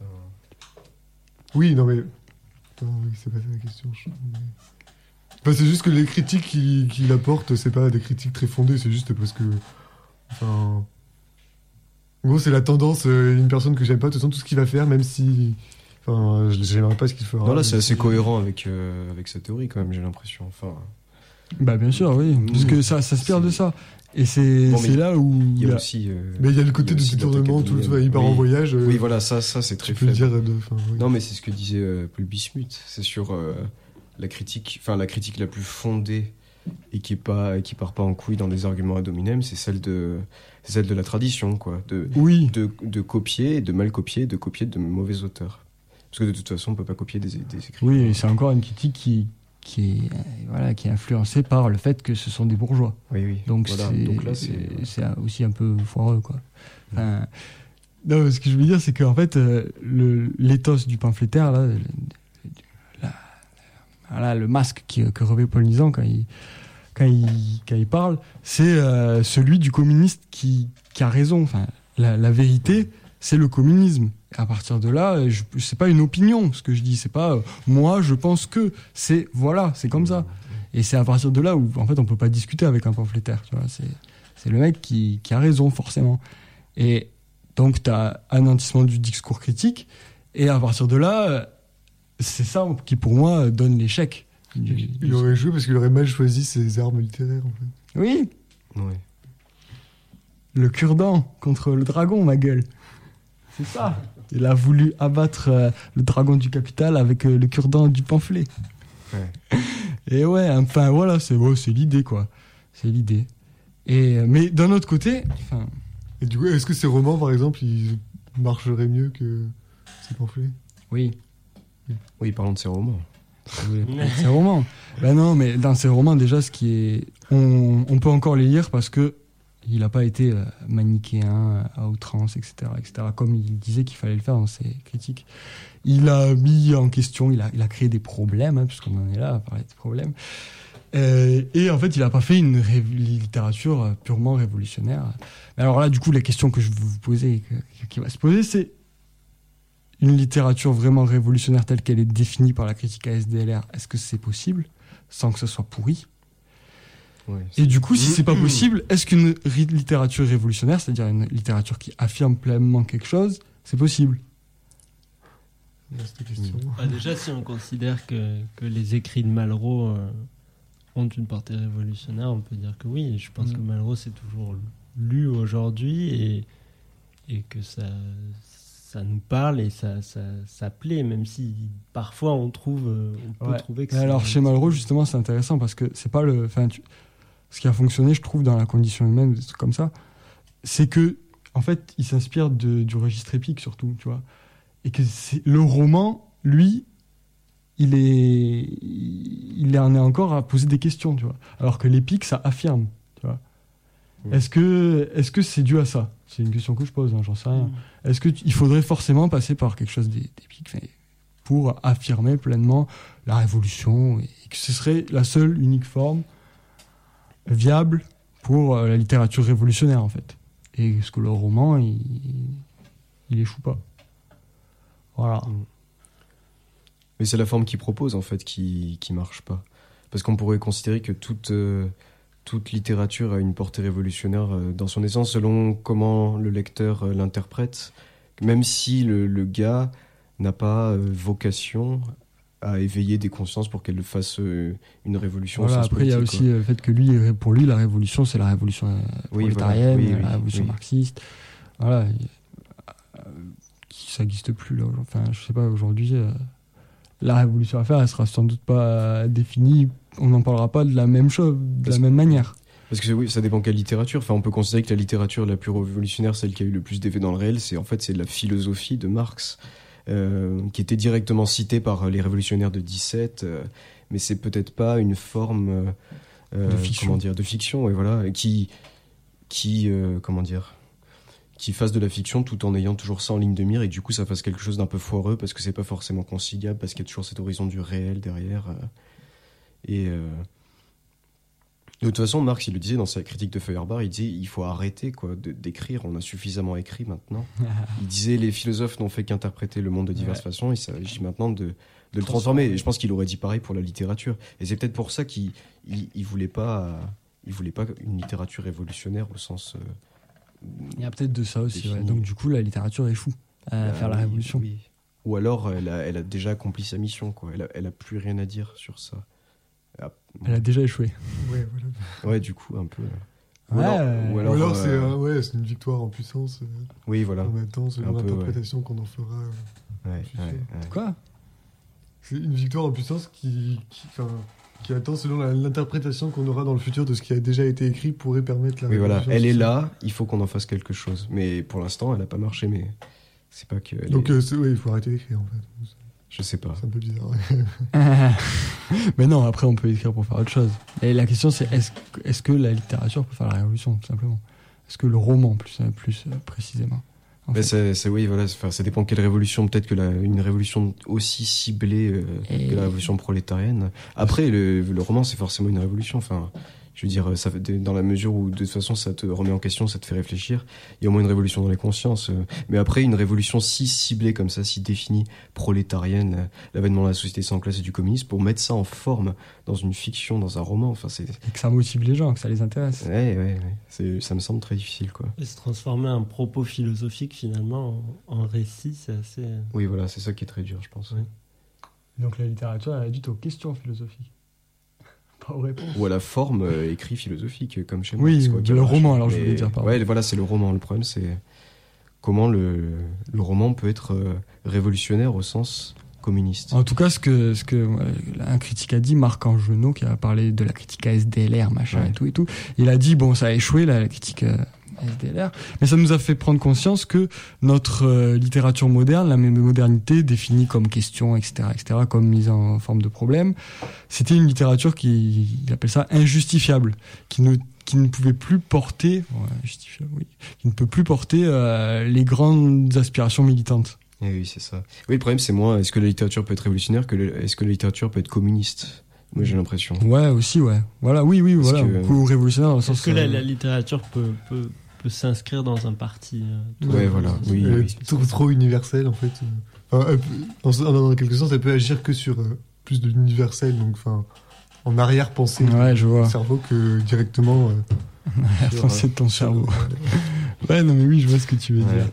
Oui, non mais, non, oui, c'est pas ça la question. Je... Enfin, c'est juste que les critiques qu'il, qu'il apporte, c'est pas des critiques très fondées, c'est juste parce que, enfin, en gros c'est la tendance. Une personne que j'aime pas, de toute façon tout ce qu'il va faire, même si, enfin, j'aimerais pas ce qu'il fera. Non là c'est assez si... cohérent avec euh, avec sa théorie quand même, j'ai l'impression. Enfin. Bah bien sûr, oui, parce que ça, ça se perd de ça. Et c'est, bon, c'est là où il y a aussi. Euh, mais il y a le côté du détournement, tout le il part oui. en voyage. Euh, oui, voilà, ça, ça c'est très faible. Dire de, oui. Non, mais c'est ce que disait euh, Paul Bismuth. C'est sur. Euh, la critique, enfin la critique la plus fondée et qui est pas, qui part pas en couille dans des arguments ad hominem, c'est celle de, c'est celle de la tradition, quoi, de, oui. de, de copier, de mal copier, de copier de mauvais auteurs. Parce que de toute façon, on peut pas copier des, des écrits. Oui, et c'est encore une critique qui, qui est, voilà, qui est influencée par le fait que ce sont des bourgeois. Oui, oui. Donc, voilà. c'est, Donc là, c'est... c'est aussi un peu foireux, quoi. Enfin, non, ce que je veux dire, c'est qu'en fait, euh, le, l'éthos du pamphlétaire, là, le, la, voilà, le masque qui, que revêt Paul Nizan quand il, quand il, quand il parle, c'est euh, celui du communiste qui, qui a raison. Enfin, la, la vérité, c'est le communisme. Et à partir de là, je, c'est pas une opinion, ce que je dis. C'est pas euh, moi, je pense que. C'est voilà, c'est comme ça. Et c'est à partir de là où, en fait, on peut pas discuter avec un pamphlétaire. Tu vois, c'est, c'est le mec qui, qui a raison, forcément. Et donc, tu as anéantissement du discours critique. Et à partir de là, c'est ça qui, pour moi, donne l'échec. Du, il du... aurait joué parce qu'il aurait mal choisi ses armes littéraires, en fait. Oui. Oui. Le cure-dent contre le dragon, ma gueule. C'est ça. Il a voulu abattre euh, le dragon du capital avec euh, le cure-dent du pamphlet. Ouais. Et ouais, enfin, voilà, c'est, ouais, c'est l'idée, quoi. C'est l'idée. Et, mais d'un autre côté... Et du coup, est-ce que ces romans, par exemple, ils marcheraient mieux que ces pamphlets ? Oui. Oui, parlons de ces romans. Oui, ces romans. Ben non, mais dans ces romans, déjà, ce qui est... On, on peut encore les lire parce que il n'a pas été euh, manichéen à outrance, et cetera, et cetera, comme il disait qu'il fallait le faire dans ses critiques. Il a mis en question, il a, il a créé des problèmes, hein, puisqu'on en est là à parler de problèmes. Euh, et en fait, il n'a pas fait une ré- littérature purement révolutionnaire. Mais alors là, du coup, la question que je veux vous poser, que, qui va se poser, c'est une littérature vraiment révolutionnaire telle qu'elle est définie par la critique A S D L R, est-ce que c'est possible, sans que ce soit pourri ? Ouais, et du coup, si c'est pas possible, est-ce qu'une ri- littérature révolutionnaire, c'est-à-dire une littérature qui affirme pleinement quelque chose, c'est possible ? C'était question. Ah, déjà, si on considère que, que les écrits de Malraux euh, ont une portée révolutionnaire, on peut dire que oui. Je pense mmh. que Malraux c'est toujours lu aujourd'hui et, et que ça, ça nous parle et ça, ça, ça plaît, même si parfois on trouve, on peut ouais. trouver que. Et alors chez Malraux, justement, c'est intéressant parce que c'est pas le, enfin, tu, ce qui a fonctionné, je trouve, dans la condition humaine, des trucs comme ça, c'est que, en fait, il s'inspire de, du registre épique surtout, tu vois. Et que c'est, le roman, lui, il est, il en est encore à poser des questions, tu vois. Alors que l'épique, ça affirme, tu vois. Mmh. Est-ce que, est-ce que c'est dû à ça ? C'est une question que je pose, hein, j'en sais rien. Mmh. Est-ce que t- il faudrait forcément passer par quelque chose d'épique pour affirmer pleinement la révolution et que ce serait la seule, unique forme viable pour la littérature révolutionnaire, en fait. Et ce que le roman, il, il échoue pas. Voilà. Mais c'est la forme qu'il propose, en fait, qui qui marche pas. Parce qu'on pourrait considérer que toute, euh, toute littérature a une portée révolutionnaire euh, dans son essence, selon comment le lecteur euh, l'interprète. Même si le, le gars n'a pas euh, vocation à éveiller des consciences pour qu'elle fasse euh, une révolution. Voilà, après, il y a aussi euh, le fait que lui, pour lui, la révolution, c'est la révolution euh, oui, prolétarienne, voilà. oui, la oui, révolution oui. marxiste. Voilà. Euh, ça n'existe plus, là. Enfin, je sais pas, aujourd'hui, euh, la révolution à faire, elle sera sans doute pas euh, définie. On n'en parlera pas de la même chose, de Parce la même manière. Parce que oui, ça dépend quelle littérature. Enfin, on peut considérer que la littérature la plus révolutionnaire, celle qui a eu le plus d'effet dans le réel, c'est en fait c'est la philosophie de Marx. Euh, qui était directement cité par les révolutionnaires de dix-sept, euh, mais c'est peut-être pas une forme euh, euh, de fiction, comment dire, de fiction, et voilà, qui, qui, euh, comment dire, qui fasse de la fiction tout en ayant toujours ça en ligne de mire, et du coup ça fasse quelque chose d'un peu foireux parce que c'est pas forcément conciliable, parce qu'il y a toujours cet horizon du réel derrière, euh, et euh, de toute façon, Marx, il le disait dans sa critique de Feuerbach, il disait il faut arrêter quoi, de, d'écrire, on a suffisamment écrit maintenant. Il disait les philosophes n'ont fait qu'interpréter le monde de diverses ouais. façons, il s'agit maintenant de, de le transformer. Et je pense qu'il aurait dit pareil pour la littérature. Et c'est peut-être pour ça qu'il il, il voulait pas, il voulait pas une littérature révolutionnaire au sens. Euh, il y a peut-être de ça aussi. Ouais. Donc du coup, la littérature échoue à euh, faire la oui, révolution. Oui. Ou alors, elle a, elle a déjà accompli sa mission, quoi. Elle a, elle a plus rien à dire sur ça. Elle a déjà échoué. Ouais, voilà. Ouais, du coup, un peu. Ou ouais, alors, ou alors, ou alors c'est, euh, ouais, c'est une victoire en puissance. Euh, oui, voilà. En même temps, c'est un l'interprétation ouais. qu'on en fera. Euh, ouais, ouais, ouais. Quoi ? c'est une victoire en puissance qui, qui, enfin, qui attend selon la, l'interprétation qu'on aura dans le futur de ce qui a déjà été écrit pourrait permettre la oui, voilà, elle est là, il faut qu'on en fasse quelque chose. Mais pour l'instant, elle n'a pas marché, mais c'est pas que... Donc, est... euh, c'est, ouais, il faut arrêter d'écrire, en fait. Je sais pas. C'est un peu bizarre. Ouais. Mais non, après, on peut écrire pour faire autre chose. Et la question, c'est est-ce, est-ce que la littérature peut faire la révolution, tout simplement? Est-ce que le roman, plus, plus euh, précisément? Ben c'est, c'est, oui, voilà, ça, ça dépend de quelle révolution. Peut-être que la, une révolution aussi ciblée euh, Et... que la révolution prolétarienne. Après, le, le roman, c'est forcément une révolution. Enfin, je veux dire, ça, dans la mesure où, de toute façon, ça te remet en question, ça te fait réfléchir. Il y a au moins une révolution dans les consciences. Mais après, une révolution si ciblée comme ça, si définie, prolétarienne, l'avènement de la société sans classe et du communisme, pour mettre ça en forme dans une fiction, dans un roman, enfin, c'est... Et que ça motive les gens, que ça les intéresse. Ouais, ouais, ouais. C'est, ça me semble très difficile, quoi. Et se transformer un propos philosophique, finalement, en, en récit, c'est assez... Oui, voilà, c'est ça qui est très dur, je pense. Oui. Donc la littérature, elle est réduite aux questions philosophiques. Pas aux réponses. Ou à la forme euh, écrit philosophique, comme chez moi. Oui, quoi, le roman, alors mais, je voulais dire. Pardon. Ouais, voilà, c'est le roman. Le problème, c'est comment le, le roman peut être euh, révolutionnaire au sens communiste. En tout cas, ce que, ce que euh, un critique a dit, Marc Angenot, qui a parlé de la critique à S D L R, machin, ouais. et tout et tout, il a dit, bon, ça a échoué, la, la critique... Euh, S D L R, mais ça nous a fait prendre conscience que notre euh, littérature moderne, la même modernité définie comme question, et cetera, et cetera, comme mise en forme de problème, c'était une littérature qui, il appelle ça injustifiable, qui ne qui ne pouvait plus porter, ouais, justifiable, oui, qui ne peut plus porter euh, les grandes aspirations militantes. Et oui, c'est ça. Oui, le problème c'est moins, est-ce que la littérature peut être révolutionnaire, que le, est-ce que la littérature peut être communiste? Moi, j'ai l'impression. Ouais, aussi, ouais. Voilà, oui, oui, Parce voilà. Que, ou révolutionnaire dans le sens. Est-ce que euh... la, la littérature peut, peut, peut s'inscrire dans un parti euh, Ouais, voilà. Oui, elle oui, est trop, trop universelle, en fait. Enfin, elle peut, dans, dans quelque sens, elle peut agir que sur euh, plus de l'universel, donc, enfin, en arrière-pensée ouais, je vois. du cerveau que directement. Euh, en arrière-pensée de ton cerveau. Ouais, non, mais oui, je vois ce que tu veux ouais. dire.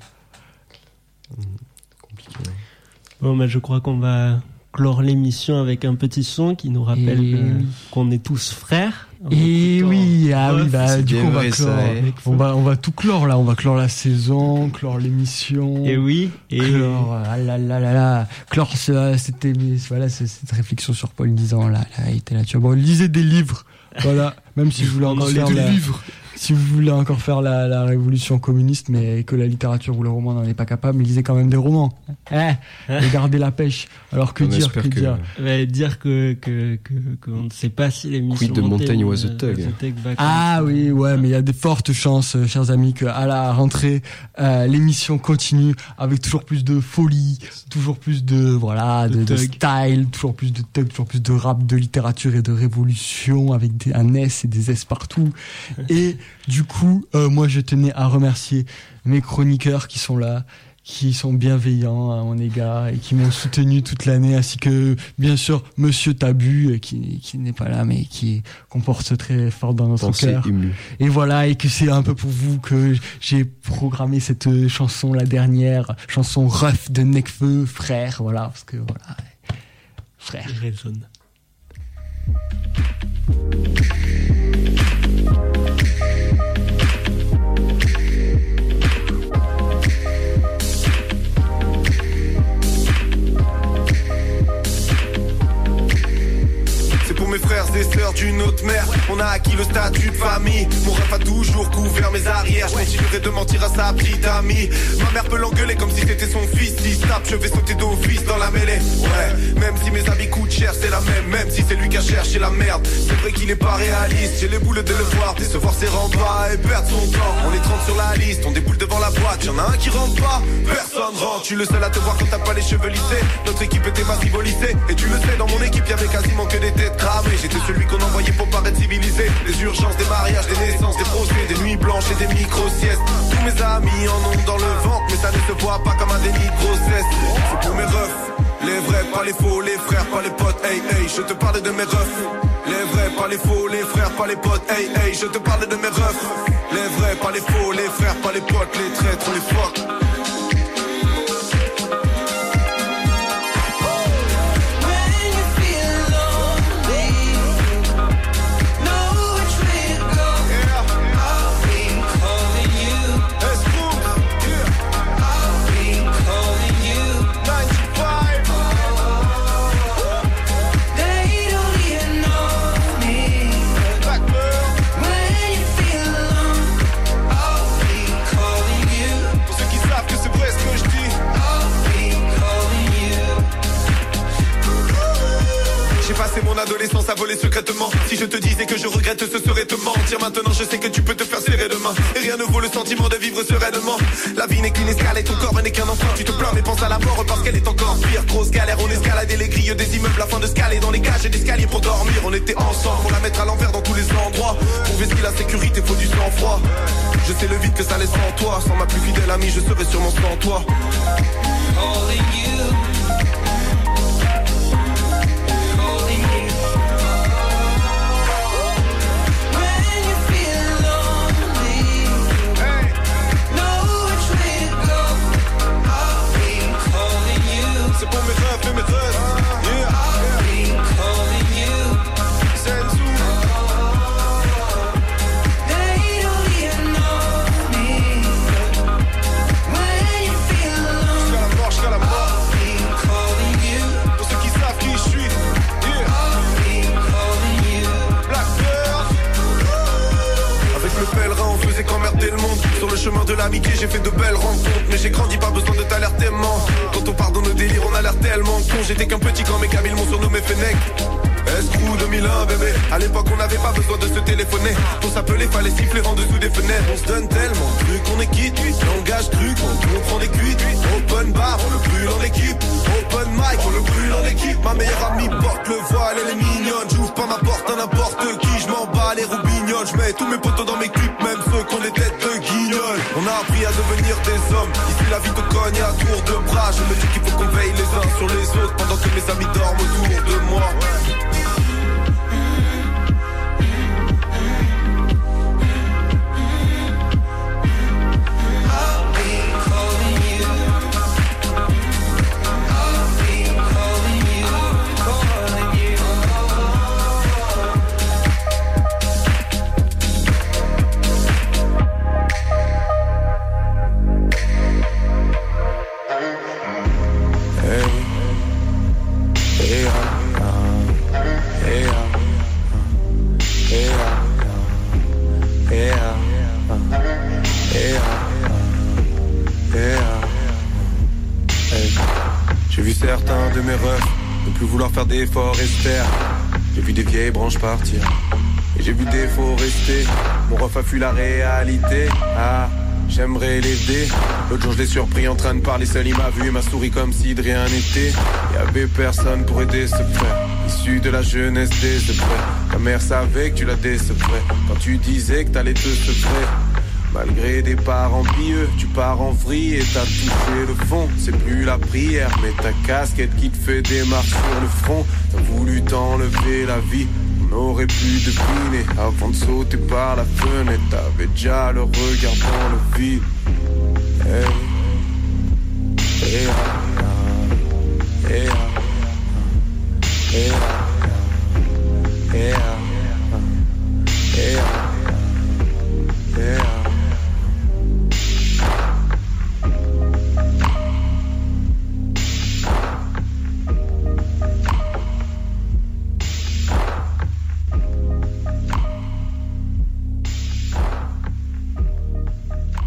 Mmh, compliqué. Ouais. Bon, bah, je crois qu'on va clore l'émission avec un petit son qui nous rappelle et... euh, qu'on est tous frères. Et oui, ah oui, bah du coup on va clore, ça, on va on va tout clore là, on va clore la saison, clore l'émission. Et oui, et clore, ah là là là là, clore ce, c'était voilà cette réflexion sur Paul Nizan là, là, était là. Tu vois, bon, lisez des livres, voilà, même si je voulais encore faire la, livres. Si vous voulez encore faire la, la révolution communiste, mais que la littérature ou le roman n'en est pas capable, lisez quand même des romans. Eh, et gardez la pêche. Alors que on dire, que, que dire bah, dire que que que qu'on ne sait pas si l'émission Quid de Montaigne was a Thug. Ah oui, ouais, mais il y a des fortes chances, chers amis, que à la rentrée, euh, l'émission continue avec toujours plus de folie, toujours plus de voilà, de, de, de style, toujours plus de thug, toujours plus de rap, de littérature et de révolution avec des, un S et des S partout. Et du coup, euh, moi, je tenais à remercier mes chroniqueurs qui sont là, qui sont bienveillants à mon égard et qui m'ont soutenu toute l'année, ainsi que, bien sûr, Monsieur Tabu, qui, qui n'est pas là, mais qui qu'on porte très fort dans notre cœur. Et voilà, et que c'est un peu pour vous que j'ai programmé cette chanson, la dernière chanson Ref de Nekfeu, frère, voilà, parce que voilà, frère. Il résonne. Mes frères et sœurs d'une autre mère, on a acquis le statut de famille. Mon ref a toujours couvert mes arrières. Je continuerai de mentir à sa petite amie. Ma mère peut l'engueuler comme si c'était son fils. Si tape, je vais sauter d'office dans la mêlée. Ouais, même si mes habits coûtent cher, c'est la même. Même si c'est lui qui a cherché la merde. C'est vrai qu'il est pas réaliste. J'ai les boules de le voir, décevoir ses remparts et perdre son temps. On est trente sur la liste, on déboule devant la boîte. Y'en a un qui rentre pas, personne rentre. Tu le seul à te voir quand t'as pas les cheveux lissés. Notre équipe était massive au lycée. Et tu le sais, dans mon équipe y'avait quasiment que des têtes cramées. J'étais celui qu'on envoyait pour paraître civilisé. Les urgences, des mariages, des naissances, des procès, des nuits blanches et des micro-siestes. Tous mes amis en ont dans le ventre, mais ça ne se voit pas comme un déni de grossesse. C'est pour mes refs, les vrais, pas les faux, les frères, pas les potes. Hey hey, je te parle de mes refs. Les vrais, pas les faux, les frères, pas les potes. Hey hey, je te parle de mes refs. Les vrais, pas les faux, les frères, pas les potes, les traîtres, les fuck. passé mon adolescence à voler secrètement. Si je te disais que je regrette, ce serait te mentir. Maintenant je sais que tu peux te faire serrer demain. Et rien ne vaut le sentiment de vivre sereinement. La vie n'est qu'une escale et ton corps n'est qu'un enfant. Tu te plains mais pense à la mort parce qu'elle est encore pire. Grosse galère, on escaladait les grilles des immeubles afin de scaler dans les cages et d'escaliers pour dormir. On était ensemble, pour la mettre à l'envers dans tous les endroits. Pour vestir la sécurité, faut du sang-froid. Je sais le vide que ça laisse en toi. Sans ma plus fidèle amie, je serais sûrement sans toi. Calling you. Calling you. When you feel lonely, hey. Know which way to go. I'll be calling you. C'est pour mes rêves et mes rêves. Yeah. I'll be calling you. Sensu. They don't even know me. When you feel lonely, Jusqu'à la mort, jusqu'à la mort. I'll be calling you. Pour ceux qui savent qui je suis. Yeah. I'll be calling you. Blackbird. Avec le pèlerin on faisait qu'emmerder le monde. Sur le chemin de l'amitié j'ai fait de belles rencontres. Mais j'ai grandi, pas besoin de t'alertement. Quand on part dans nos délires on a l'air tellement con. J'étais qu'un petit quand mes cabines m'ont surnommé Fennec. Escrew deux mille un bébé. À l'époque on n'avait pas besoin de se téléphoner. Pour s'appeler fallait siffler en dessous des fenêtres. On se donne tellement de trucs, on est quitte. Langage truc, on prend des cuites. Open bar, on le brûle en équipe. Open mic, on le brûle en équipe. Ma meilleure amie porte le voile, elle est mignonne. J'ouvre pas ma porte à n'importe qui. Je m'en bats les roubignoles. Je mets tous mes potos dans mes clips, même ceux qui ont des têtes de guignols. On a appris à devenir des hommes. Ici la vie te cogne à tour de bras. Je me dis qu'il faut qu'on veille les uns sur les autres pendant que mes amis dorment autour de moi. J'ai vu certains de mes refs ne plus vouloir faire d'efforts et se taire. J'ai vu des vieilles branches partir et j'ai vu des faux rester. Mon ref a fui la réalité. Ah, j'aimerais l'aider. L'autre jour je l'ai surpris en train de parler seul. Il m'a vu et m'a souri comme si de rien n'était. Y'avait personne pour aider ce frère, issu de la jeunesse des secrets. Ta mère savait que tu la décevrais quand tu disais que t'allais te secrer. Malgré des parents pieux, tu pars en vrille et t'as touché le fond. C'est plus la prière, mais ta casquette qui te fait des marques sur le front. T'as voulu t'enlever la vie, on aurait pu deviner. Avant de sauter par la fenêtre, t'avais déjà le regard dans le vide. Hey, hey, ah, hey, ah.